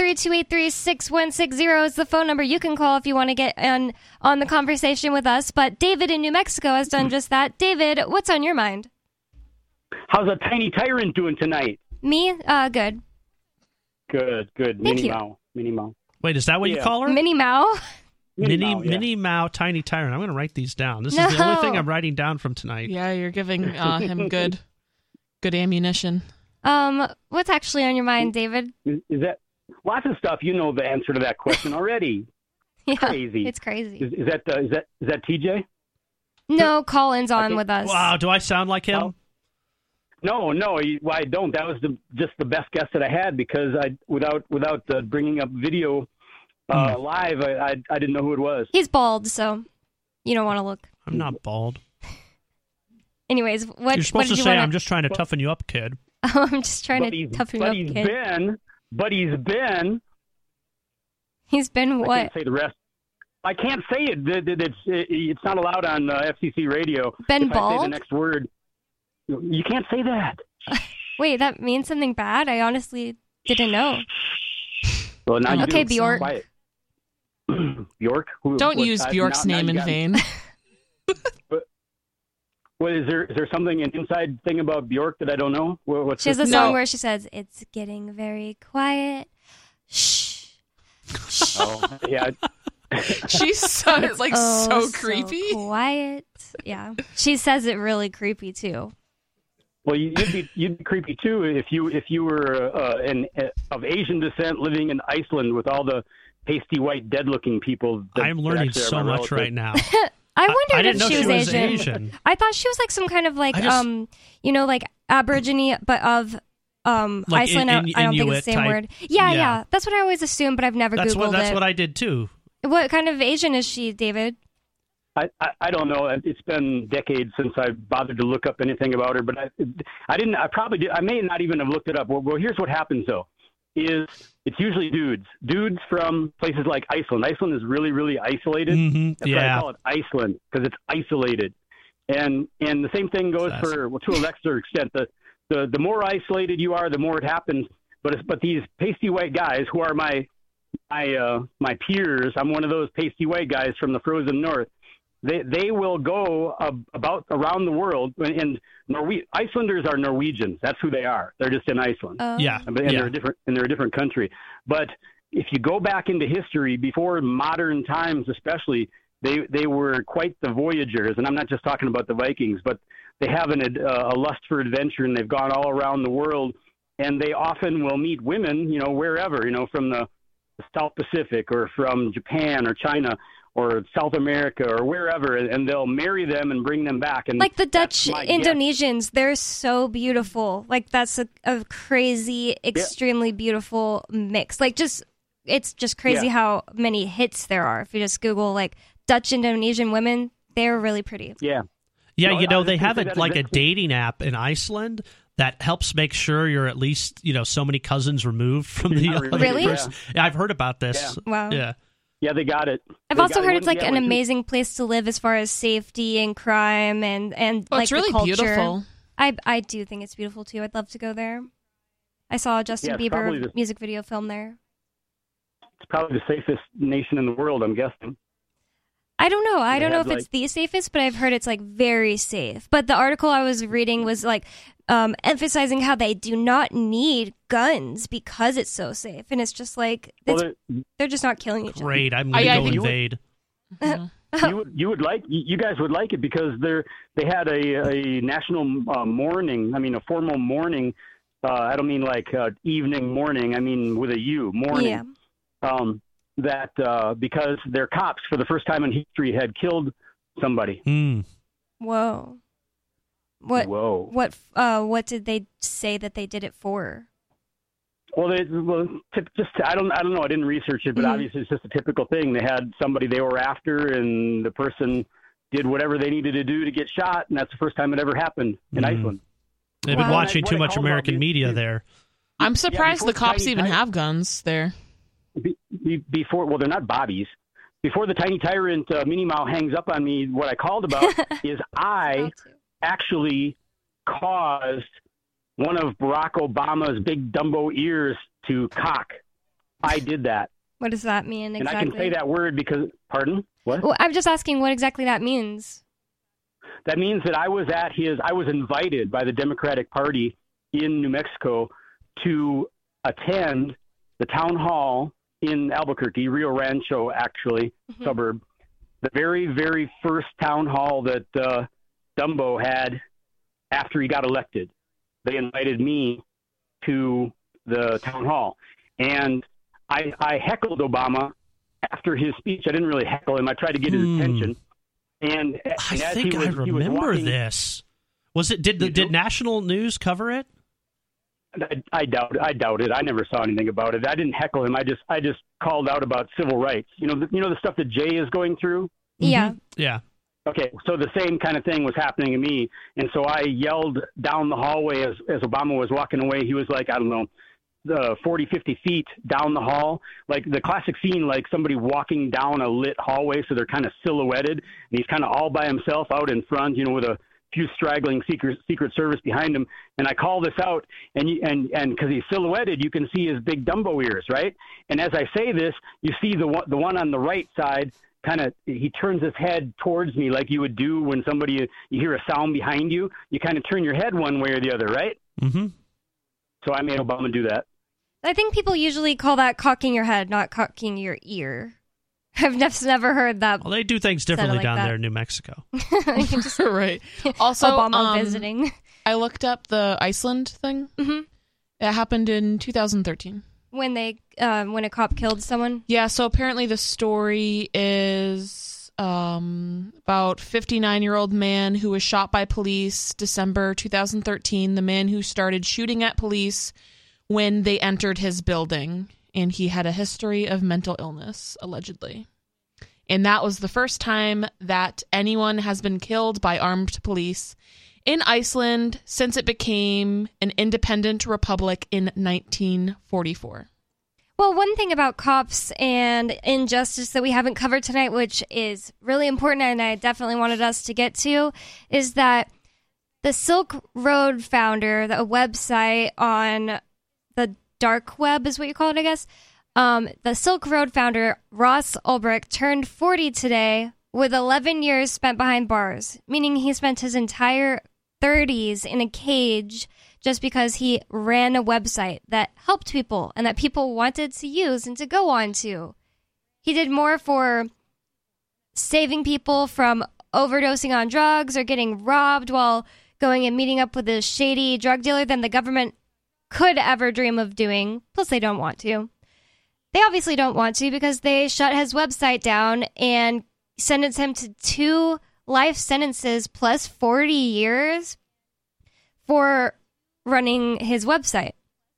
603-283-6160 is the phone number you can call if you want to get on the conversation with us. But David in New Mexico has done just that. David, what's on your mind?
How's a tiny tyrant doing tonight?
Me? Good.
Good. Minnie Mao.
Wait, is that what you call her?
Minnie Mao?
Minnie Mao, tiny tyrant. I'm going to write these down. This is the only thing I'm writing down from tonight.
Yeah, you're giving him good ammunition.
What's actually on your mind, David?
Is that lots of stuff? You know the answer to that question already.
Yeah,
crazy.
It's crazy.
Is that TJ?
No, Colin's on with us.
Wow, do I sound like him?
No, I don't. That was just the best guess that I had because without bringing up video live, I didn't know who it was.
He's bald, so you don't want to look.
I'm not bald.
Anyways, what
you're supposed
to
say? I'm just trying to toughen you up, kid.
Oh, I'm just trying to toughen you up, kid. He's been what?
I can't say the rest. I can't say it. It's not allowed on FCC radio.
Been bald?
I say the next word. You can't say that.
Wait, that means something bad? I honestly didn't know.
Well, now
okay,
you
Bjork.
Quiet. Bjork?
Don't use Bjork's name in vain.
What is there something an inside thing about Bjork that I don't know?
She has a song where she says, "It's getting very quiet." Shh.
Oh, yeah.
She's so creepy.
So quiet. Yeah. She says it really creepy too.
Well, you'd be creepy too if you were of Asian descent living in Iceland with all the pasty white dead looking people.
I'm learning so much right now.
I wondered
I didn't
if
know
she was Asian.
Asian.
I thought she was like some kind of like like Aborigine, but of
Like
Iceland. I don't think it's
Inuit
the same
type.
word. Yeah,
Yeah.
that's what I always assumed, but I've never
That's
Googled
that's
it.
what I did too.
What kind of Asian is she, David?
I don't know. It's been decades since I bothered to look up anything about her, but I didn't. I probably did. I may not even have looked it up. Well, here's what happens though: is it's usually dudes from places like Iceland. Iceland is really, really isolated.
Mm-hmm.
That's why I call it Iceland, because it's isolated. And the same thing goes to a lesser extent. The more isolated you are, the more it happens. But these pasty white guys who are my peers, I'm one of those pasty white guys from the frozen north. They will go about around the world, and Icelanders are Norwegians. That's who they are. They're just in Iceland. They're a different country. But if you go back into history, before modern times, especially, they were quite the voyagers. And I'm not just talking about the Vikings, but they have a lust for adventure, and they've gone all around the world. And they often will meet women, wherever, from the South Pacific or from Japan or China or South America or wherever, and they'll marry them and bring them back. And
like the Dutch Indonesians, they're so beautiful. Like that's a crazy, extremely beautiful mix. Like it's just crazy how many hits there are. If you just Google like Dutch Indonesian women, they're really pretty.
Yeah.
Yeah, they have a dating app in Iceland that helps make sure you're at least, so many cousins removed from the other person. Yeah, I've heard about this.
Yeah. Wow.
Yeah.
Yeah, they got it.
I've also heard it's like an amazing place to live as far as safety and crime and like
it's really
the culture.
beautiful.
I do think it's beautiful too. I'd love to go there. I saw a Justin Bieber music video film there.
It's probably the safest nation in the world, I'm guessing.
I don't know. I don't know if it's the safest, but I've heard it's like very safe. But the article I was reading was like emphasizing how they do not need guns because it's so safe, and it's just like they're just not killing each other.
Great, I'm going to go invade.
You guys would like it because they had a national mourning. I mean, a formal mourning. I don't mean like evening mourning. I mean with a U, mourning. Yeah. That because their cops, for the first time in history, had killed somebody.
Whoa. What did they say that they did it for?
Well, I don't know. I didn't research it, but obviously it's just a typical thing. They had somebody they were after, and the person did whatever they needed to do to get shot, and that's the first time it ever happened in Iceland.
They've been watching too much American media there.
I'm surprised the cops even have guns there.
Before, they're not bobbies. Before the Tiny Tyrant Minnie Mouse hangs up on me, what I called about is I actually caused one of Barack Obama's big Dumbo ears to cock. I did that.
What does that mean exactly?
And I can say that word because, pardon? What?
Well, I'm just asking what exactly that means.
That means that I was invited by the Democratic Party in New Mexico to attend the town hall in Albuquerque, Rio Rancho, actually, suburb. The very, very first town hall that Dumbo had after he got elected. They invited me to the town hall. And I heckled Obama after his speech. I didn't really heckle him. I tried to get his attention. And
I think I remember this. Was it? Did national news cover it?
I doubt it. I never saw anything about it. I didn't heckle him. I just called out about civil rights. You know the stuff that Jay is going through?
Yeah.
Yeah.
Okay, so the same kind of thing was happening to me. And so I yelled down the hallway as Obama was walking away. He was like, I don't know, 40, 50 feet down the hall. Like the classic scene, like somebody walking down a lit hallway, so they're kind of silhouetted. And he's kind of all by himself out in front, with a few straggling Secret Service behind him. And I call this out, and because he's silhouetted, you can see his big Dumbo ears, right? And as I say this, you see the one on the right side, he turns his head towards me like you would do when you hear a sound behind you. You kind of turn your head one way or the other, right?
Mm-hmm.
So I made Obama do that.
I think people usually call that cocking your head, not cocking your ear. I've just never heard that.
Well, they do things differently down there in New Mexico.
Right. Also,
Obama visiting.
I looked up the Iceland thing. Mm-hmm. It happened in 2013.
When a cop killed someone?
Yeah, so apparently the story is about 59-year-old man who was shot by police December 2013, the man who started shooting at police when they entered his building, and he had a history of mental illness, allegedly. And that was the first time that anyone has been killed by armed police in Iceland since it became an independent republic in 1944.
Well, one thing about cops and injustice that we haven't covered tonight, which is really important and I definitely wanted us to get to, is that the Silk Road founder, the website on the dark web is what you call it, I guess. The Silk Road founder, Ross Ulbricht, turned 40 today with 11 years spent behind bars, meaning he spent his entire 30s in a cage just because he ran a website that helped people and that people wanted to use and to go on to. He did more for saving people from overdosing on drugs or getting robbed while going and meeting up with a shady drug dealer than the government could ever dream of doing. Plus, they don't want to. They obviously don't want to because they shut his website down and sentenced him to 2 life sentences plus 40 years for running his website.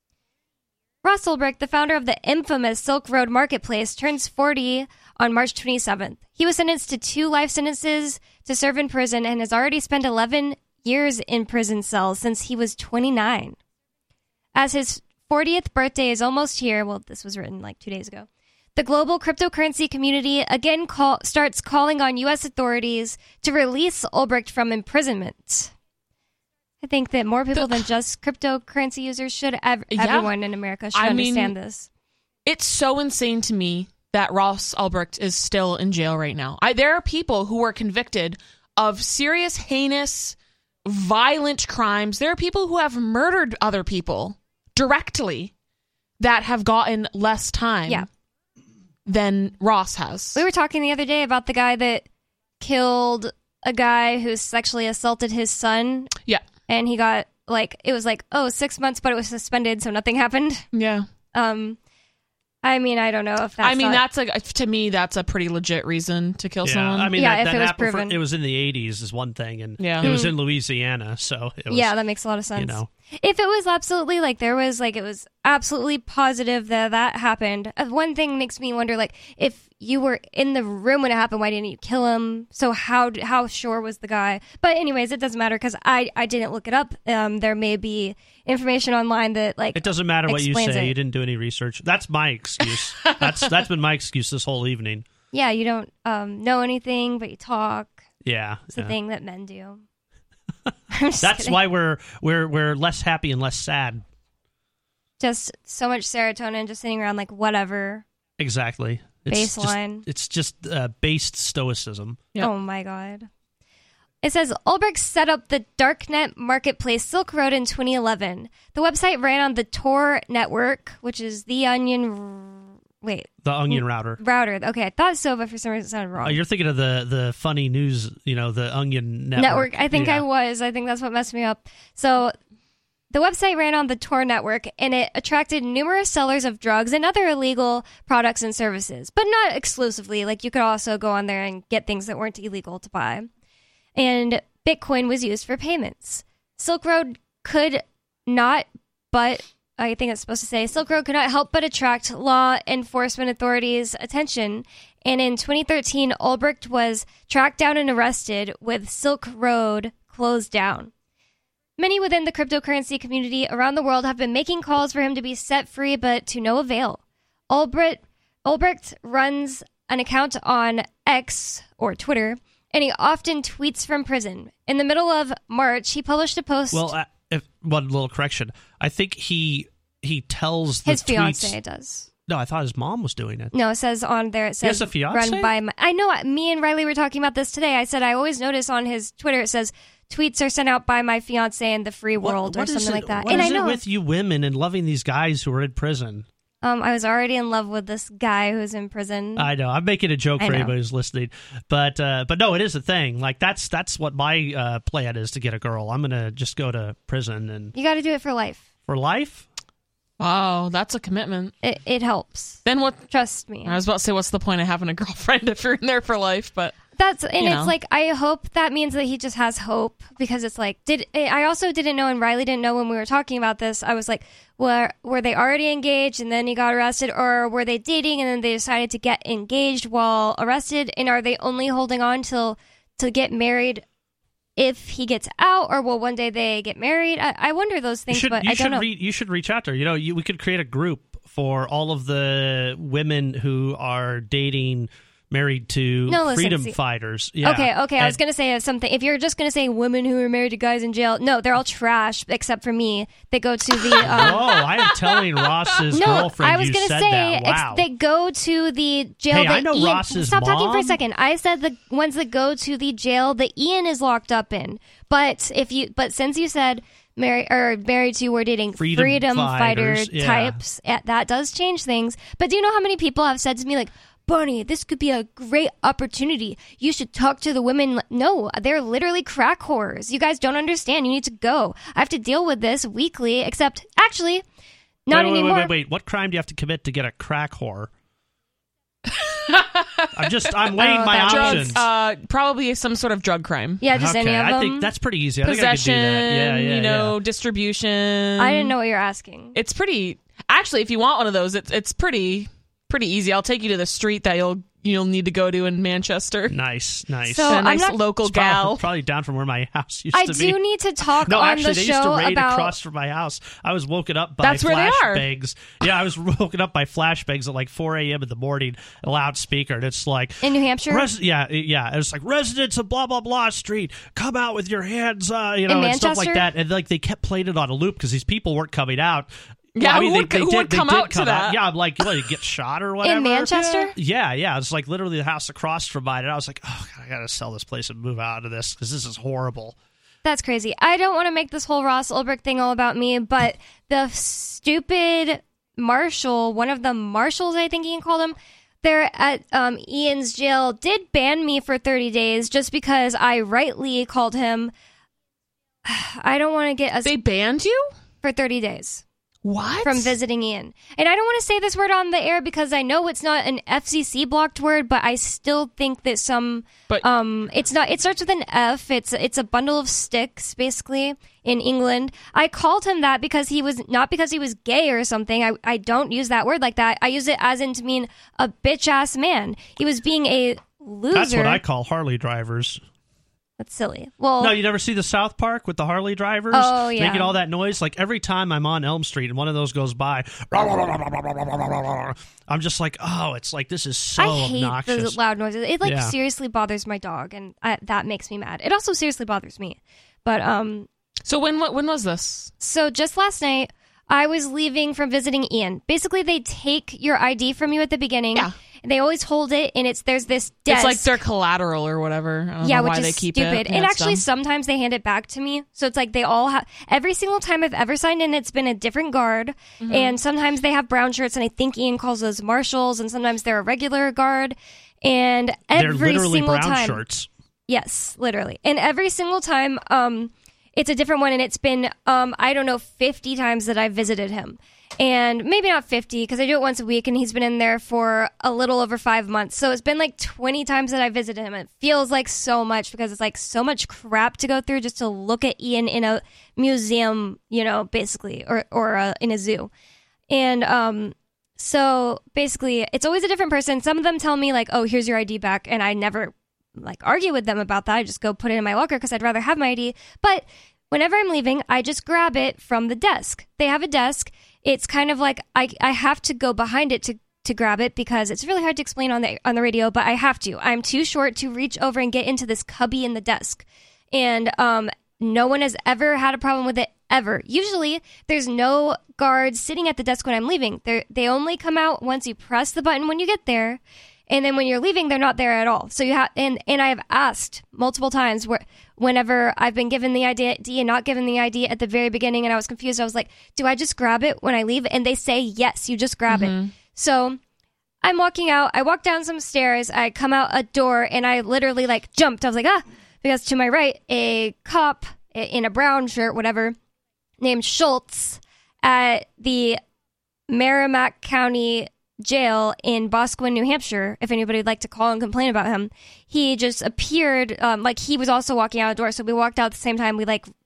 Ross Ulbricht, the founder of the infamous Silk Road Marketplace, turns 40 on March 27th. He was sentenced to 2 life sentences to serve in prison and has already spent 11 years in prison cells since he was 29. As his 40th birthday is almost here, well, this was written like 2 days ago, the global cryptocurrency community again starts calling on U.S. authorities to release Ulbricht from imprisonment. I think that more people than just cryptocurrency users should, everyone in America should understand this.
It's so insane to me that Ross Ulbricht is still in jail right now. There are people who were convicted of serious, heinous, violent crimes. There are people who have murdered other people directly that have gotten less time than Ross has.
We were talking the other day about the guy that killed a guy who sexually assaulted his son.
Yeah.
And he got, it was 6 months, but it was suspended, so nothing happened.
Yeah.
I mean, I don't know if that's...
to me, that's a pretty legit reason to kill someone.
I mean,
if
that
it was proven.
It was in the 80s is one thing, and it was in Louisiana, so it was...
Yeah, that makes a lot of sense.
You know.
If it was absolutely, it was absolutely positive that happened, one thing makes me wonder, if you were in the room when it happened, why didn't you kill him? So how sure was the guy? But anyways, it doesn't matter because I didn't look it up. There may be information online that,
it doesn't matter what you say.
It.
You didn't do any research. That's my excuse. That's been my excuse this whole evening.
Yeah, you don't know anything, but you talk.
Yeah.
It's a thing that men do.
That's why we're less happy and less sad.
Just so much serotonin, just sitting around whatever.
Exactly.
Baseline.
It's just based stoicism.
Yep. Oh my God. It says Ulbricht set up the darknet marketplace Silk Road in 2011. The website ran on the Tor network, which is the Onion. The
Onion router.
Okay, I thought so, but for some reason it sounded wrong.
You're thinking of the funny news, the Onion
network. I think I was. I think that's what messed me up. So the website ran on the Tor network, and it attracted numerous sellers of drugs and other illegal products and services, but not exclusively. You could also go on there and get things that weren't illegal to buy. And Bitcoin was used for payments. Silk Road could not but... I think it's supposed to say Silk Road could not help but attract law enforcement authorities' attention. And in 2013, Ulbricht was tracked down and arrested with Silk Road closed down. Many within the cryptocurrency community around the world have been making calls for him to be set free, but to no avail. Ulbricht runs an account on X, or Twitter, and he often tweets from prison. In the middle of March, he published a post...
One little correction. I think he tells
his
the
fiance
tweets,
does.
No, I thought his mom was doing it.
No, it says on there. It says
he has a fiance?
Run by my. I know. Me and Riley were talking about this today. I said I always notice on his Twitter it says tweets are sent out by my fiance in the free world or something like that.
What is it with you women and loving these guys who are in prison?
I was already in love with this guy who's in prison.
I know. I'm making a joke for anybody who's listening, but no, it is a thing. That's what my plan is to get a girl. I'm gonna just go to prison and
you got to do it for life.
For life?
Wow, that's a commitment.
It helps.
Then what?
Trust me.
I was about to say, what's the point of having a girlfriend if you're in there for life? But
It's like, I hope that means that he just has hope, because it's like, I also didn't know, and Riley didn't know when we were talking about this. I was like, were they already engaged and then he got arrested, or were they dating and then they decided to get engaged while arrested? And are they only holding on to get married if he gets out, or will one day they get married? I wonder those things, but I don't know.
You should reach out to her. We could create a group for all of the women who are dating married to freedom fighters. Yeah.
Okay. I was going to say something. If you're just going to say women who are married to guys in jail, no, they're all trash except for me. They go to the...
I am telling Ross's girlfriend
I was
going to
say,
wow.
They go to the jail.
Hey, I know Ross's
Stop
mom.
talking for a second. I said the ones that go to the jail that Ian is locked up in. But since you said... married to or dating freedom fighter types, that does change things. But do you know how many people have said to me, like, Bonnie, this could be a great opportunity. You should talk to the women. No, they're literally crack whores. You guys don't understand. You need to go. I have to deal with this weekly, except actually not anymore.
Wait. What crime do you have to commit to get a crack whore? I'm weighing my options.
Probably some sort of drug crime.
Yeah, just any of them.
I think that's pretty easy.
Possession,
I think I could do that.
Distribution.
I didn't know what you're asking.
It's pretty... Actually, if you want one of those, it's pretty easy. I'll take you to the street that you'll need to go to in Manchester.
Nice.
So
a nice local gal.
Probably down from where my house used to be.
I do need to talk on the show about... No, actually,
they used to raid across from my house. I was woken up by flashbangs. Yeah, I was woken up by flashbangs at like 4 a.m. in the morning, a loudspeaker, and it's like...
In New Hampshire?
Yeah. It's like, residents of blah, blah, blah street, come out with your hands,
in
and stuff like that. And like they kept playing it on a loop because these people weren't coming out.
Yeah, who would come out to that?
Yeah, I'm like, you get shot or whatever.
In Manchester?
Yeah. It's like literally the house across from mine. And I was like, oh, God, I got to sell this place and move out of this because this is horrible.
That's crazy. I don't want to make this whole Ross Ulbricht thing all about me, but the stupid marshal, one of the marshals, I think Ian called him, there at Ian's jail did ban me for 30 days just because I rightly called him. I don't want to get...
They banned you?
For 30 days.
What?
From visiting Ian. And I don't want to say this word on the air because I know it's not an FCC blocked word, but I still think that it's not. It starts with an F. It's a bundle of sticks, basically, in England. I called him that because he was not because he was gay or something. I don't use that word like that. I use it as in to mean a bitch ass man. He was being a loser.
That's what I call Harley drivers.
That's silly. Well,
no, you never see the South Park with the Harley drivers?
Oh, yeah.
Making all that noise? Like, every time I'm on Elm Street and one of those goes by, I'm just like, oh, it's like, this is so obnoxious.
I hate those loud noises. It, seriously bothers my dog, and that makes me mad. It also seriously bothers me. But,
So when was this?
So just last night, I was leaving from visiting Ian. Basically, they take your ID from you at the beginning.
Yeah.
They always hold it, and there's this desk.
It's like their collateral or whatever. I don't know why they keep
stupid.
it.
And actually, sometimes they hand it back to me. So it's like they all have... Every single time I've ever signed in, it's been a different guard. Mm-hmm. And sometimes they have brown shirts, and I think Ian calls those marshals, and sometimes they're a regular guard. And every
they're literally
single
brown
time...
shirts.
Yes, literally. And every single time, it's a different one, and it's been, 50 times that I've visited him. And maybe not 50, because I do it once a week, and he's been in there for a little over 5 months. So it's been like 20 times that I visited him. It feels like so much, because it's like so much crap to go through just to look at Ian in a museum, basically, or in a zoo. And so basically, it's always a different person. Some of them tell me, like, oh, here's your ID back, and I never, argue with them about that. I just go put it in my locker, because I'd rather have my ID. But whenever I'm leaving, I just grab it from the desk. They have a desk. It's kind of like I have to go behind it to grab it because it's really hard to explain on the radio, but I have to. I'm too short to reach over and get into this cubby in the desk. And no one has ever had a problem with it, ever. Usually, there's no guards sitting at the desk when I'm leaving. They only come out once you press the button when you get there. And then when you're leaving, they're not there at all. So you have, and I have asked multiple times whenever I've been given the ID and not given the ID at the very beginning, and I was confused. I was like, do I just grab it when I leave? And they say, yes, you just grab it. So I'm walking out. I walk down some stairs. I come out a door, and I literally jumped. I was like, because to my right, a cop in a brown shirt, whatever, named Schultz at the Merrimack County jail in Boscawen, New Hampshire. If anybody would like to call and complain about him, he just appeared like he was also walking out a door. So we walked out at the same time. We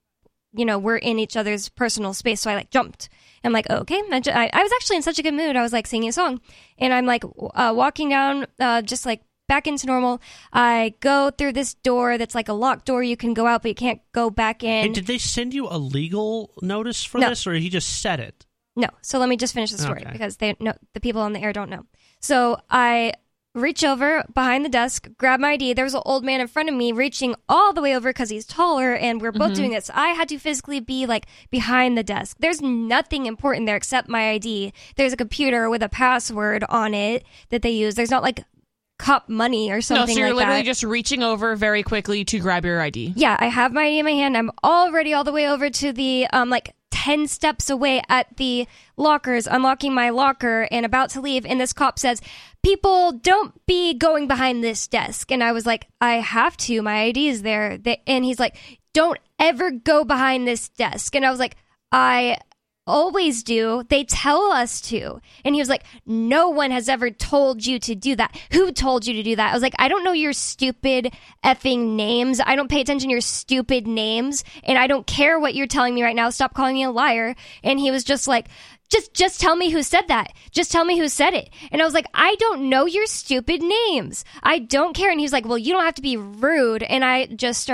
we're in each other's personal space. So I jumped. I'm like, okay. I was actually in such a good mood. I was singing a song, and I'm walking down, just back into normal. I go through this door that's a locked door. You can go out, but you can't go back in.
Hey, did they send you a legal notice for this, or he just said it?
No. So let me just finish the story because the people on the air don't know. So I reach over behind the desk, grab my ID. There was an old man in front of me reaching all the way over because he's taller, and we're both doing this. I had to physically be behind the desk. There's nothing important there except my ID. There's a computer with a password on it that they use. There's not cop money or something like that.
No, so you're literally just reaching over very quickly to grab your ID.
Yeah, I have my ID in my hand. I'm already all the way over to the 10 steps away at the lockers, unlocking my locker and about to leave, and this cop says, people, don't be going behind this desk. And I was like, I have to, my ID is there. And he's like, don't ever go behind this desk. And I was like, I always do. They tell us to. And he was like, no one has ever told you to do that. Who told you to do that? I was like, I don't know your stupid effing names. I don't pay attention to your stupid names, and I don't care what you're telling me right now. Stop calling me a liar. And he was just like, just tell me who said that. Just tell me who said it. And I was like, I don't know your stupid names. I don't care. And he was like, well, you don't have to be rude. And I just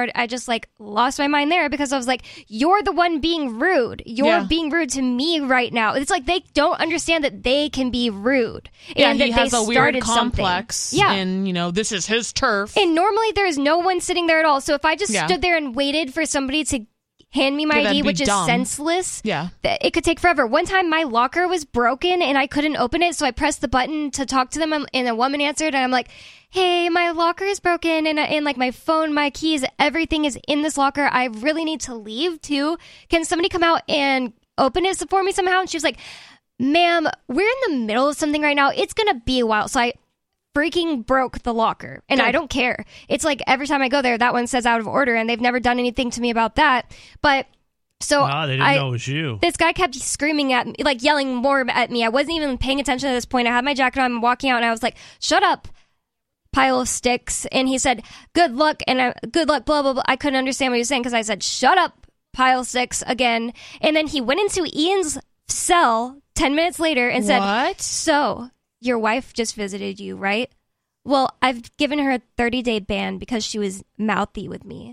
lost my mind there because I was like, you're the one being rude. You're being rude to me right now. It's like they don't understand that they can be rude.
Yeah,
and
he
that
has
they
a weird complex.
Something. Yeah.
And, this is his turf.
And normally there's no one sitting there at all. So if I just stood there and waited for somebody to hand me my ID, which is senseless.
Yeah.
It could take forever. One time my locker was broken and I couldn't open it, so I pressed the button to talk to them, and a woman answered, and I'm like, hey, my locker is broken, and my phone, my keys, everything is in this locker. I really need to leave too. Can somebody come out and open it for me somehow? And she was like, ma'am, we're in the middle of something right now. It's gonna be a while. So I freaking broke the locker, and I don't care. It's like every time I go there, that one says out of order, and they've never done anything to me about that. But so
they didn't know it was you.
This guy kept screaming at me, yelling more at me. I wasn't even paying attention at this point. I had my jacket on, I'm walking out, and I was like, shut up, pile of sticks. And he said, good luck, and good luck, blah, blah, blah. I couldn't understand what he was saying because I said, shut up, pile of sticks, again. And then he went into Ian's cell 10 minutes later and said,
what?
So your wife just visited you, right? Well, I've given her a 30-day ban because she was mouthy with me.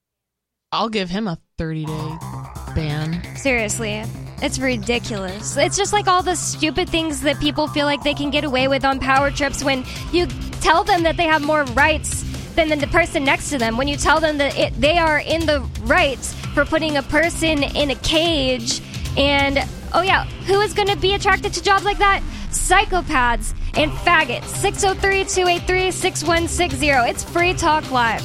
I'll give him a 30-day ban.
Seriously, it's ridiculous. It's just all the stupid things that people feel like they can get away with on power trips when you tell them that they have more rights than the person next to them. When you tell them that they are in the rights for putting a person in a cage. And, oh yeah, who is going to be attracted to jobs like that? Psychopaths and faggots. 603-283-6160. It's Free Talk Live.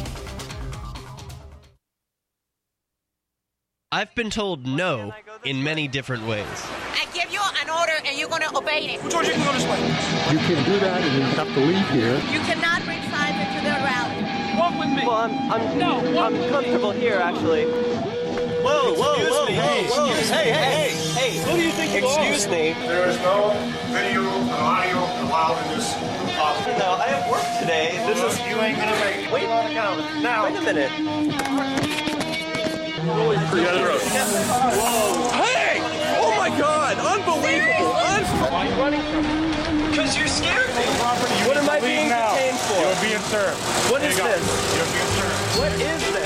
I've been told no in many different ways.
I give you an order and you're going to obey it.
Who told you to go this way?
You can do that and you have to leave here.
You cannot bring Simon to the rally.
Walk with me.
Well, I'm comfortable here, actually. Whoa. Hey. Who do you think you are? Excuse me.
There is no video and audio allowed in this office.
No, I have work today.
You ain't gonna make it.
Wait
now.
Wait a minute.
Whoa.
Hey! Oh my God! Unbelievable!
Why are you running from me?
Because you're scared me.
You
What am I being detained for?
You're being served.
What is this?
You're being served.
What is this?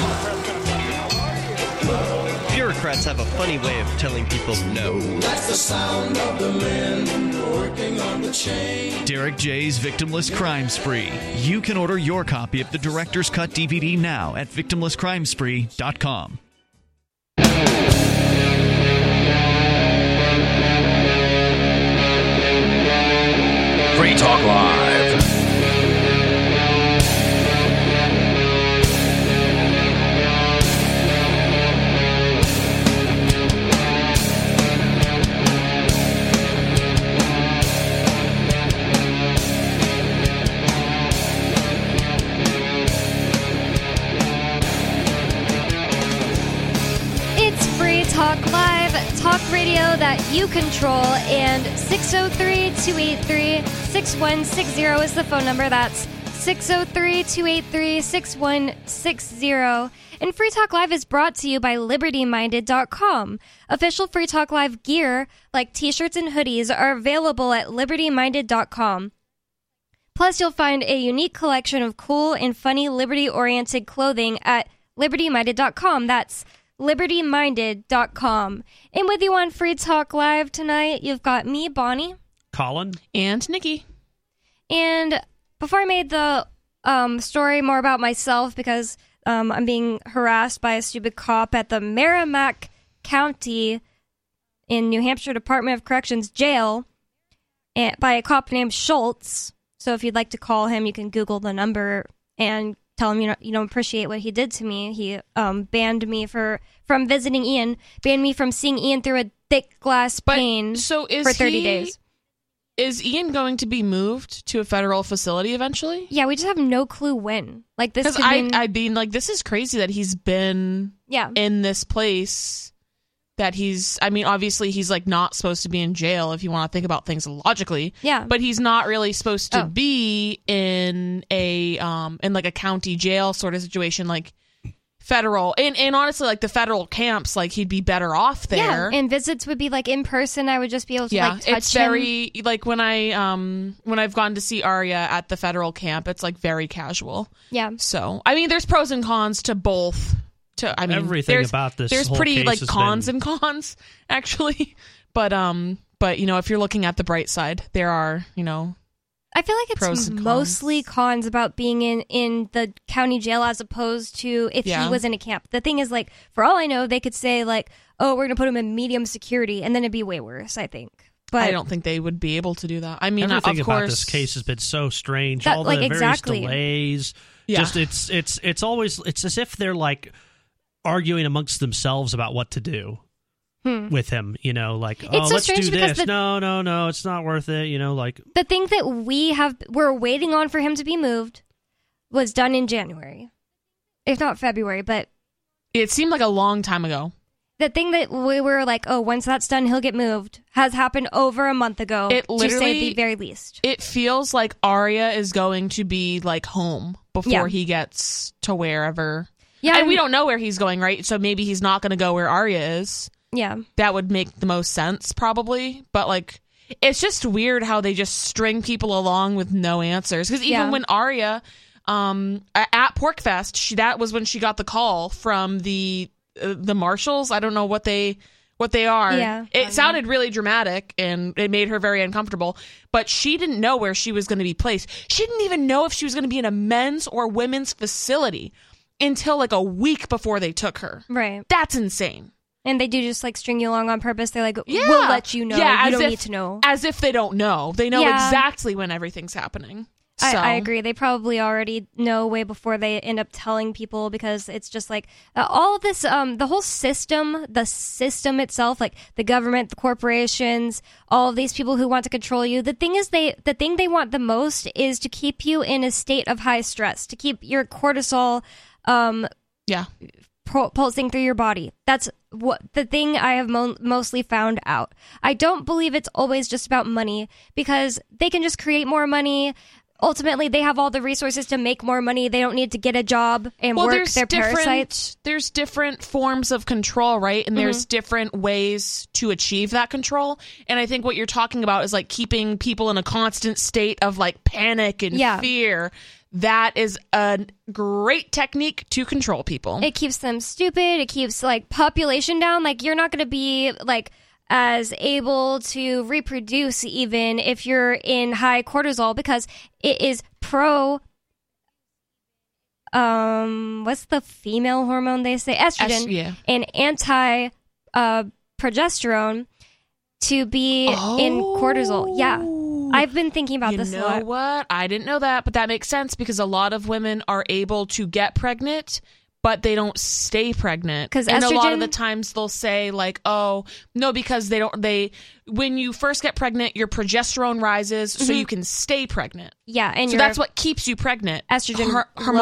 Bureaucrats have a funny way of telling people no.
That's the sound of the men working on the chain.
Derek J's Victimless Crime Spree. You can order your copy of the Director's Cut DVD now at victimlesscrimespree.com.
Free Talk Live.
Live, talk radio that you control, and 603-283-6160 is the phone number. That's 603-283-6160. And Free Talk Live is brought to you by LibertyMinded.com. Official Free Talk Live gear, like t-shirts and hoodies, are available at LibertyMinded.com. Plus, you'll find a unique collection of cool and funny liberty-oriented clothing at LibertyMinded.com. That's LibertyMinded.com. And with you on Free Talk Live tonight, you've got me, Bonnie.
Colin.
And Nikki.
And before I made the story more about myself, because I'm being harassed by a stupid cop at the Merrimack County in New Hampshire Department of Corrections jail by a cop named Schultz. So if you'd like to call him, you can Google the number and tell him you don't appreciate what he did to me. He banned me from visiting Ian, banned me from seeing Ian through a thick glass pane for 30 days.
Is Ian going to be moved to a federal facility eventually?
Yeah, we just have no clue when. Like this,
because this is crazy that he's been in this place. That obviously he's like not supposed to be in jail if you want to think about things logically.
Yeah.
But he's not really supposed to be in a like a county jail sort of situation, like federal. And honestly, like the federal camps, like he'd be better off there.
Yeah, and visits would be like in person. I would just be able to like touch
it's very like when I've gone to see Arya at the federal camp, it's like very casual.
Yeah.
So there's pros and cons to both.
Everything about this
there's
whole
pretty
case
like
has
cons
been...
and cons actually, but if you're looking at the bright side, there are
I feel like it's mostly cons about being in the county jail as opposed to if he was in a camp. The thing is, like, for all I know, they could say like, oh, we're gonna put him in medium security, and then it'd be way worse, I think. But
I don't think they would be able to do that. I mean,
everything
of course,
about this case has been so strange. All the various delays.
Yeah.
Just it's always as if they're like arguing amongst themselves about what to do with him, like, let's do this. No, it's not worth it, like.
The thing that we're waiting on for him to be moved was done in January, if not February, but
it seemed like a long time ago.
The thing that we were like, oh, once that's done, he'll get moved, has happened over a month ago,
to say
the very least.
It feels like Arya is going to be like home before he gets to wherever. Yeah, and we don't know where he's going, right? So maybe he's not going to go where Arya is.
Yeah. That
would make the most sense, probably. But, like, it's just weird how they just string people along with no answers. Because even when Arya, at PorcFest, that was when she got the call from the marshals. I don't know what they are.
Yeah.
It sounded really dramatic, and it made her very uncomfortable. But she didn't know where she was going to be placed. She didn't even know if she was going to be in a men's or women's facility until like a week before they took her.
Right.
That's insane.
And they do just like string you along on purpose. They're like, we'll let you know. You don't need to know.
As if they don't know. They know exactly when everything's happening. So.
I agree. They probably already know way before they end up telling people, because it's just like all of this, the whole system, the system itself, like the government, the corporations, all of these people who want to control you. The thing they want the most is to keep you in a state of high stress, to keep your cortisol, pulsing through your body. That's what the thing I have mostly found out. I don't believe it's always just about money, because they can just create more money. Ultimately, they have all the resources to make more money. They don't need to get a job and work their parasites.
There's different forms of control, right? And there's different ways to achieve that control. And I think what you're talking about is like keeping people in a constant state of like panic and fear. That is a great technique to control people.
It keeps them stupid. It keeps like population down. Like you're not going to be like as able to reproduce even if you're in high cortisol, because it is what's the female hormone they say? Estrogen and anti progesterone to be in cortisol. Yeah. I've been thinking about this a lot.
You know what? I didn't know that, but that makes sense, because a lot of women are able to get pregnant, but they don't stay pregnant.
Because
and
estrogen,
a lot of the times they'll say like, oh, no, because when you first get pregnant, your progesterone rises so you can stay pregnant.
Yeah. And
so that's what keeps you pregnant.
Estrogen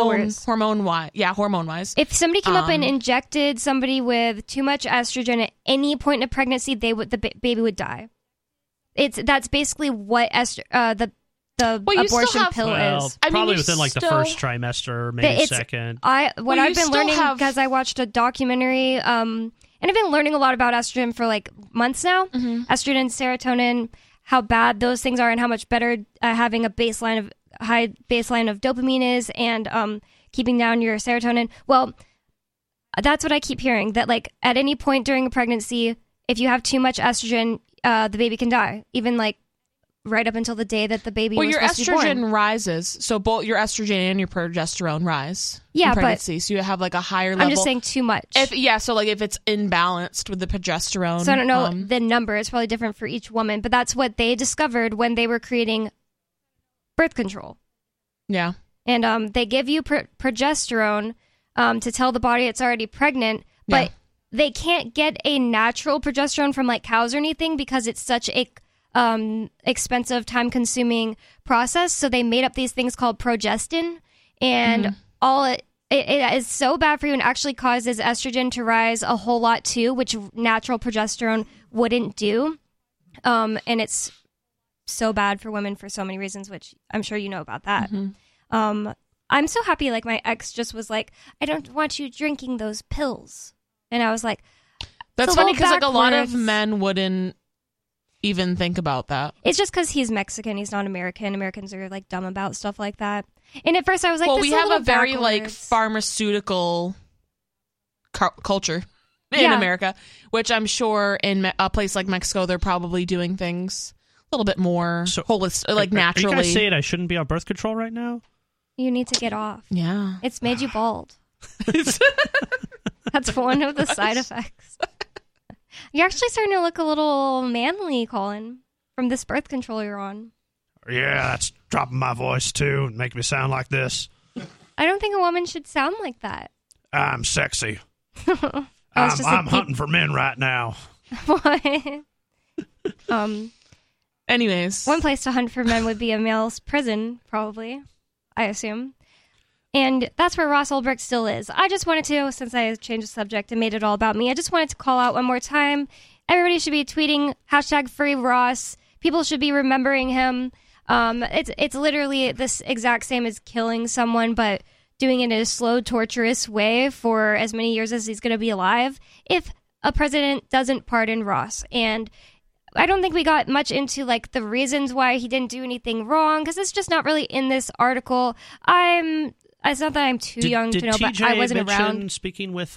hormone-wise.
If somebody came up and injected somebody with too much estrogen at any point in a pregnancy, the baby would die. That's basically what the abortion pill is.
Probably within like the first trimester, maybe second.
I've been learning because I watched a documentary, and I've been learning a lot about estrogen for like months now. Estrogen, serotonin, how bad those things are, and how much better having a high baseline of dopamine is, and keeping down your serotonin. Well, that's what I keep hearing, that like at any point during a pregnancy, if you have too much estrogen, the baby can die, even like right up until the day that the baby was supposed to be born.
Well, your estrogen rises, so both your estrogen and your progesterone rise in pregnancy, so you have like a higher level.
I'm just saying too much.
So like if it's imbalanced with the progesterone.
So I don't know the number. It's probably different for each woman, but that's what they discovered when they were creating birth control.
Yeah.
And they give you progesterone to tell the body it's already pregnant, but they can't get a natural progesterone from like cows or anything because it's such a expensive, time-consuming process. So they made up these things called progestin, and it is so bad for you and actually causes estrogen to rise a whole lot too, which natural progesterone wouldn't do. And it's so bad for women for so many reasons, which I'm sure you know about that. I'm so happy. Like my ex just was like, "I don't want you drinking those pills," and I was like,
"That's funny because like a lot of men wouldn't even think about that."
It's just because he's Mexican, he's not American. Americans are like dumb about stuff like that. And at first I was like,
well,
this
we
is
have a very like pharmaceutical culture in America, which I'm sure in a place like Mexico they're probably doing things a little bit more holistic, like naturally.
Are you guys saying I shouldn't be on birth control right now?
You need to get off.
Yeah,
it's made you bald. That's one of the side effects. You're actually starting to look a little manly, Colin, from this birth control you're on.
Yeah, that's dropping my voice, too, and making me sound like this.
I don't think a woman should sound like that.
I'm sexy. I'm hunting for men right now.
What?
Anyways.
One place to hunt for men would be a male's prison, probably, I assume. And that's where Ross Ulbricht still is. I just wanted to, since I changed the subject and made it all about me, I just wanted to call out one more time. Everybody should be tweeting #FreeRoss. People should be remembering him. It's literally this exact same as killing someone, but doing it in a slow, torturous way for as many years as he's going to be alive if a president doesn't pardon Ross. And I don't think we got much into like the reasons why he didn't do anything wrong, because it's just not really in this article. It's not that I'm too young to know, but I wasn't around.
Speaking with
he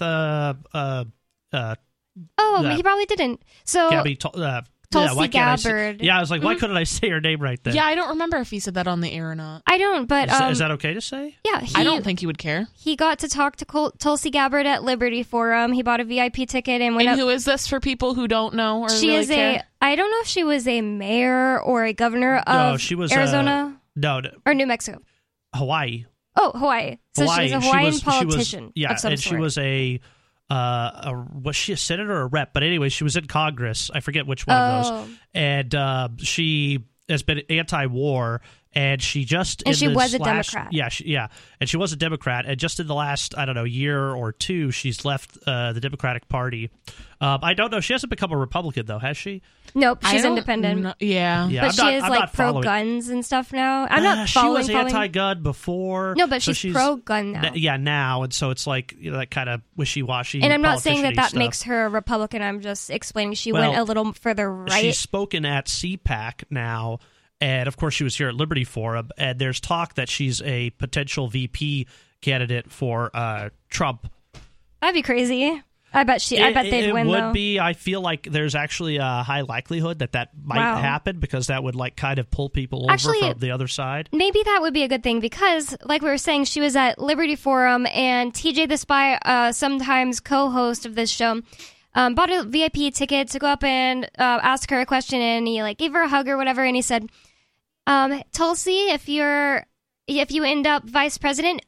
probably didn't. So
Gabby
Tulsi Gabbard.
I was like, why couldn't I say her name right there?
Yeah, I don't remember if he said that on the air or not.
I don't, but
is that okay to say?
Yeah,
I don't think he would care.
He got to talk to Tulsi Gabbard at Liberty Forum. He bought a VIP ticket and went up.
And who is this for people who don't know or
she
really
is
care?
I don't know if she was a mayor or a governor of Arizona.
Or
New Mexico.
Hawaii.
Oh, Hawaii. So she's a Hawaiian politician.
Of some sort. She was was she a senator or a rep? But anyway, she was in Congress. I forget which one of those. And she has been anti-war. And she just...
And she was a Democrat.
Yeah, and she was a Democrat. And just in the last, year or two, she's left the Democratic Party. I don't know. She hasn't become a Republican, though, has she?
Nope, she's independent.
Yeah.
But she is like pro-guns and stuff now. I'm not following.
She was anti-gun before.
No, but she's pro-gun now.
Now. And so it's like, that kind of wishy-washy.
And I'm not saying that makes her a Republican. I'm just explaining she went a little further right.
She's spoken at CPAC now. And, of course, she was here at Liberty Forum, and there's talk that she's a potential VP candidate for Trump.
That'd be crazy. I bet they'd win, though.
It would be. I feel like there's actually a high likelihood that might happen, because that would, kind of pull people over from the other side.
Maybe that would be a good thing, because, like we were saying, she was at Liberty Forum, and TJ the Spy, sometimes co-host of this show, bought a VIP ticket to go up and ask her a question, and he, gave her a hug or whatever, and he said... Tulsi, if you end up vice president,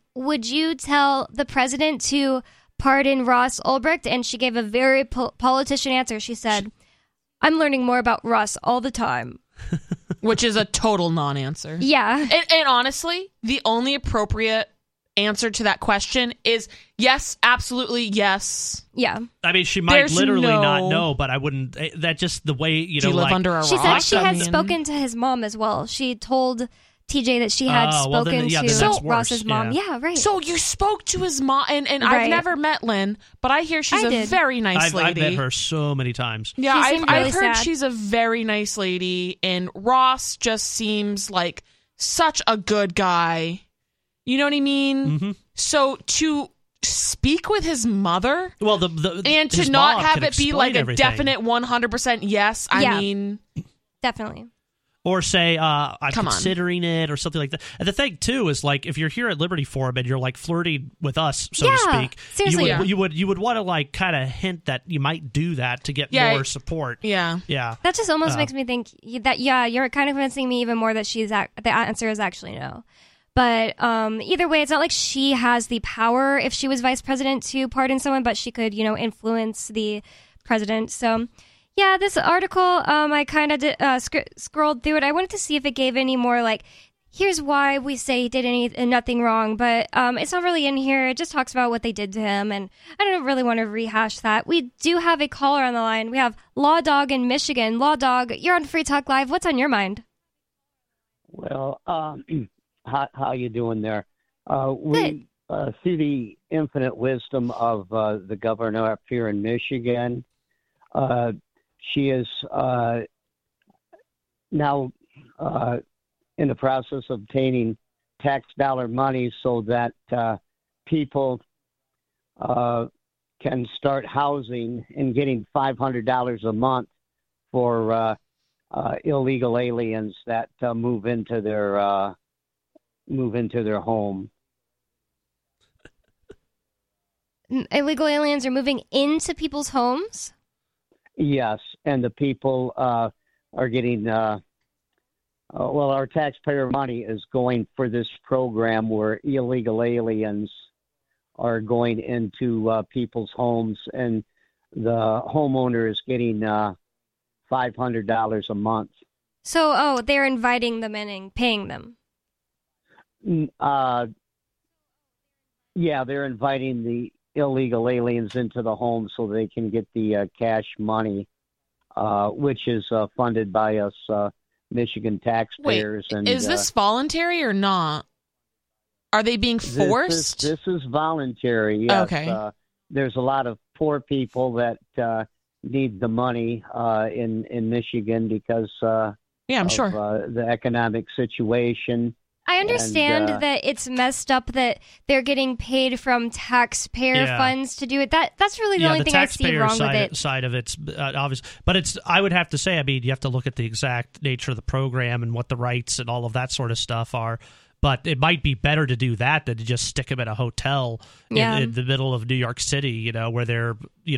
would you tell the president to pardon Ross Ulbricht? And she gave a very politician answer. She said, I'm learning more about Ross all the time.
Which is a total non-answer.
Yeah.
And honestly, the only appropriate answer to that question is yes, absolutely yes.
Yeah.
I mean, she might literally not know, but I wouldn't. That just the way,
Do you live under a rock?
She said she had spoken to his mom as well. She told TJ that she had spoken to Ross's mom. Yeah, right.
So you spoke to his mom, and
Right.
I've never met Lynn, but I hear she's a very nice lady.
I've met her so many times.
Yeah, I've heard
sad.
she's a very nice lady, and Ross just seems like such a good guy. You know what I mean?
Mm-hmm.
So to speak with his mother,
well,
and
his
to not
mom
have
can
it be
explain
like
everything.
a definite 100% yes, I mean...
Definitely.
Or say, I'm
Come on.
considering it, or something like that. And the thing, too, is like, if you're here at Liberty Forum and you're like flirting with us, so to speak,
seriously.
you would want to like kind of hint that you might do that to get more support.
Yeah.
That just almost makes me think that, you're kind of convincing me even more that the answer is actually no. But either way, it's not like she has the power, if she was vice president, to pardon someone, but she could, influence the president. So, yeah, this article, I kind of scrolled through it. I wanted to see if it gave any more, like, here's why we say he did nothing wrong. But it's not really in here. It just talks about what they did to him. And I don't really want to rehash that. We do have a caller on the line. We have Law Dog in Michigan. Law Dog, you're on Free Talk Live. What's on your mind?
Well, how you doing there? We see the infinite wisdom of the governor up here in Michigan. She is now in the process of obtaining tax dollar money so that people can start housing and getting $500 a month for illegal aliens that move into their home.
Illegal aliens are moving into people's homes?
Yes, and the people are getting, our taxpayer money is going for this program where illegal aliens are going into people's homes, and the homeowner is getting $500 a month.
So, they're inviting them in and paying them.
Yeah, they're inviting the illegal aliens into the home so they can get the cash money, which is funded by us Michigan taxpayers.
Wait,
and
is this voluntary or not? Are they being forced?
This is voluntary, yes.
Okay.
There's a lot of poor people that need the money in Michigan because
I'm sure.
The economic situation.
I understand that it's messed up that they're getting paid from taxpayer funds to do it. That's really the only thing I see wrong with it.
Side of it's obvious, but I would have to say, I mean, you have to look at the exact nature of the program and what the rights and all of that sort of stuff are. But it might be better to do that than to just stick them in a hotel in the middle of New York City, where they're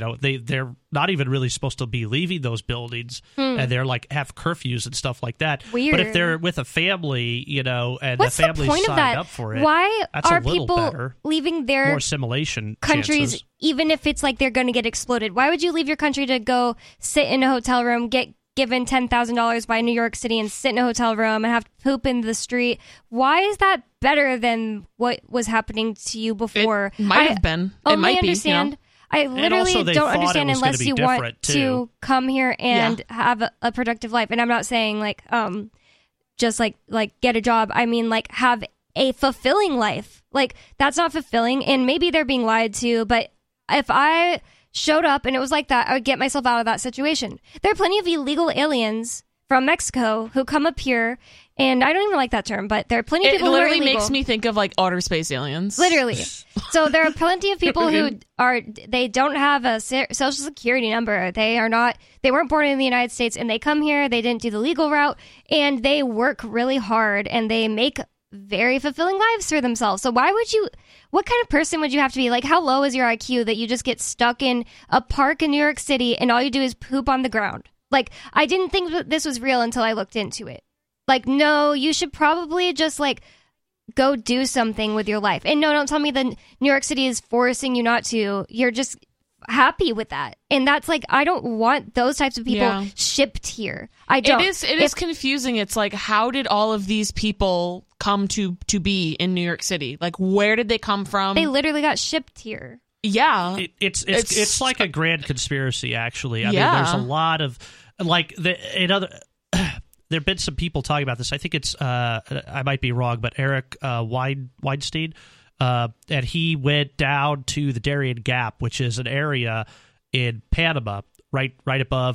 not even really supposed to be leaving those buildings, and they're like have curfews and stuff like that.
Weird.
But if they're with a family, and
what's
the family's
the point
signed
of that?
up for it,
Why
that's
are
a little
people
better.
leaving their
More assimilation
countries,
chances.
even if it's like they're going to get exploded? Why would you leave your country to go sit in a hotel room, get given $10,000 by New York City and sit in a hotel room and have to poop in the street? Why is that better than what was happening to you before?
It might have been. It might be.
Understand. I literally
also they
don't
thought
understand
it was
unless
gonna be
you want
different,
to
too.
come here and have a productive life. And I'm not saying like just like get a job. I mean like have a fulfilling life. Like that's not fulfilling, and maybe they're being lied to. But if I showed up and it was like that, I would get myself out of that situation. There are plenty of illegal aliens from Mexico who come up here, and I don't even like that term, but there are plenty of people who are illegal.
It literally makes me think of like outer space aliens.
Literally. So there are plenty of people who they don't have a social security number. They weren't born in the United States, and they come here, they didn't do the legal route, and they work really hard, and they make very fulfilling lives for themselves. So what kind of person would you have to be? Like, how low is your IQ that you just get stuck in a park in New York City and all you do is poop on the ground? Like, I didn't think that this was real until I looked into it. Like, no, you should probably just, like, go do something with your life. And no, don't tell me that New York City is forcing you not to. You're just happy with that. And that's like, I don't want those types of people shipped here. I don't.
It is confusing. It's like, how did all of these people come to be in New York City? Like, where did they come from?
They literally got shipped here.
Yeah.
It's like a grand conspiracy, actually. I mean, there's a lot of, like, there've been some people talking about this. I think it's, I might be wrong, but Eric Weinstein, and he went down to the Darien Gap, which is an area in Panama, right above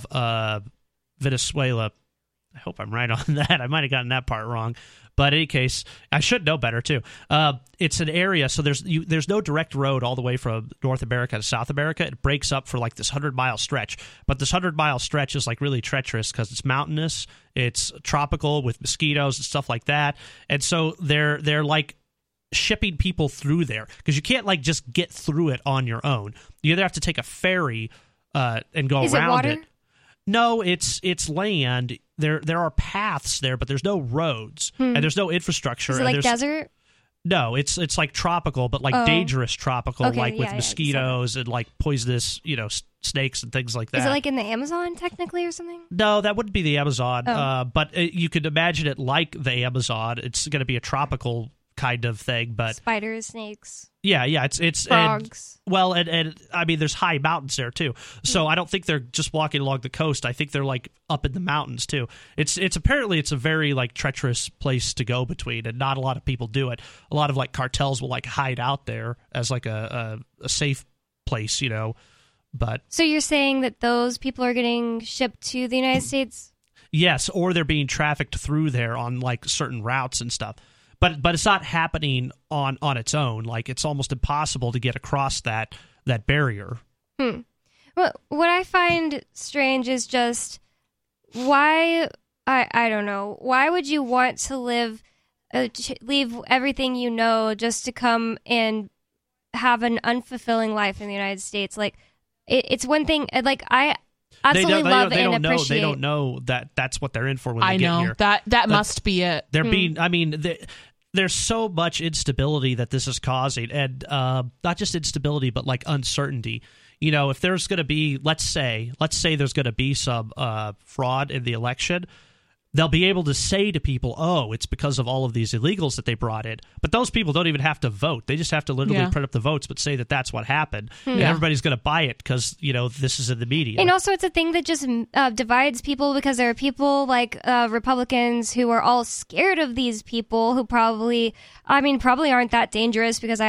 Venezuela. I hope I'm right on that. I might have gotten that part wrong. But in any case, I should know better, too. It's an area, so there's no direct road all the way from North America to South America. It breaks up for like this 100-mile stretch. But this 100-mile stretch is like really treacherous because it's mountainous, it's tropical with mosquitoes and stuff like that. And so they're like shipping people through there because you can't like just get through it on your own. You either have to take a ferry and go around it. No, it's land. There are paths there, but there's no roads and there's no infrastructure.
Is it like desert?
No, it's like tropical, but like dangerous tropical, like with mosquitoes and like poisonous, snakes and things like that.
Is it like in the Amazon technically or something?
No, that wouldn't be the Amazon. But you could imagine it like the Amazon. It's going to be a tropical kind of thing, but
spiders, snakes.
Yeah, it's
frogs.
And I mean, there's high mountains there too. So I don't think they're just walking along the coast. I think they're like up in the mountains too. It's apparently it's a very like treacherous place to go between, and not a lot of people do it. A lot of like cartels will like hide out there as like a safe place, But
so you're saying that those people are getting shipped to the United States?
Yes, or they're being trafficked through there on like certain routes and stuff. But it's not happening on its own. Like, it's almost impossible to get across that barrier.
Well, what I find strange is just why, I don't know, why would you want to leave everything you know just to come and have an unfulfilling life in the United States? Like, it's one thing, like, I absolutely love and appreciate.
They don't know that that's what they're in for when they get here.
That must be it.
They're being. I mean, there's so much instability that this is causing, and not just instability, but like uncertainty. If there's going to be, let's say there's going to be some fraud in the election, they'll be able to say to people, oh, it's because of all of these illegals that they brought in. But those people don't even have to vote. They just have to literally print up the votes but say that that's what happened. And everybody's going to buy it because, this is in the media.
And also it's a thing that just divides people because there are people like Republicans who are all scared of these people who probably aren't that dangerous because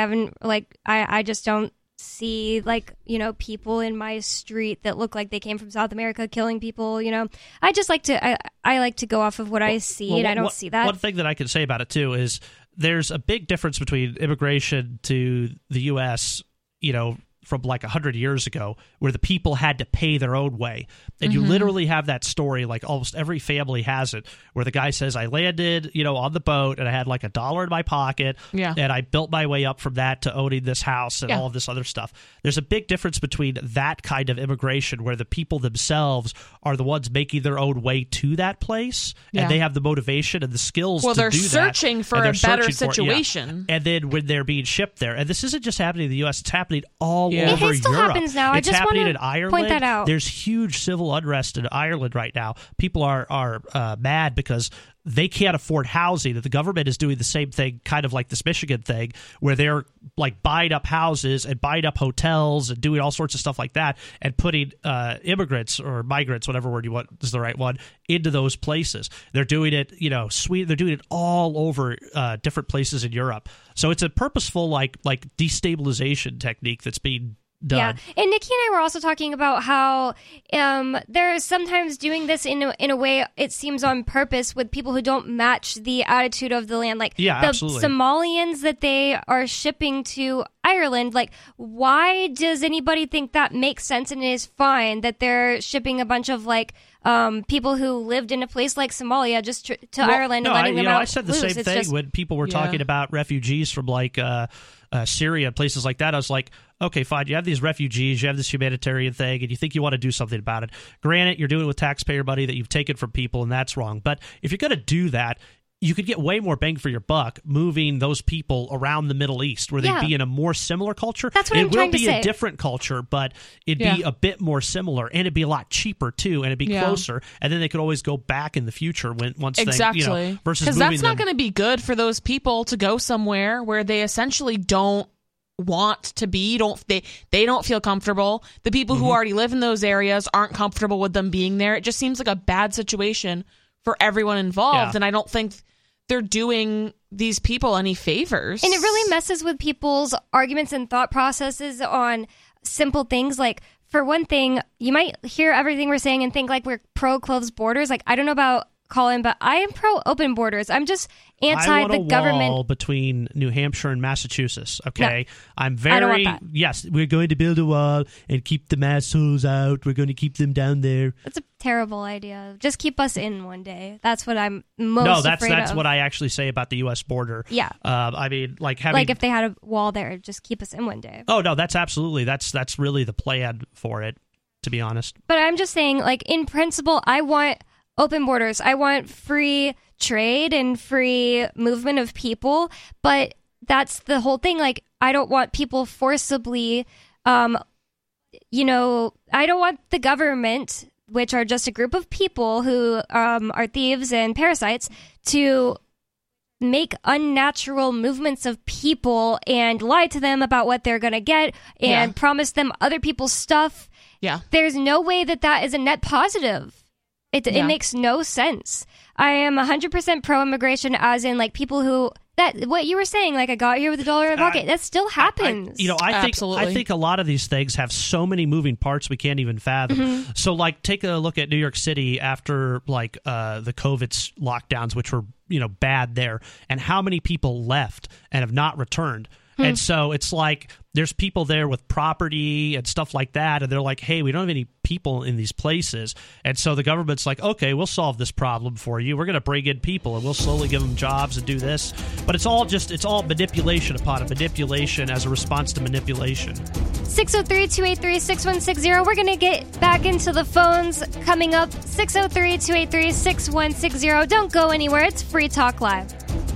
I just don't see people in my street that look like they came from South America killing people. I just like to I like to go off of what I see, and I don't see that.
One thing that I can say about it too is there's a big difference between immigration to the U.S. From like 100 years ago, where the people had to pay their own way. And you literally have that story, like almost every family has it, where the guy says, I landed, on the boat and I had like $1 in my pocket and I built my way up from that to owning this house and all of this other stuff. There's a big difference between that kind of immigration where the people themselves are the ones making their own way to that place and they have the motivation and the skills to do that.
Well, they're searching for a better situation.
And then when they're being shipped there, and this isn't just happening in the U.S., it's happening all over
It still
Europe.
happens now.
It's
I just
happening
want
in
to
Ireland.
point that out.
There's huge civil unrest in Ireland right now. People are mad because they can't afford housing. That the government is doing the same thing, kind of like this Michigan thing, where they're like buying up houses and buying up hotels and doing all sorts of stuff like that, and putting immigrants or migrants, whatever word you want is the right one, into those places. They're doing it, Sweden. They're doing it all over different places in Europe. So it's a purposeful like destabilization technique that's being done.
Yeah, and Nikki and I were also talking about how they're sometimes doing this in a way it seems on purpose with people who don't match the attitude of the land. Like the
absolutely.
Somalians that they are shipping to Ireland, like why does anybody think that makes sense and is fine that they're shipping a bunch of like people who lived in a place like Somalia just to Ireland and letting them out?
I said the same thing when people were talking about refugees from like Syria and places like that. I was like, okay, fine, you have these refugees, you have this humanitarian thing, and you think you want to do something about it. Granted, you're doing it with taxpayer money that you've taken from people, and that's wrong. But if you're going to do that, you could get way more bang for your buck moving those people around the Middle East, where they'd be in a more similar culture.
That's what I'm trying to say.
It will be a different culture, but it'd be a bit more similar, and it'd be a lot cheaper too, and it'd be closer. And then they could always go back in the future once
exactly.
they, versus
because
moving
that's not going to be good for those people to go somewhere where they essentially don't want to be. They don't feel comfortable. The people who already live in those areas aren't comfortable with them being there. It just seems like a bad situation for everyone involved, and I don't think they're doing these people any favors.
And it really messes with people's arguments and thought processes on simple things. Like, for one thing, you might hear everything we're saying and think like we're pro-closed borders. Like, I don't know about Colin, but I am pro-open borders. I'm just anti the government.
I want a wall between New Hampshire and Massachusetts. Okay,
no,
I'm very.
I don't want that.
Yes, we're going to build a wall and keep the assholes out. We're going to keep them down there.
That's a terrible idea. Just keep us in one day. That's what I'm most afraid of.
That's what I actually say about the U.S. border.
Yeah.
I mean, like having
if they had a wall there, just keep us in one day.
Oh no, that's absolutely that's really the plan for it. To be honest,
but I'm just saying, like, in principle, I want open borders. I want free trade and free movement of people, but that's the whole thing. Like, I don't want people forcibly, I don't want the government, which are just a group of people who are thieves and parasites, to make unnatural movements of people and lie to them about what they're going to get and promise them other people's stuff.
Yeah.
There's no way that is a net positive. It makes no sense. I am 100% pro-immigration, as in, like, people who what you were saying, like, I got here with $1 in my pocket. That still happens.
I think a lot of these things have so many moving parts we can't even fathom.
Mm-hmm.
So, like, take a look at New York City after, like, the COVID lockdowns, which were, bad there, and how many people left and have not returned. And so it's like there's people there with property and stuff like that, and they're like, hey, we don't have any people in these places. And so the government's like, okay, we'll solve this problem for you. We're going to bring in people, and we'll slowly give them jobs and do this. But it's all manipulation upon a manipulation as a response to manipulation.
603-283-6160. We're going to get back into the phones coming up. 603-283-6160. Don't go anywhere. It's Free Talk Live.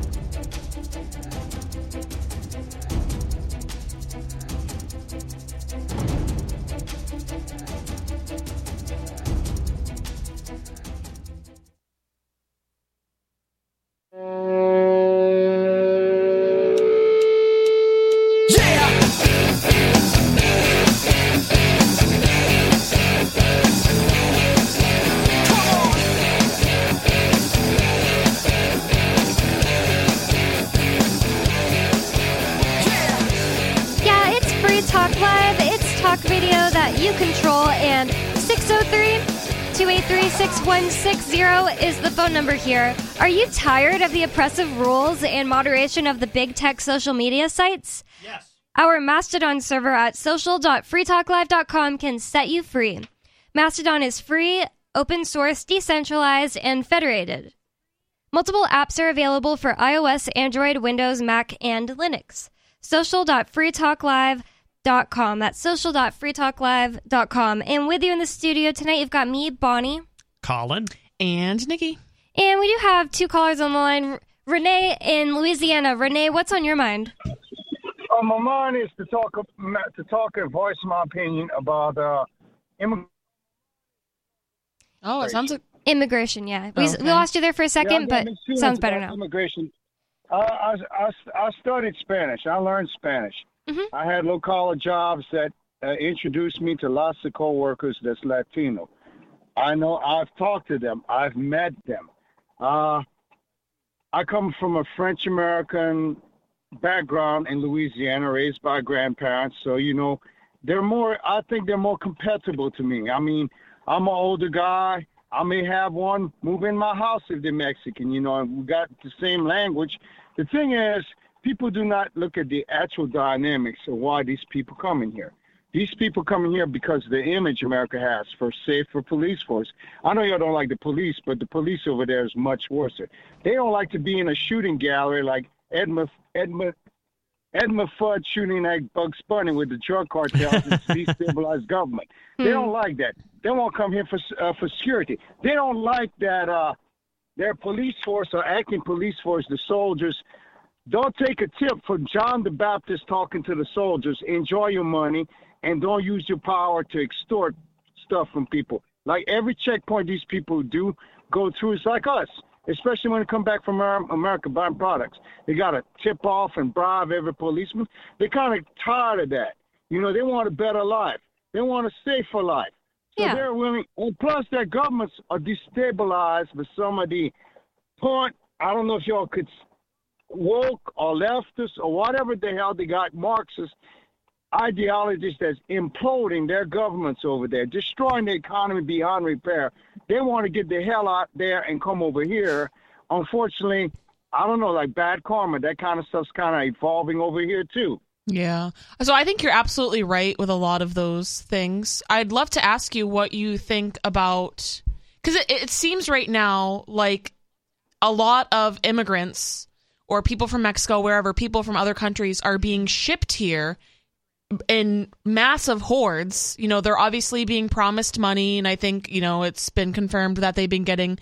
You control, and 603-283-6160 is the phone number here. Are you tired of the oppressive rules and moderation of the big tech social media sites?
Yes.
Our Mastodon server at social.freetalklive.com can set you free. Mastodon is free, open source, decentralized, and federated. Multiple apps are available for iOS, Android, Windows, Mac, and Linux. social.freetalklive.com. That's social.freetalklive.com. And with you in the studio tonight, you've got me, Bonnie,
Colin,
and Nikki.
And we do have two callers on the line. Renee in Louisiana. Renee, what's on your mind?
My mind is to talk and voice my opinion about immigration.
Oh, it sounds like
immigration. Yeah, we lost you there for a second, but sounds better now.
Immigration. I studied Spanish. I learned Spanish. Mm-hmm. I had low-collar jobs that introduced me to lots of coworkers that's Latino. I know. I've talked to them. I've met them. I come from a French-American background in Louisiana, raised by grandparents. So, they're more. I think they're more compatible to me. I mean, I'm an older guy. I may have one move in my house if they're Mexican. And we got the same language. The thing is, people do not look at the actual dynamics of why these people come in here. These people come in here because of the image America has for police force. I know y'all don't like the police, but the police over there is much worse. They don't like to be in a shooting gallery like Edmund Fudd shooting at Bugs Bunny with the drug cartels and destabilized government. They don't like that. They won't come here for security. They don't like that their police force or acting police force, the soldiers, don't take a tip from John the Baptist talking to the soldiers. Enjoy your money and don't use your power to extort stuff from people. Like every checkpoint these people do go through, it's like us, especially when they come back from America buying products. They got to tip off and bribe every policeman. They're kind of tired of that. You know, they want a better life. They want a safer life. So they're willing, and plus their governments are destabilized with some of the point, I don't know if y'all could, woke or leftists or whatever the hell they got, Marxist ideologies that's imploding their governments over there, destroying the economy beyond repair. They want to get the hell out there and come over here. Unfortunately, I don't know, like bad karma, that kind of stuff's kind of evolving over here too.
Yeah. So I think you're absolutely right with a lot of those things. I'd love to ask you what you think about, because it seems right now like a lot of immigrants or people from Mexico, wherever, people from other countries are being shipped here in massive hordes. You know, they're obviously being promised money, and I think, you know, it's been confirmed that they've been getting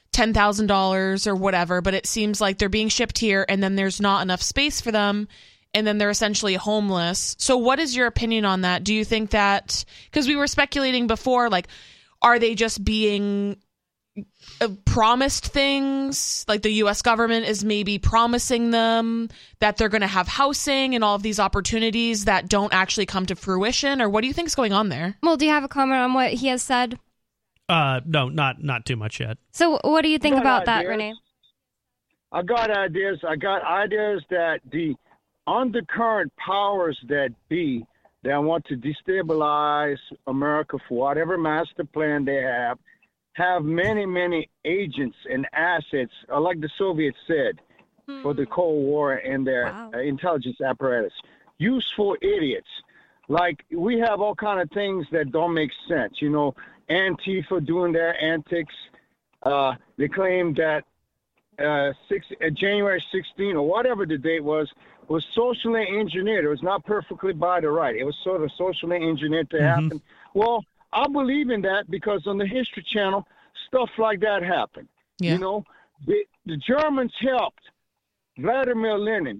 $10,000 or whatever, but it seems like they're being shipped here and then there's not enough space for them, and then they're essentially homeless. So what is your opinion on that? Do you think that, because we were speculating before, like, are they just being promised things? Like the U.S. government is maybe promising them that they're going to have housing and all of these opportunities that don't actually come to fruition? Or what do you think is going on there?
Well, do you have a comment on what he has said?
No, not too much yet.
So what do you think about that, Renee?
I got ideas. I got ideas that the undercurrent powers that be that want to destabilize America for whatever master plan they have many, many agents and assets, like the Soviets said, for the Cold War and their intelligence apparatus. Useful idiots. Like, we have all kind of things that don't make sense. You know, Antifa doing their antics. They claim that January 16 or whatever the date was socially engineered. It was not perfectly by the right. It was sort of socially engineered to happen. Well, I believe in that because on the History Channel, stuff like that happened. Yeah. You know, the Germans helped Vladimir Lenin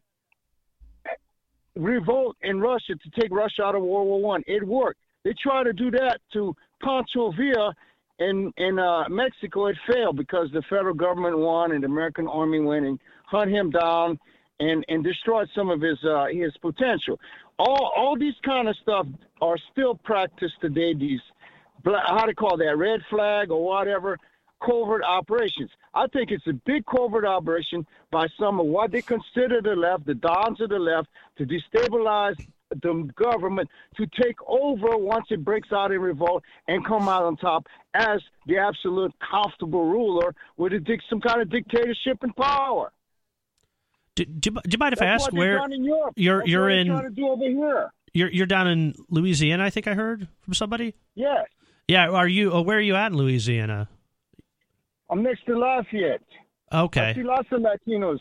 revolt in Russia to take Russia out of World War I. It worked. They tried to do that to Pancho Villa in Mexico. It failed because the federal government won and the American army went and hunt him down and destroyed some of his potential. All these kind of stuff are still practiced today. These, how do you call that, red flag or whatever, covert operations. I think it's a big covert operation by some of what they consider the left, the dons of the left, to destabilize the government, to take over once it breaks out in revolt and come out on top as the absolute comfortable ruler with some kind of dictatorship and power.
Do you mind if I ask where you're in?
Trying to do over here.
You're down in Louisiana, I think I heard from somebody.
Yes.
Yeah. Are you? Where are you at in Louisiana?
I'm next to Lafayette.
Okay.
I see lots of Latinos.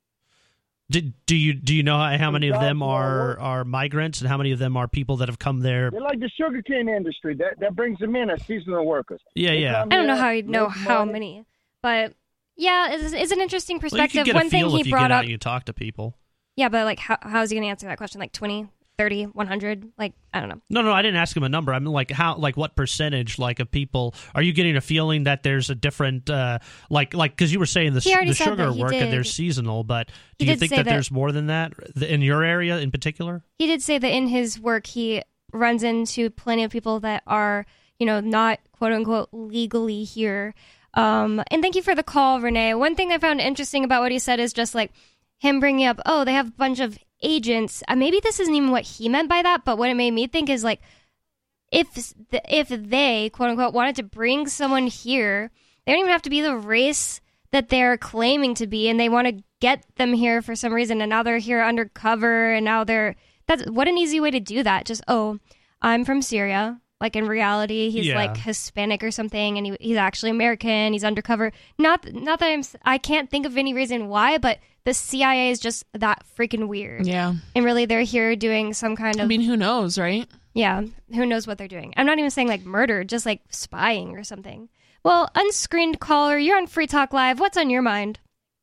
Do you know how many of them are migrants and how many of them are people that have come there?
They're like the sugarcane industry that brings them in as seasonal workers.
Yeah.
I don't know how you know how many, but yeah, it's an interesting perspective.
Well, you can get
One
a feel
thing he
if you
brought
get
up,
out and you talk to people.
Yeah, but like, how is he going to answer that question? Like 20, 30, 100? Like, I don't know.
No, I didn't ask him a number. I mean, like what percentage, like, of people are you getting a feeling that there's a different, like, because you were saying the sugar work and they're seasonal, but do you think that there's more than that in your area in particular?
He did say that in his work he runs into plenty of people that are, you know, not quote unquote legally here. And thank you for the call, Renee. One thing I found interesting about what he said is just like him bringing up, oh, they have a bunch of agents. Maybe this isn't even what he meant by that, but what it made me think is like, if they quote unquote wanted to bring someone here, they don't even have to be the race that they're claiming to be, and they want to get them here for some reason, and now they're here undercover, and now that's what an easy way to do that. Just, oh, I'm from Syria. Like, in reality, he's like Hispanic or something, and he's actually American. He's undercover. Not that I can't think of any reason why, but the CIA is just that freaking weird.
Yeah.
And really, they're here doing some kind of...
I mean, who knows, right?
Yeah, who knows what they're doing. I'm not even saying, like, murder, just, like, spying or something. Well, unscreened caller, you're on Free Talk Live. What's on your mind?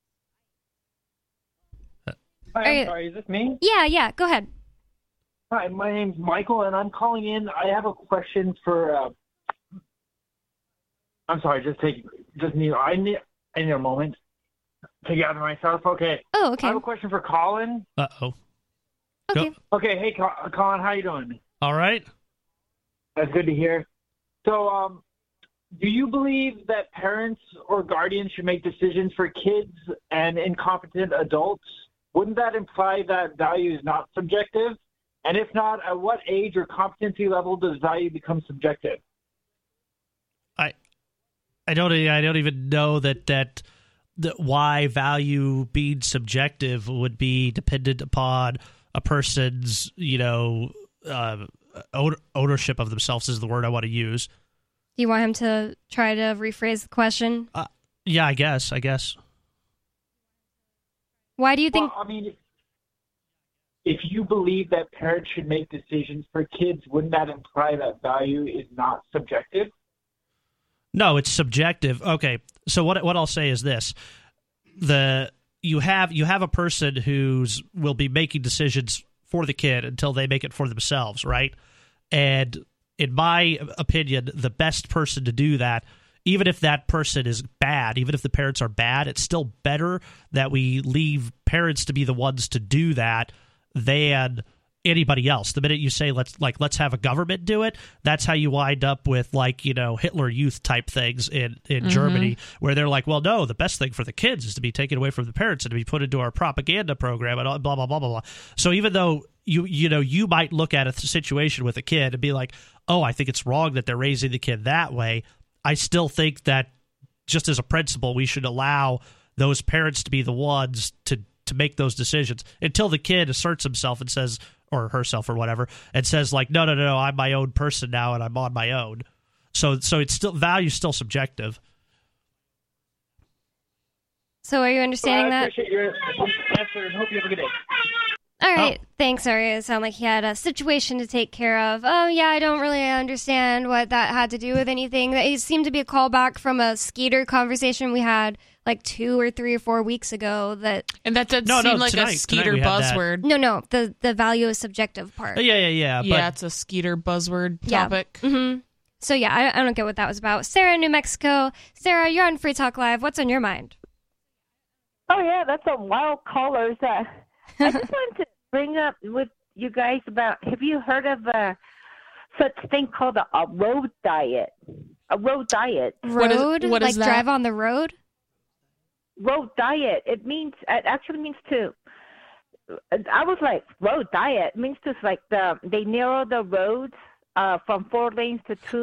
Hi, I'm sorry, is this me?
Yeah, go ahead.
Hi, my name's Michael, and I'm calling in. I have a question for. I'm sorry, I need a moment to gather myself. Okay.
Oh, okay.
I have a question for Colin.
Uh-oh.
Okay.
Okay, hey, Colin, how you doing?
All right.
That's good to hear. So, do you believe that parents or guardians should make decisions for kids and incompetent adults? Wouldn't that imply that value is not subjective? And if not, at what age or competency level does value become subjective?
I don't even know that why value being subjective would be dependent upon a person's, ownership of themselves is the word I want to use.
Do you want him to try to rephrase the question?
Yeah, I guess.
Why do you think...
Well, I mean, if you believe that parents should make decisions for kids, wouldn't that imply that value is not subjective?
No, it's subjective. Okay, so what I'll say is this: you have a person who's will be making decisions for the kid until they make it for themselves, right? And in my opinion, the best person to do that, even if that person is bad, even if the parents are bad, it's still better that we leave parents to be the ones to do that than anybody else. The minute you say let's have a government do it, that's how you wind up with Hitler Youth type things in Germany, where they're like, well, no, the best thing for the kids is to be taken away from the parents and to be put into our propaganda program and blah blah blah blah blah. So even though you might look at a situation with a kid and be like, oh, I think it's wrong that they're raising the kid that way, I still think that just as a principle, we should allow those parents to be the ones to make those decisions until the kid asserts himself and says, or herself or whatever, and says no, I'm my own person now and I'm on my own. So it's still, value's still subjective.
So are you understanding that?
I appreciate your answer and hope you have a good day.
All right. Thanks, Ari. It sounded like he had a situation to take care of. Oh, yeah, I don't really understand what that had to do with anything. It seemed to be a callback from a Skeeter conversation we had 2 or 3 or 4 weeks ago.
And that did seem like a Skeeter buzzword.
No, the value is subjective part.
Yeah.
Yeah, it's a Skeeter buzzword topic.
Yeah. Mm-hmm. So, yeah, I don't get what that was about. Sarah, New Mexico. Sarah, you're on Free Talk Live. What's on your mind?
Oh, yeah, that's a wild callers. I just wanted to bring up with you guys about, have you heard of such thing called a road diet? A road diet.
Road?
What is that?
Drive on the road?
Road diet. It actually means to, I was like, road diet means to they narrow the roads from 4 lanes to 2 lanes.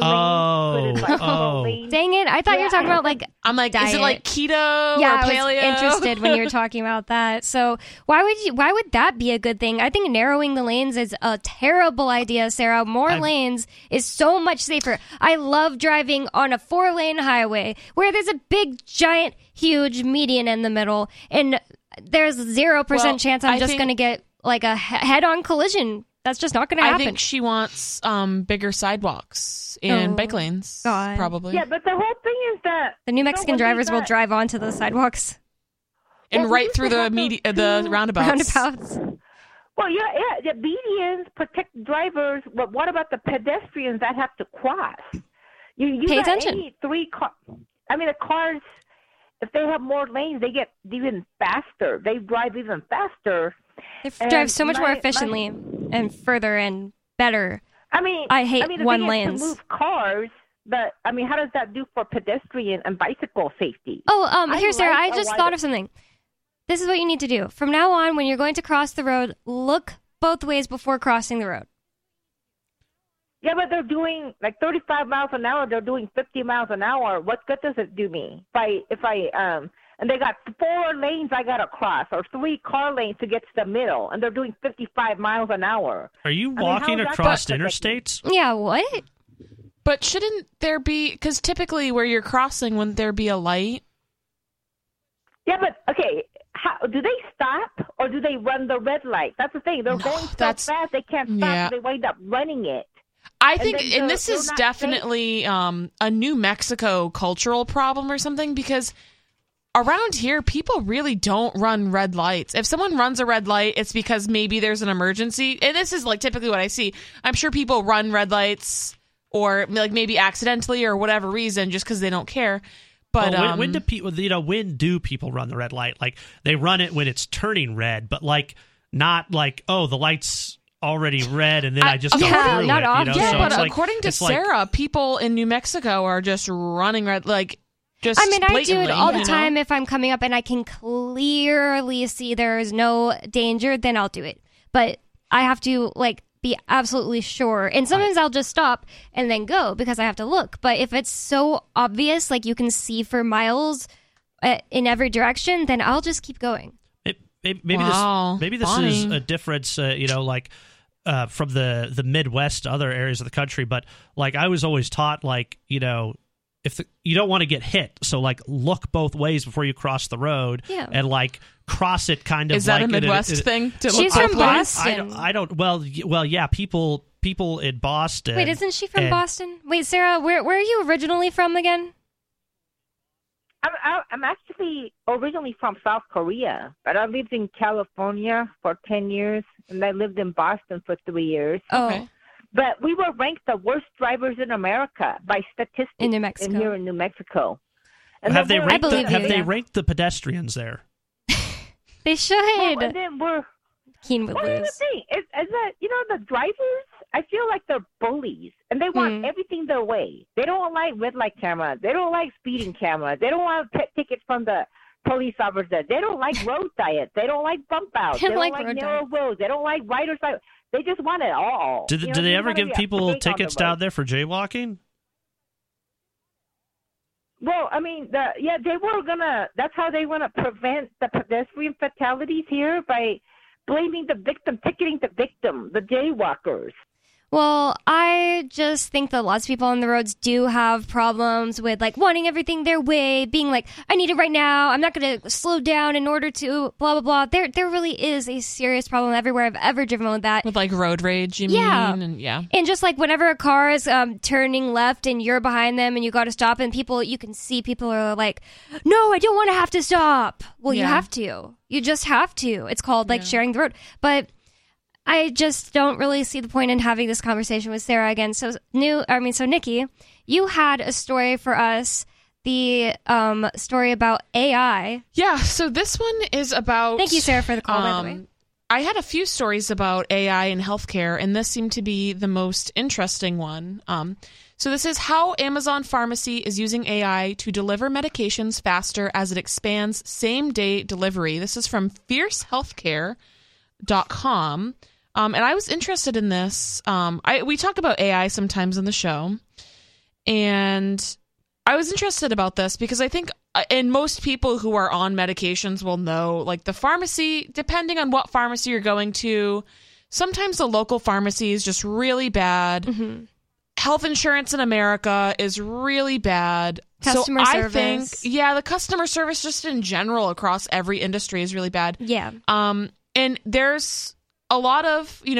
Oh.
Dang it. I thought you were talking about
I'm like,
diet.
Is it like keto or paleo?
I was interested when you were talking about that. So why would that be a good thing? I think narrowing the lanes is a terrible idea, Sarah. More lanes is so much safer. I love driving on a 4-lane highway where there's a big, giant, huge median in the middle, and there's 0% chance I'm just going to get a head-on collision. That's just not going to happen.
I think she wants bigger sidewalks and bike lanes, probably.
Yeah, but the whole thing is that
the New Mexican drivers will drive onto those sidewalks
and right through the roundabouts.
Well, yeah, the medians protect drivers, but what about the pedestrians that have to cross? You
pay
got
attention.
The cars, if they have more lanes, they get even faster. They drive even faster.
They drive so much more efficiently and further and better. I hate one lanes.
To move cars, but how does that do for pedestrian and bicycle safety?
Here, Sarah, I just thought of something. This is what you need to do. From now on, when you're going to cross the road, look both ways before crossing the road.
Yeah, but they're doing 35 miles an hour. They're doing 50 miles an hour. What good does it do me? If I and they got 4 lanes I got to cross, or 3 car lanes to get to the middle, and they're doing 55 miles an hour.
Are you walking across interstates?
Yeah, what?
But shouldn't there be, because typically where you're crossing, wouldn't there be a light?
Yeah, but, okay, do they stop, or do they run the red light? That's the thing. They're going so fast they can't stop, so they wind up running it.
I think, and this is definitely a New Mexico cultural problem or something, because around here, people really don't run red lights. If someone runs a red light, it's because maybe there's an emergency. And this is like typically what I see. I'm sure people run red lights or like maybe accidentally or whatever reason just because they don't care. But
when do people, when do people run the red light? Like they run it when it's turning red, but like not like, oh, the light's already red and then I just go through
not
it.
often.
Yeah,
So
but
it's like,
according to
it's like-
Sarah, people in New Mexico are just running red, like just.
I mean, I do it
blatantly,
all the
you know?
time. If I'm coming up and I can clearly see there is no danger, then I'll do it. But I have to like be absolutely sure. And sometimes I'll just stop and then go because I have to look. But if it's so obvious, like you can see for miles in every direction, then I'll just keep going.
Maybe this is a difference, like from the Midwest to other areas of the country. But like I was always taught, like, you don't want to get hit, so like look both ways before you cross the road, and like cross it kind of.
Is that
like
a Midwest thing?
She's from Boston.
I don't. Well, yeah. People in Boston.
Wait, isn't she from Boston? Wait, Sarah, where are you originally from again?
I'm actually originally from South Korea, but I lived in California for 10 years, and I lived in Boston for 3 years.
Oh. Okay.
But we were ranked the worst drivers in America by statistics
in New Mexico.
Here in New Mexico. And
have they ranked the pedestrians there?
They should.
Well, and then
Keen would
lose. Here's the thing: is that the drivers? I feel like they're bullies, and they want everything their way. They don't like red light cameras. They don't like speeding cameras. They don't want tickets from the police officer. They don't like road diets. They don't like bump outs. They don't like narrow roads. They don't like riders. They just want it all.
Do they ever give people tickets down there for jaywalking?
Well, I mean, they were gonna. That's how they want to prevent the pedestrian fatalities here by blaming the victim, ticketing the victim, the jaywalkers.
Well, I just think that lots of people on the roads do have problems with like wanting everything their way, being like, I need it right now. I'm not going to slow down in order to blah, blah, blah. There really is a serious problem everywhere I've ever driven with that.
With like road rage, you
mean?
And
And just like whenever a car is turning left and you're behind them and you got to stop and you can see people are like, no, I don't want to have to stop. Well, you have to. You just have to. It's called like sharing the road. But I just don't really see the point in having this conversation with Sarah again. So Nikki, you had a story for us, the story about AI.
Yeah, so this one is about...
Thank you, Sarah, for the call, by the way.
I had a few stories about AI in healthcare, and this seemed to be the most interesting one. So this is how Amazon Pharmacy is using AI to deliver medications faster as it expands same-day delivery. This is from fiercehealthcare.com. And I was interested in this. We talk about AI sometimes on the show, and I was interested about this because I think, and most people who are on medications will know, like the pharmacy, depending on what pharmacy you're going to, sometimes the local pharmacy is just really bad. Mm-hmm. Health insurance in America is really bad.
Customer service.
I think, the customer service just in general across every industry is really bad.
Yeah.
And there's a lot of the,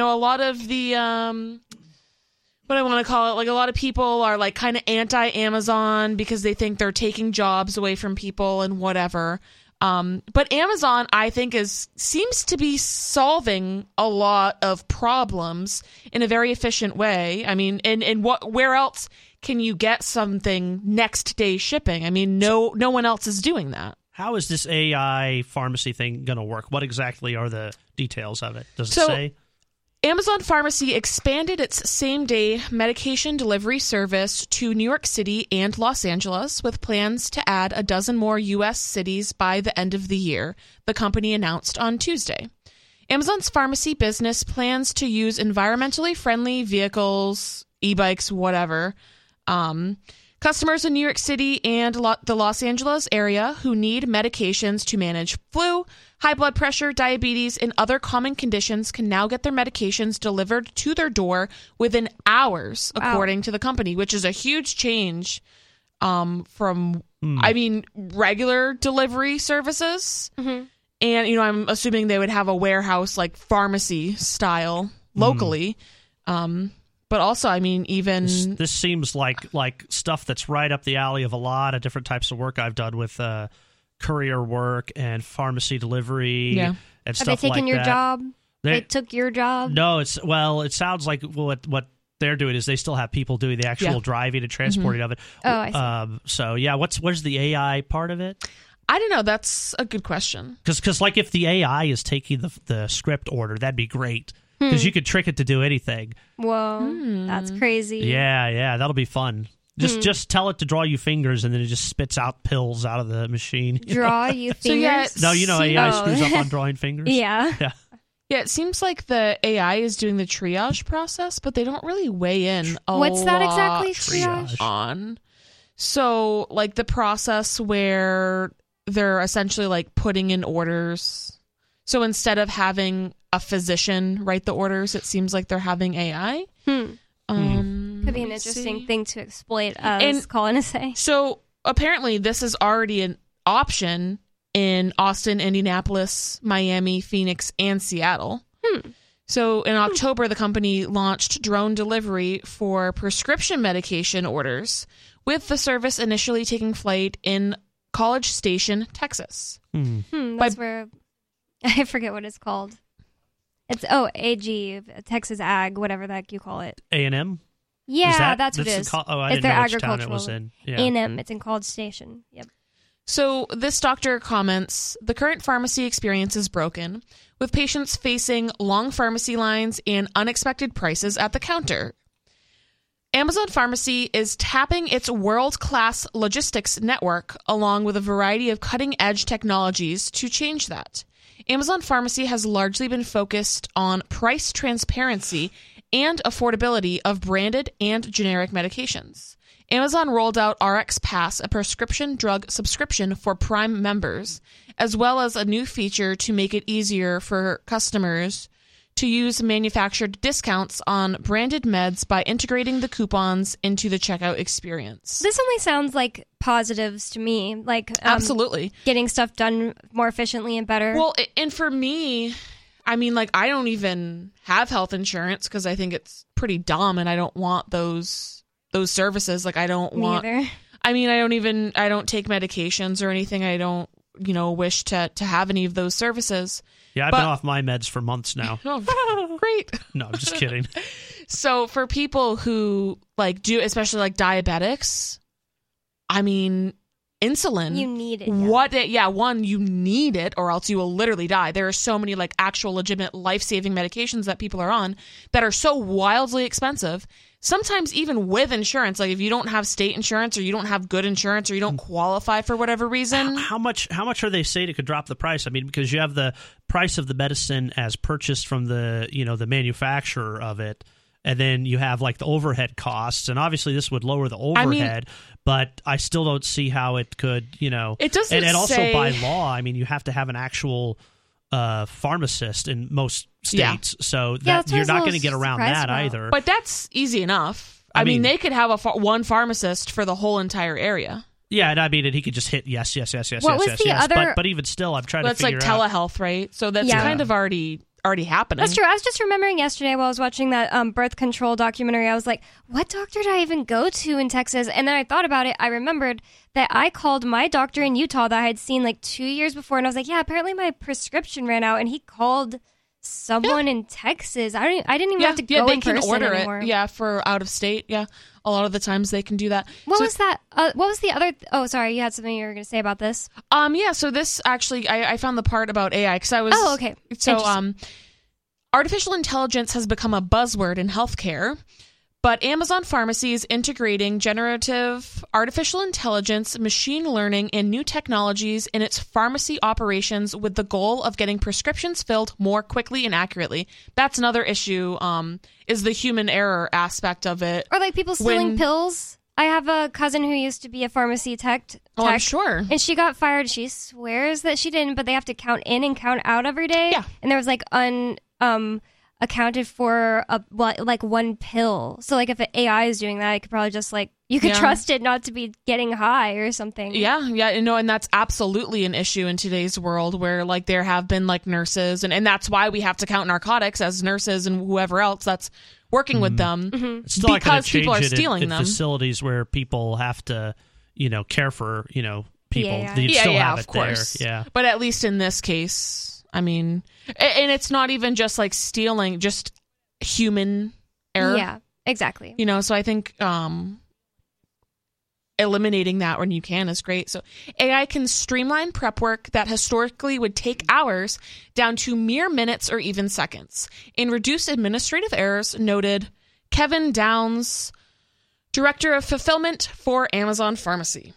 what I want to call it, like a lot of people are like kind of anti-Amazon because they think they're taking jobs away from people and whatever. But Amazon, I think, seems to be solving a lot of problems in a very efficient way. I mean, where else can you get something next day shipping? I mean, no one else is doing that.
How is this AI pharmacy thing going to work? What exactly are the details of it? Does it say?
Amazon Pharmacy expanded its same-day medication delivery service to New York City and Los Angeles, with plans to add a dozen more U.S. cities by the end of the year, the company announced on Tuesday. Amazon's pharmacy business plans to use environmentally friendly vehicles, e-bikes, whatever, customers in New York City and the Los Angeles area who need medications to manage flu, high blood pressure, diabetes, and other common conditions can now get their medications delivered to their door within hours, according to the company, which is a huge change from, regular delivery services. Mm-hmm. And, I'm assuming they would have a warehouse like pharmacy style locally. But also, I mean, even
this seems like stuff that's right up the alley of a lot of different types of work I've done with courier work and pharmacy delivery and stuff like that.
Have they taken your job? They took your job?
No, it sounds like what they're doing is they still have people doing the actual driving and transporting of it.
Oh, I see.
So yeah, where's the AI part of it?
I don't know. That's a good question.
Because like if the AI is taking the script order, that'd be great. Because you could trick it to do anything.
Whoa, that's crazy.
Yeah, that'll be fun. Just tell it to draw you fingers, and then it just spits out pills out of the machine.
Draw you fingers?
No, AI screws up on drawing fingers.
Yeah.
Yeah, it seems like the AI is doing the triage process, but they don't really weigh in
What's that exactly, triage?
On. So, like the process where they're essentially like putting in orders. So instead of having a physician write the orders, it seems like they're having AI.
Could be an interesting thing to exploit, as Colin is saying.
So apparently this is already an option in Austin, Indianapolis, Miami, Phoenix, and Seattle. So in October, the company launched drone delivery for prescription medication orders, with the service initially taking flight in College Station, Texas.
That's where... I forget what it's called. It's AG, Texas Ag, whatever the heck you call it.
A&M?
Yeah, that's what it is.
I
it's
didn't
their
know which town
agricultural.
it was in. Yeah.
A&M, it's in College Station. Yep.
So this doctor comments, the current pharmacy experience is broken, with patients facing long pharmacy lines and unexpected prices at the counter. Amazon Pharmacy is tapping its world-class logistics network along with a variety of cutting-edge technologies to change that. Amazon Pharmacy has largely been focused on price transparency and affordability of branded and generic medications. Amazon rolled out RX Pass, a prescription drug subscription for Prime members, as well as a new feature to make it easier for customers to use manufactured discounts on branded meds by integrating the coupons into the checkout experience.
This only sounds like positives to me. Like
absolutely
getting stuff done more efficiently and better.
Well, and for me, I mean, like I don't even have health insurance because I think it's pretty dumb, and I don't want those services. Like I don't want.
Neither.
I mean, I don't take medications or anything. I don't, wish to have any of those services.
Yeah, I've been off my meds for months now.
Oh, great.
No, I'm just kidding.
So for people who do, especially like diabetics, I mean, insulin.
You need it.
One, you need it or else you will literally die. There are so many actual legitimate life-saving medications that people are on that are so wildly expensive. Sometimes even with insurance, like if you don't have state insurance or you don't have good insurance or you don't qualify for whatever reason.
How much are they saying it could drop the price? I mean, because you have the price of the medicine as purchased from the manufacturer of it, and then you have the overhead costs, and obviously this would lower the overhead, but I still don't see how it could,
It doesn't
and also
say...
by law, I mean, you have to have an actual pharmacist in most states, so that you're not going to get around that either.
But that's easy enough. I mean, they could have one pharmacist for the whole entire area.
Yeah, and I mean, he could just hit yes.
What was the other?
But even still, I'm trying to figure out.
That's like telehealth, right? So that's kind of already happening.
That's true. I was just remembering yesterday while I was watching that birth control documentary, I was like, what doctor did I even go to in Texas? And then I thought about it. I remembered that I called my doctor in Utah that I had seen 2 years before, and I was like, yeah, apparently my prescription ran out, and he called someone in Texas. I didn't even have to go in person anymore.
They can order it. Yeah, for out of state. Yeah, a lot of the times they can do that.
What was that? What was the other? Oh, sorry, you had something you were going to say about this.
Yeah. So this actually, I found the part about AI because I was.
Oh, okay.
So artificial intelligence has become a buzzword in healthcare, but Amazon Pharmacy is integrating generative artificial intelligence, machine learning, and new technologies in its pharmacy operations with the goal of getting prescriptions filled more quickly and accurately. That's another issue, is the human error aspect of it.
Or people stealing pills. I have a cousin who used to be a pharmacy tech.
Oh, I'm sure.
And she got fired. She swears that she didn't, but they have to count in and count out every day.
Yeah.
And there was accounted for one pill. So if an AI is doing that, I could probably just you could trust it not to be getting high or something.
Yeah, and that's absolutely an issue in today's world where there have been nurses and that's why we have to count narcotics as nurses and whoever else. That's working with them
It's still not gonna
because people are
change it
stealing
in
them.
facilities where people have to, care for, people.
Yeah.
You'd still have
of
it
course.
there. Yeah.
But at least in this case, I mean, and it's not even just like stealing, just human error.
Yeah, exactly.
So I think eliminating that when you can is great. So AI can streamline prep work that historically would take hours down to mere minutes or even seconds and reduce administrative errors, noted Kevin Downs, Director of Fulfillment for Amazon Pharmacy.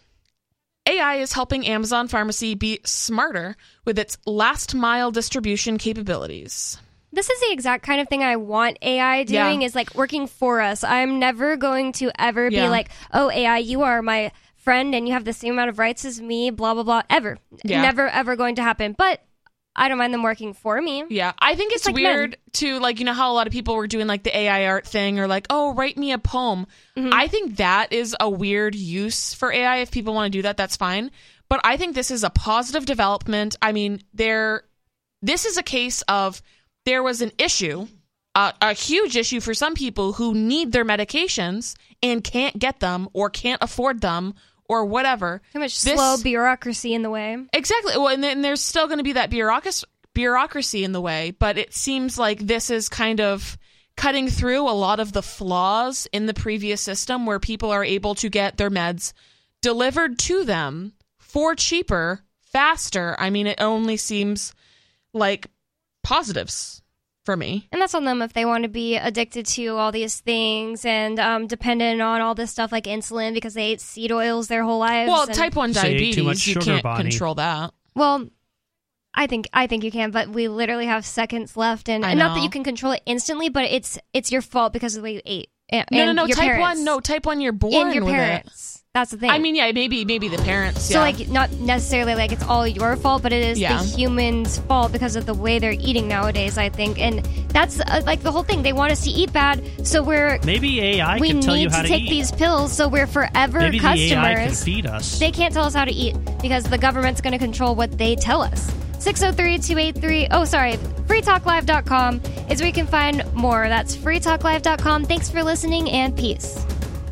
AI is helping Amazon Pharmacy be smarter with its last mile distribution capabilities.
This is the exact kind of thing I want AI doing, is like working for us. I'm never going to ever be like, oh, AI, you are my friend and you have the same amount of rights as me, blah, blah, blah, ever.
Yeah.
Never, ever going to happen. But I don't mind them working for me.
Yeah, I think it's
like
weird
men.
to, like, how a lot of people were doing, like, the AI art thing or, like, oh, write me a poem. I think that is a weird use for AI. If people want to do that, that's fine. But I think this is a positive development. I mean, this is a case of there was an issue, a huge issue for some people who need their medications and can't get them or can't afford them or whatever.
Too much slow bureaucracy in the way.
Exactly. Well, and then there's still going to be that bureaucracy in the way, but it seems like this is kind of cutting through a lot of the flaws in the previous system where people are able to get their meds delivered to them for cheaper, faster. I mean, it only seems like positives for me.
And that's on them if they want to be addicted to all these things and dependent on all this stuff like insulin because they ate seed oils their whole lives.
Well,
and
type 1 diabetes, you can't control that.
Well, I think you can, but we literally have seconds left, and not that you can control it instantly, but it's your fault because of the way you ate.
No,
your
type
parents.
1. No, type 1. You're born
and your
with
parents.
It.
That's the thing.
I mean, yeah, maybe the parents.
So like, not necessarily like it's all your fault, but it is the human's fault because of the way they're eating nowadays. I think, and that's like the whole thing. They want us to eat bad, so
maybe AI can tell you how to eat.
We need to take these pills, so we're forever
maybe
customers.
The AI can feed us.
They can't tell us how to eat because the government's going to control what they tell us. 603-283, freetalklive.com is where you can find more. That's freetalklive.com. Thanks for listening and peace.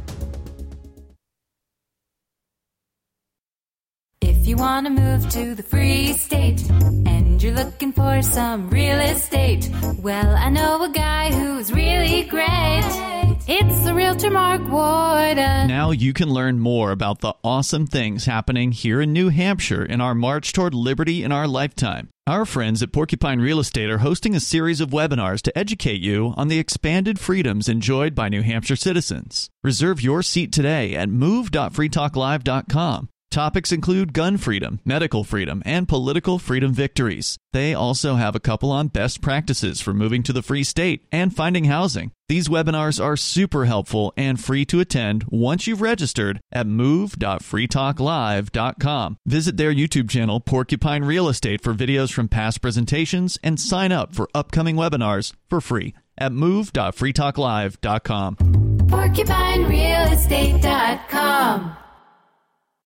If you want to move to the free state and you're looking for some real estate, well, I know a guy who's really great. It's the Realtor Mark Warden.
Now you can learn more about the awesome things happening here in New Hampshire in our march toward liberty in our lifetime. Our friends at Porcupine Real Estate are hosting a series of webinars to educate you on the expanded freedoms enjoyed by New Hampshire citizens. Reserve your seat today at move.freetalklive.com. Topics include gun freedom, medical freedom, and political freedom victories. They also have a couple on best practices for moving to the free state and finding housing. These webinars are super helpful and free to attend once you've registered at move.freetalklive.com. Visit their YouTube channel, Porcupine Real Estate, for videos from past presentations and sign up for upcoming webinars for free at move.freetalklive.com.
PorcupineRealestate.com